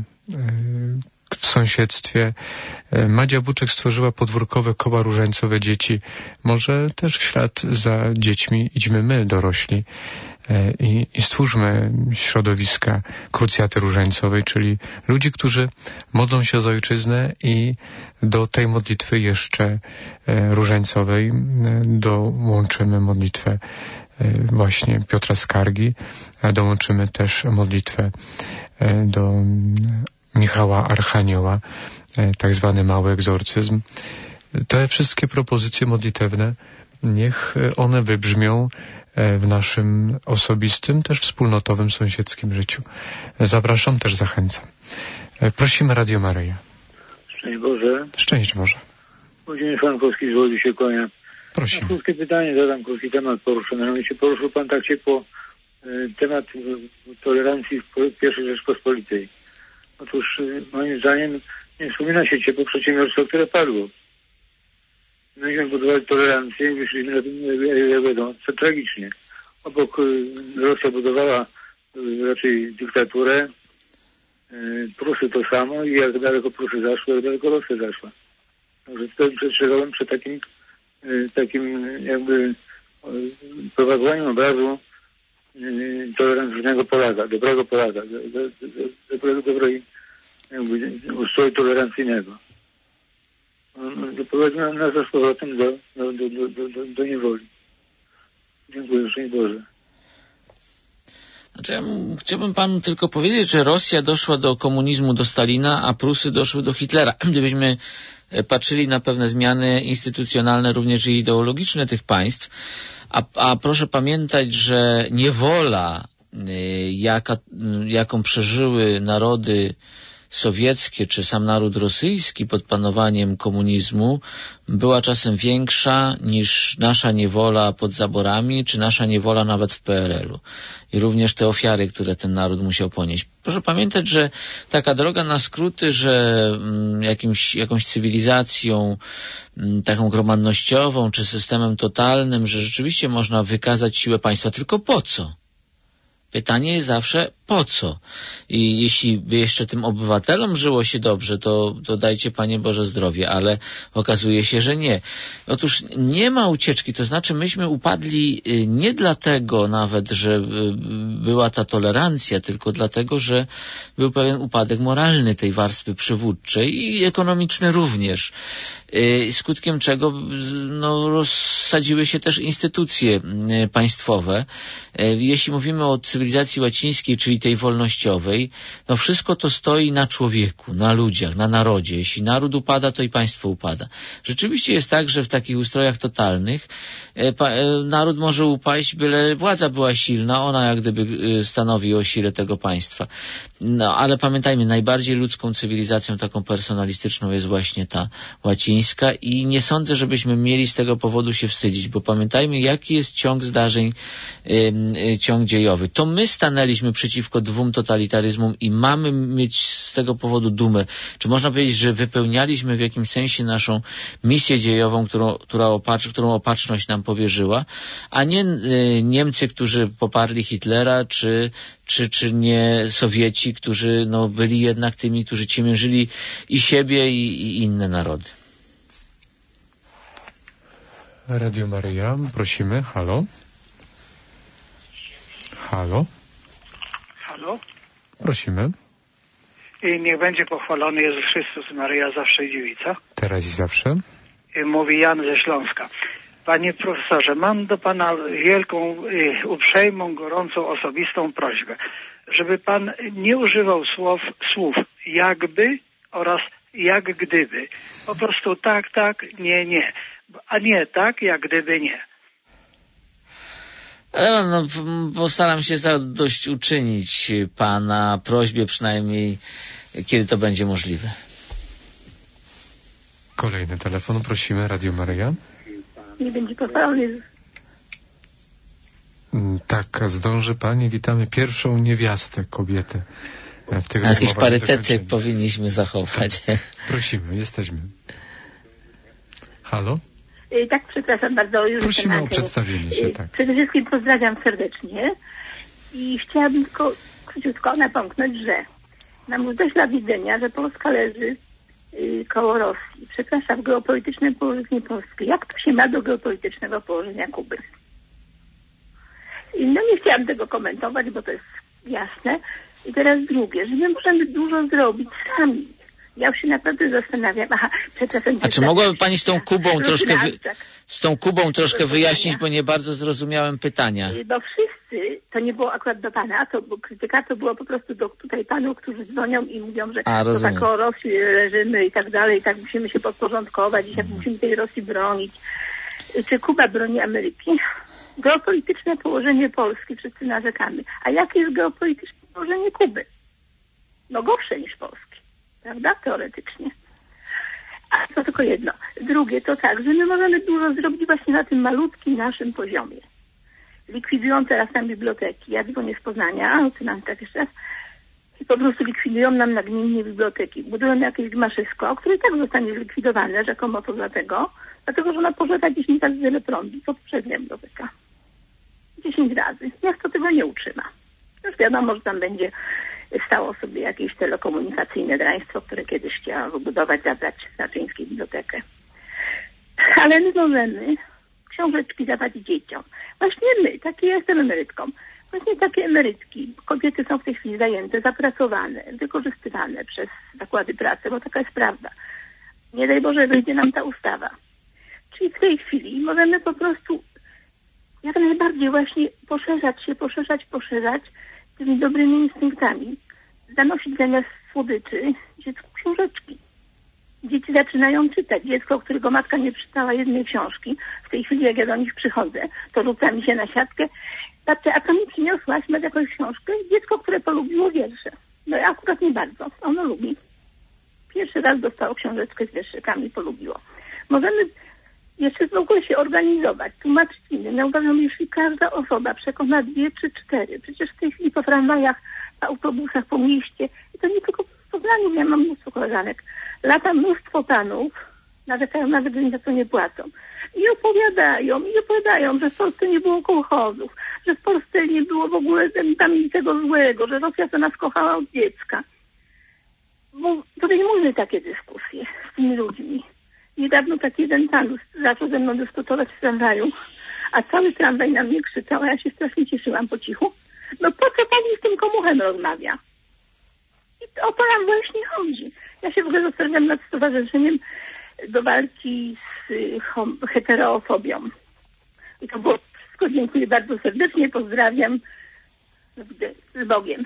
w sąsiedztwie, Madzia Buczek stworzyła podwórkowe koła różańcowe dzieci. Może też w ślad za dziećmi idźmy my, dorośli, i, i stwórzmy środowiska krucjaty różańcowej, czyli ludzi, którzy modlą się za ojczyznę i do tej modlitwy jeszcze różańcowej dołączymy modlitwę właśnie Piotra Skargi, dołączymy też modlitwę do Michała Archanioła, tak zwany mały egzorcyzm. Te wszystkie propozycje modlitewne, niech one wybrzmią w naszym osobistym, też wspólnotowym, sąsiedzkim życiu. Zapraszam, też zachęcam. Prosimy Radio Maryja. Szczęść Boże. Szczęść Boże. Włodzimierz Frankowski z Łodzi się kłania. Prosimy. Krótkie pytanie, zadam krótki temat poruszę. Mianowicie poruszył Pan tak ciepło y, temat y, tolerancji w pierwszej Rzeczpospolitej. Otóż y, moim zdaniem nie wspomina się ciepło przedsiębiorstwo, które padło. Myśmy budowali tolerancję i wyszliśmy na tym, jak wiadomo, co tragicznie. Obok y, Rosja budowała y, raczej dyktaturę, y, Prusy to samo i jak daleko Prusy zaszły, jak daleko Rosja zaszła. Także wtedy przestrzegałem przed takim, y, takim jakby y, propagowaniem obrazu y, tolerancyjnego Polaka, dobrego Polaka, do, do, do, dobrego, dobrej jakby ustroju tolerancyjnego. Doprowadził nas z powrotem do, do, do, do, do, do niewoli. Dziękuję, szczęść Boże. Znaczy, ja chciałbym panu tylko powiedzieć, że Rosja doszła do komunizmu, do Stalina, a Prusy doszły do Hitlera. Gdybyśmy patrzyli na pewne zmiany instytucjonalne, również i ideologiczne tych państw, a, a proszę pamiętać, że niewola, jaka, jaką przeżyły narody sowieckie czy sam naród rosyjski pod panowaniem komunizmu była czasem większa niż nasza niewola pod zaborami, czy nasza niewola nawet w P R L u. I również te ofiary, które ten naród musiał ponieść. Proszę pamiętać, że taka droga na skróty, że mm, jakimś, jakąś cywilizacją mm, taką gromadznościową, czy systemem totalnym, że rzeczywiście można wykazać siłę państwa, tylko po co? Pytanie jest zawsze po co? I jeśli by jeszcze tym obywatelom żyło się dobrze, to, to dajcie Panie Boże zdrowie, ale okazuje się, że nie. Otóż nie ma ucieczki, to znaczy myśmy upadli nie dlatego nawet, że była ta tolerancja, tylko dlatego, że był pewien upadek moralny tej warstwy przywódczej i ekonomiczny również. Skutkiem czego no, rozsadziły się też instytucje państwowe. Jeśli mówimy o cywilizacji łacińskiej, czyli tej wolnościowej, no wszystko to stoi na człowieku, na ludziach, na narodzie. Jeśli naród upada, to i państwo upada. Rzeczywiście jest tak, że w takich ustrojach totalnych naród może upaść, byle władza była silna, ona jak gdyby stanowi o sile tego państwa. No ale pamiętajmy, najbardziej ludzką cywilizacją taką personalistyczną jest właśnie ta łacińska i nie sądzę, żebyśmy mieli z tego powodu się wstydzić, bo pamiętajmy, jaki jest ciąg zdarzeń, yy, ciąg dziejowy. To my stanęliśmy przeciwko dwóm totalitaryzmom i mamy mieć z tego powodu dumę. Czy można powiedzieć, że wypełnialiśmy w jakimś sensie naszą misję dziejową, którą, która opacz, którą opatrzność nam powierzyła, a nie yy, Niemcy, którzy poparli Hitlera, czy Czy, czy nie Sowieci, którzy no, byli jednak tymi, którzy ciemiężyli i siebie, i, i inne narody. Radio Maryja, prosimy. Halo? Halo? Halo? Prosimy. I niech będzie pochwalony Jezus Chrystus, Maryja zawsze i dziewica. Teraz i zawsze. I mówi Jan ze Śląska. Panie profesorze, mam do pana wielką, uprzejmą, gorącą, osobistą prośbę, żeby pan nie używał słów, słów jakby oraz jak gdyby. Po prostu tak, tak, nie, nie. A nie tak, jak gdyby nie. No, postaram się zadośćuczynić pana prośbie, przynajmniej kiedy to będzie możliwe. Kolejny telefon, prosimy, Radio Maryja. Nie będzie pochwalony. Tak, zdąży pani. Witamy pierwszą niewiastę, kobietę. W tych Jakiś parytetyk powinniśmy zachować. Tak. Prosimy, jesteśmy. Halo? Tak, przepraszam bardzo. Już prosimy o przedstawienie się, tak. Przede wszystkim pozdrawiam serdecznie i chciałabym tylko króciutko napomknąć, że mam już dość lat widzenia, że Polska leży y, koło Rosji. Przepraszam, geopolityczne położenie Polski. Jak to się ma do geopolitycznego położenia Kuby? I no nie chciałam tego komentować, bo to jest jasne. I teraz drugie, że my możemy dużo zrobić sami. Ja już się naprawdę zastanawiam. Aha, przepraszam. A czy mogłaby pani z tą Kubą troszkę wy... z tą Kubą troszkę wyjaśnić, bo nie bardzo zrozumiałem pytania. Bo wszyscy, to nie było akurat do pana, to bo krytyka to było po prostu do tutaj panów, którzy dzwonią i mówią, że A, to tak o Rosji leżymy i tak dalej, i tak musimy się podporządkować i tak musimy tej Rosji bronić. Czy Kuba broni Ameryki? Geopolityczne położenie Polski, wszyscy narzekamy. A jakie jest geopolityczne położenie Kuby? No gorsze niż Polski. Prawda? Teoretycznie. A to tylko jedno. Drugie to tak, że my możemy dużo zrobić właśnie na tym malutkim naszym poziomie. Likwidują teraz nam biblioteki. Ja dzwonię z Poznania, ty nam tak jeszcze raz, i po prostu likwidują nam nagminnie biblioteki. Budują jakieś gmaszysko, które i tak zostanie zlikwidowane, rzekomo to dlatego, dlatego, że ona pożera dziesięć razy wiele prądu, co poprzednia biblioteka. dziesięć razy. Miasto tego nie utrzyma. Już wiadomo, że tam będzie stało sobie jakieś telekomunikacyjne draństwo, które kiedyś chciała wybudować, zabrać Raczyńskiej bibliotekę. Ale my możemy książeczki dawać dzieciom. Właśnie my, takie ja jestem emerytką, właśnie takie emerytki, kobiety są w tej chwili zajęte, zapracowane, wykorzystywane przez zakłady pracy, bo taka jest prawda. Nie daj Boże, wyjdzie nam ta ustawa. Czyli w tej chwili możemy po prostu jak najbardziej właśnie poszerzać się, poszerzać, poszerzać tymi dobrymi instynktami. Zanosić zamiast słodyczy dziecku książeczki. Dzieci zaczynają czytać. Dziecko, którego matka nie przeczytała jednej książki, w tej chwili jak ja do nich przychodzę, to rzuca mi się na siatkę. Babcia, a co mi przyniosłaś? Masz jakąś książkę? Dziecko, które polubiło wiersze. No ja akurat nie bardzo. Ono lubi. Pierwszy raz dostało książeczkę z wierszykami, polubiło. Możemy jeszcze w ogóle się organizować, tłumaczyć innym. Ja uważam, że jeśli każda osoba przekona dwie czy cztery, przecież w tej chwili po tramwajach, po autobusach, po mieście, i to nie tylko w Poznaniu, ja mam mnóstwo koleżanek, lata mnóstwo panów, narzekają nawet, że za to nie płacą. I opowiadają, i opowiadają, że w Polsce nie było kołchozów, że w Polsce nie było w ogóle tam niczego złego, że Rosja to nas kochała od dziecka. Bo podejmujmy takie dyskusje z tymi ludźmi. Niedawno taki jeden pan zaczął ze mną dyskutować w tramwaju, a cały tramwaj na mnie krzyczał, a ja się strasznie cieszyłam po cichu. No po co pani z tym komuchem rozmawia? I o to nam właśnie chodzi. Ja się w ogóle zastanawiam nad stowarzyszeniem do walki z hom- heterofobią. I to było wszystko. Dziękuję bardzo serdecznie, pozdrawiam. Z Bogiem.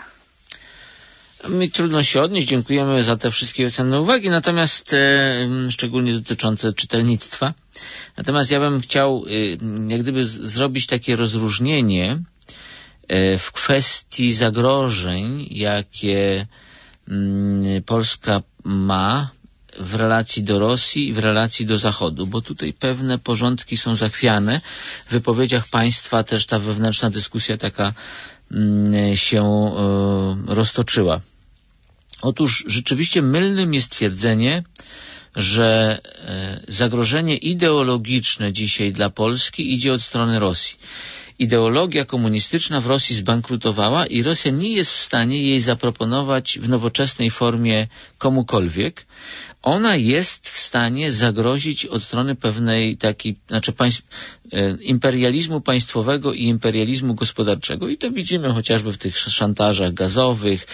Mi trudno się odnieść, dziękujemy za te wszystkie cenne uwagi, natomiast e, szczególnie dotyczące czytelnictwa. Natomiast ja bym chciał e, jak gdyby z, zrobić takie rozróżnienie e, w kwestii zagrożeń, jakie m, Polska ma w relacji do Rosji i w relacji do Zachodu, bo tutaj pewne porządki są zachwiane. W wypowiedziach państwa też ta wewnętrzna dyskusja taka m, się e, roztoczyła. Otóż rzeczywiście mylnym jest twierdzenie, że e, zagrożenie ideologiczne dzisiaj dla Polski idzie od strony Rosji. Ideologia komunistyczna w Rosji zbankrutowała i Rosja nie jest w stanie jej zaproponować w nowoczesnej formie komukolwiek. Ona jest w stanie zagrozić od strony pewnej takiej, znaczy państw, e, imperializmu państwowego i imperializmu gospodarczego. I to widzimy chociażby w tych szantażach gazowych,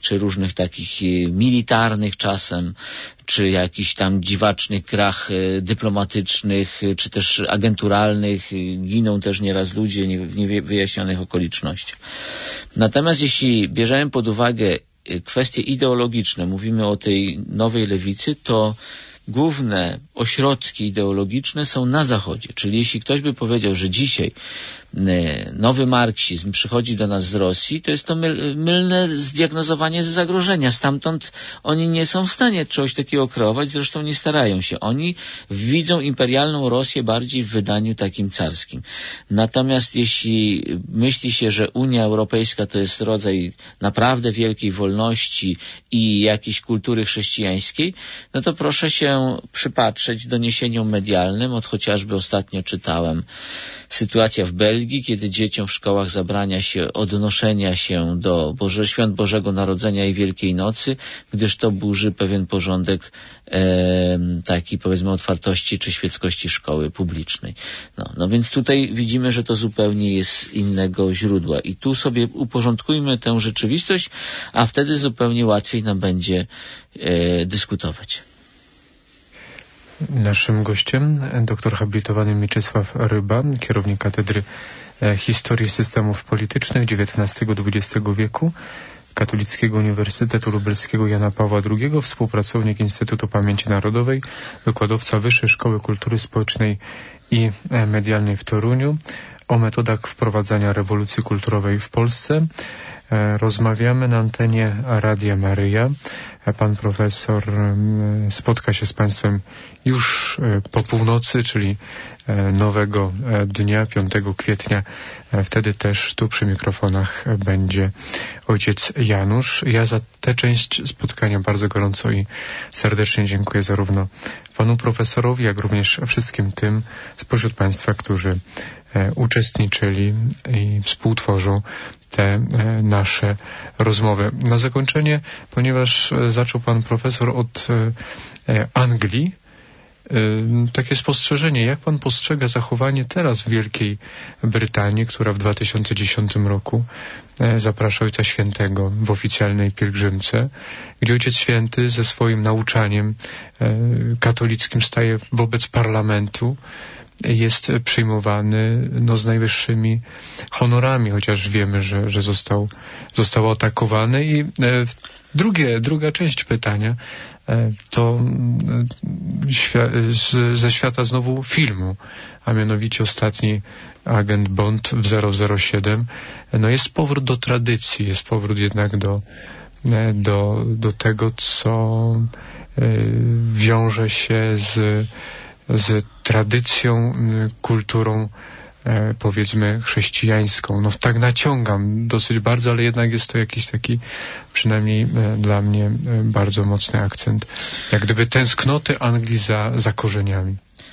czy różnych takich militarnych czasem, czy jakichś tam dziwacznych grach dyplomatycznych, czy też agenturalnych. Giną też nieraz ludzie w niewyjaśnionych okolicznościach. Natomiast jeśli bierzemy pod uwagę kwestie ideologiczne, mówimy o tej nowej lewicy, to główne ośrodki ideologiczne są na Zachodzie. Czyli jeśli ktoś by powiedział, że dzisiaj nowy marksizm przychodzi do nas z Rosji, to jest to myl, mylne zdiagnozowanie zagrożenia. Stamtąd oni nie są w stanie czegoś takiego kreować, zresztą nie starają się. Oni widzą imperialną Rosję bardziej w wydaniu takim carskim. Natomiast jeśli myśli się, że Unia Europejska to jest rodzaj naprawdę wielkiej wolności i jakiejś kultury chrześcijańskiej, no to proszę się przypatrzeć doniesieniom medialnym. Od chociażby ostatnio czytałem sytuacja w Belgii, kiedy dzieciom w szkołach zabrania się odnoszenia się do Boże, świąt Bożego Narodzenia i Wielkiej Nocy, gdyż to burzy pewien porządek e, taki, powiedzmy, otwartości czy świeckości szkoły publicznej. No, no więc tutaj widzimy, że to zupełnie jest z innego źródła i tu sobie uporządkujmy tę rzeczywistość, a wtedy zupełnie łatwiej nam będzie e, dyskutować. Naszym gościem doktor habilitowany Mieczysław Ryba, kierownik Katedry Historii Systemów Politycznych dziewiętnastego do dwudziestego wieku Katolickiego Uniwersytetu Lubelskiego Jana Pawła drugiego, współpracownik Instytutu Pamięci Narodowej, wykładowca Wyższej Szkoły Kultury Społecznej i Medialnej w Toruniu, o metodach wprowadzania rewolucji kulturowej w Polsce. Rozmawiamy na antenie Radia Maryja. Pan profesor spotka się z Państwem już po północy, czyli nowego dnia, piątego kwietnia. Wtedy też tu przy mikrofonach będzie ojciec Janusz. Ja za tę część spotkania bardzo gorąco i serdecznie dziękuję zarówno panu profesorowi, jak również wszystkim tym spośród Państwa, którzy uczestniczyli i współtworzą te nasze rozmowy. Na zakończenie, ponieważ zaczął pan profesor od Anglii, takie spostrzeżenie, jak pan postrzega zachowanie teraz w Wielkiej Brytanii, która w dwa tysiące dziesiątym roku zaprasza Ojca Świętego w oficjalnej pielgrzymce, gdzie Ojciec Święty ze swoim nauczaniem katolickim staje wobec parlamentu, jest przyjmowany no, z najwyższymi honorami, chociaż wiemy, że, że został, został atakowany. I e, drugie, druga część pytania e, to e, świa z, ze świata znowu filmu, a mianowicie ostatni agent Bond w zero zero siedem. No jest powrót do tradycji, jest powrót jednak do, e, do, do tego, co e, wiąże się z z tradycją, kulturą, e, powiedzmy, chrześcijańską. No tak naciągam dosyć bardzo, ale jednak jest to jakiś taki, przynajmniej e, dla mnie, e, bardzo mocny akcent. Jak gdyby tęsknoty Anglii za, za korzeniami.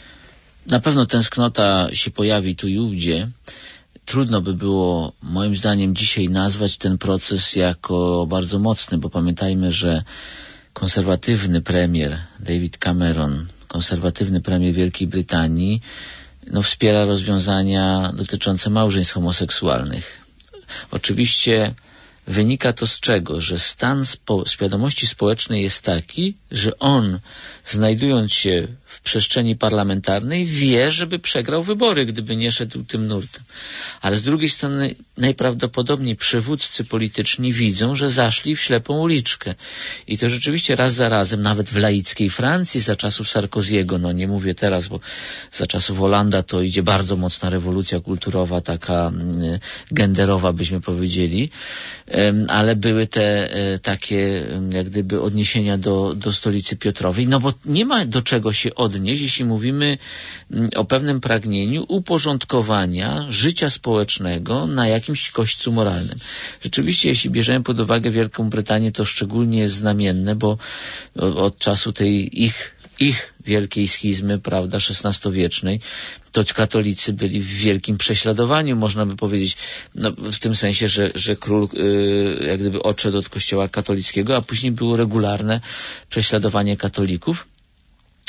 Na pewno tęsknota się pojawi tu i ówdzie. Trudno by było, moim zdaniem, dzisiaj nazwać ten proces jako bardzo mocny, bo pamiętajmy, że konserwatywny premier David Cameron, konserwatywny premier Wielkiej Brytanii, no, wspiera rozwiązania dotyczące małżeństw homoseksualnych. Oczywiście wynika to z czego? Że stan spo- świadomości społecznej jest taki, że on, znajdując się w przestrzeni parlamentarnej, wie, żeby przegrał wybory, gdyby nie szedł tym nurtem. Ale z drugiej strony najprawdopodobniej przywódcy polityczni widzą, że zaszli w ślepą uliczkę. I to rzeczywiście raz za razem, nawet w laickiej Francji za czasów Sarkoziego, no nie mówię teraz, bo za czasów Hollanda to idzie bardzo mocna rewolucja kulturowa, taka y, genderowa, byśmy powiedzieli, y, ale były te y, takie y, jak gdyby odniesienia do, do stolicy Piotrowej, no bo nie ma do czego się odnieść, jeśli mówimy o pewnym pragnieniu uporządkowania życia społecznego na jakimś kośćcu moralnym. Rzeczywiście, jeśli bierzemy pod uwagę Wielką Brytanię, to szczególnie jest znamienne, bo od czasu tej ich, ich wielkiej schizmy, prawda, szesnastowiecznej, to katolicy byli w wielkim prześladowaniu, można by powiedzieć, no, w tym sensie, że, że król yy, jak gdyby odszedł od kościoła katolickiego, a później było regularne prześladowanie katolików.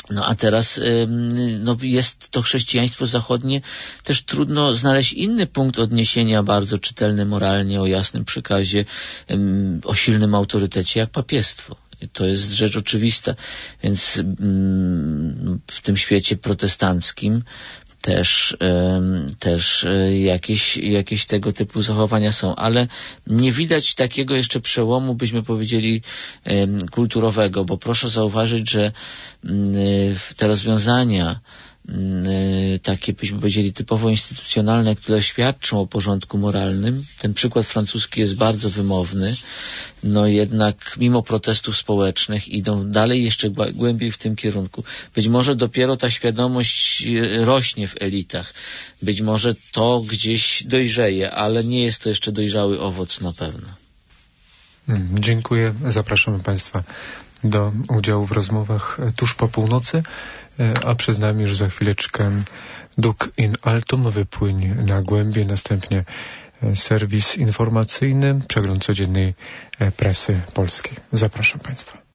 No a teraz no, jest to chrześcijaństwo zachodnie, też trudno znaleźć inny punkt odniesienia bardzo czytelny moralnie, o jasnym przekazie, o silnym autorytecie jak papiestwo. To jest rzecz oczywista, więc w tym świecie protestanckim też, też jakieś, jakieś tego typu zachowania są, ale nie widać takiego jeszcze przełomu, byśmy powiedzieli, kulturowego, bo proszę zauważyć, że te rozwiązania takie, byśmy powiedzieli, typowo instytucjonalne, które świadczą o porządku moralnym. Ten przykład francuski jest bardzo wymowny, no jednak mimo protestów społecznych idą dalej jeszcze głębiej w tym kierunku. Być może dopiero ta świadomość rośnie w elitach. Być może to gdzieś dojrzeje, ale nie jest to jeszcze dojrzały owoc na pewno. Hmm, dziękuję. Zapraszamy Państwa do udziału w rozmowach tuż po północy, a przed nami już za chwileczkę Duc in Altum, wypłyń na głębie, następnie serwis informacyjny, przegląd codziennej prasy polskiej. Zapraszam Państwa.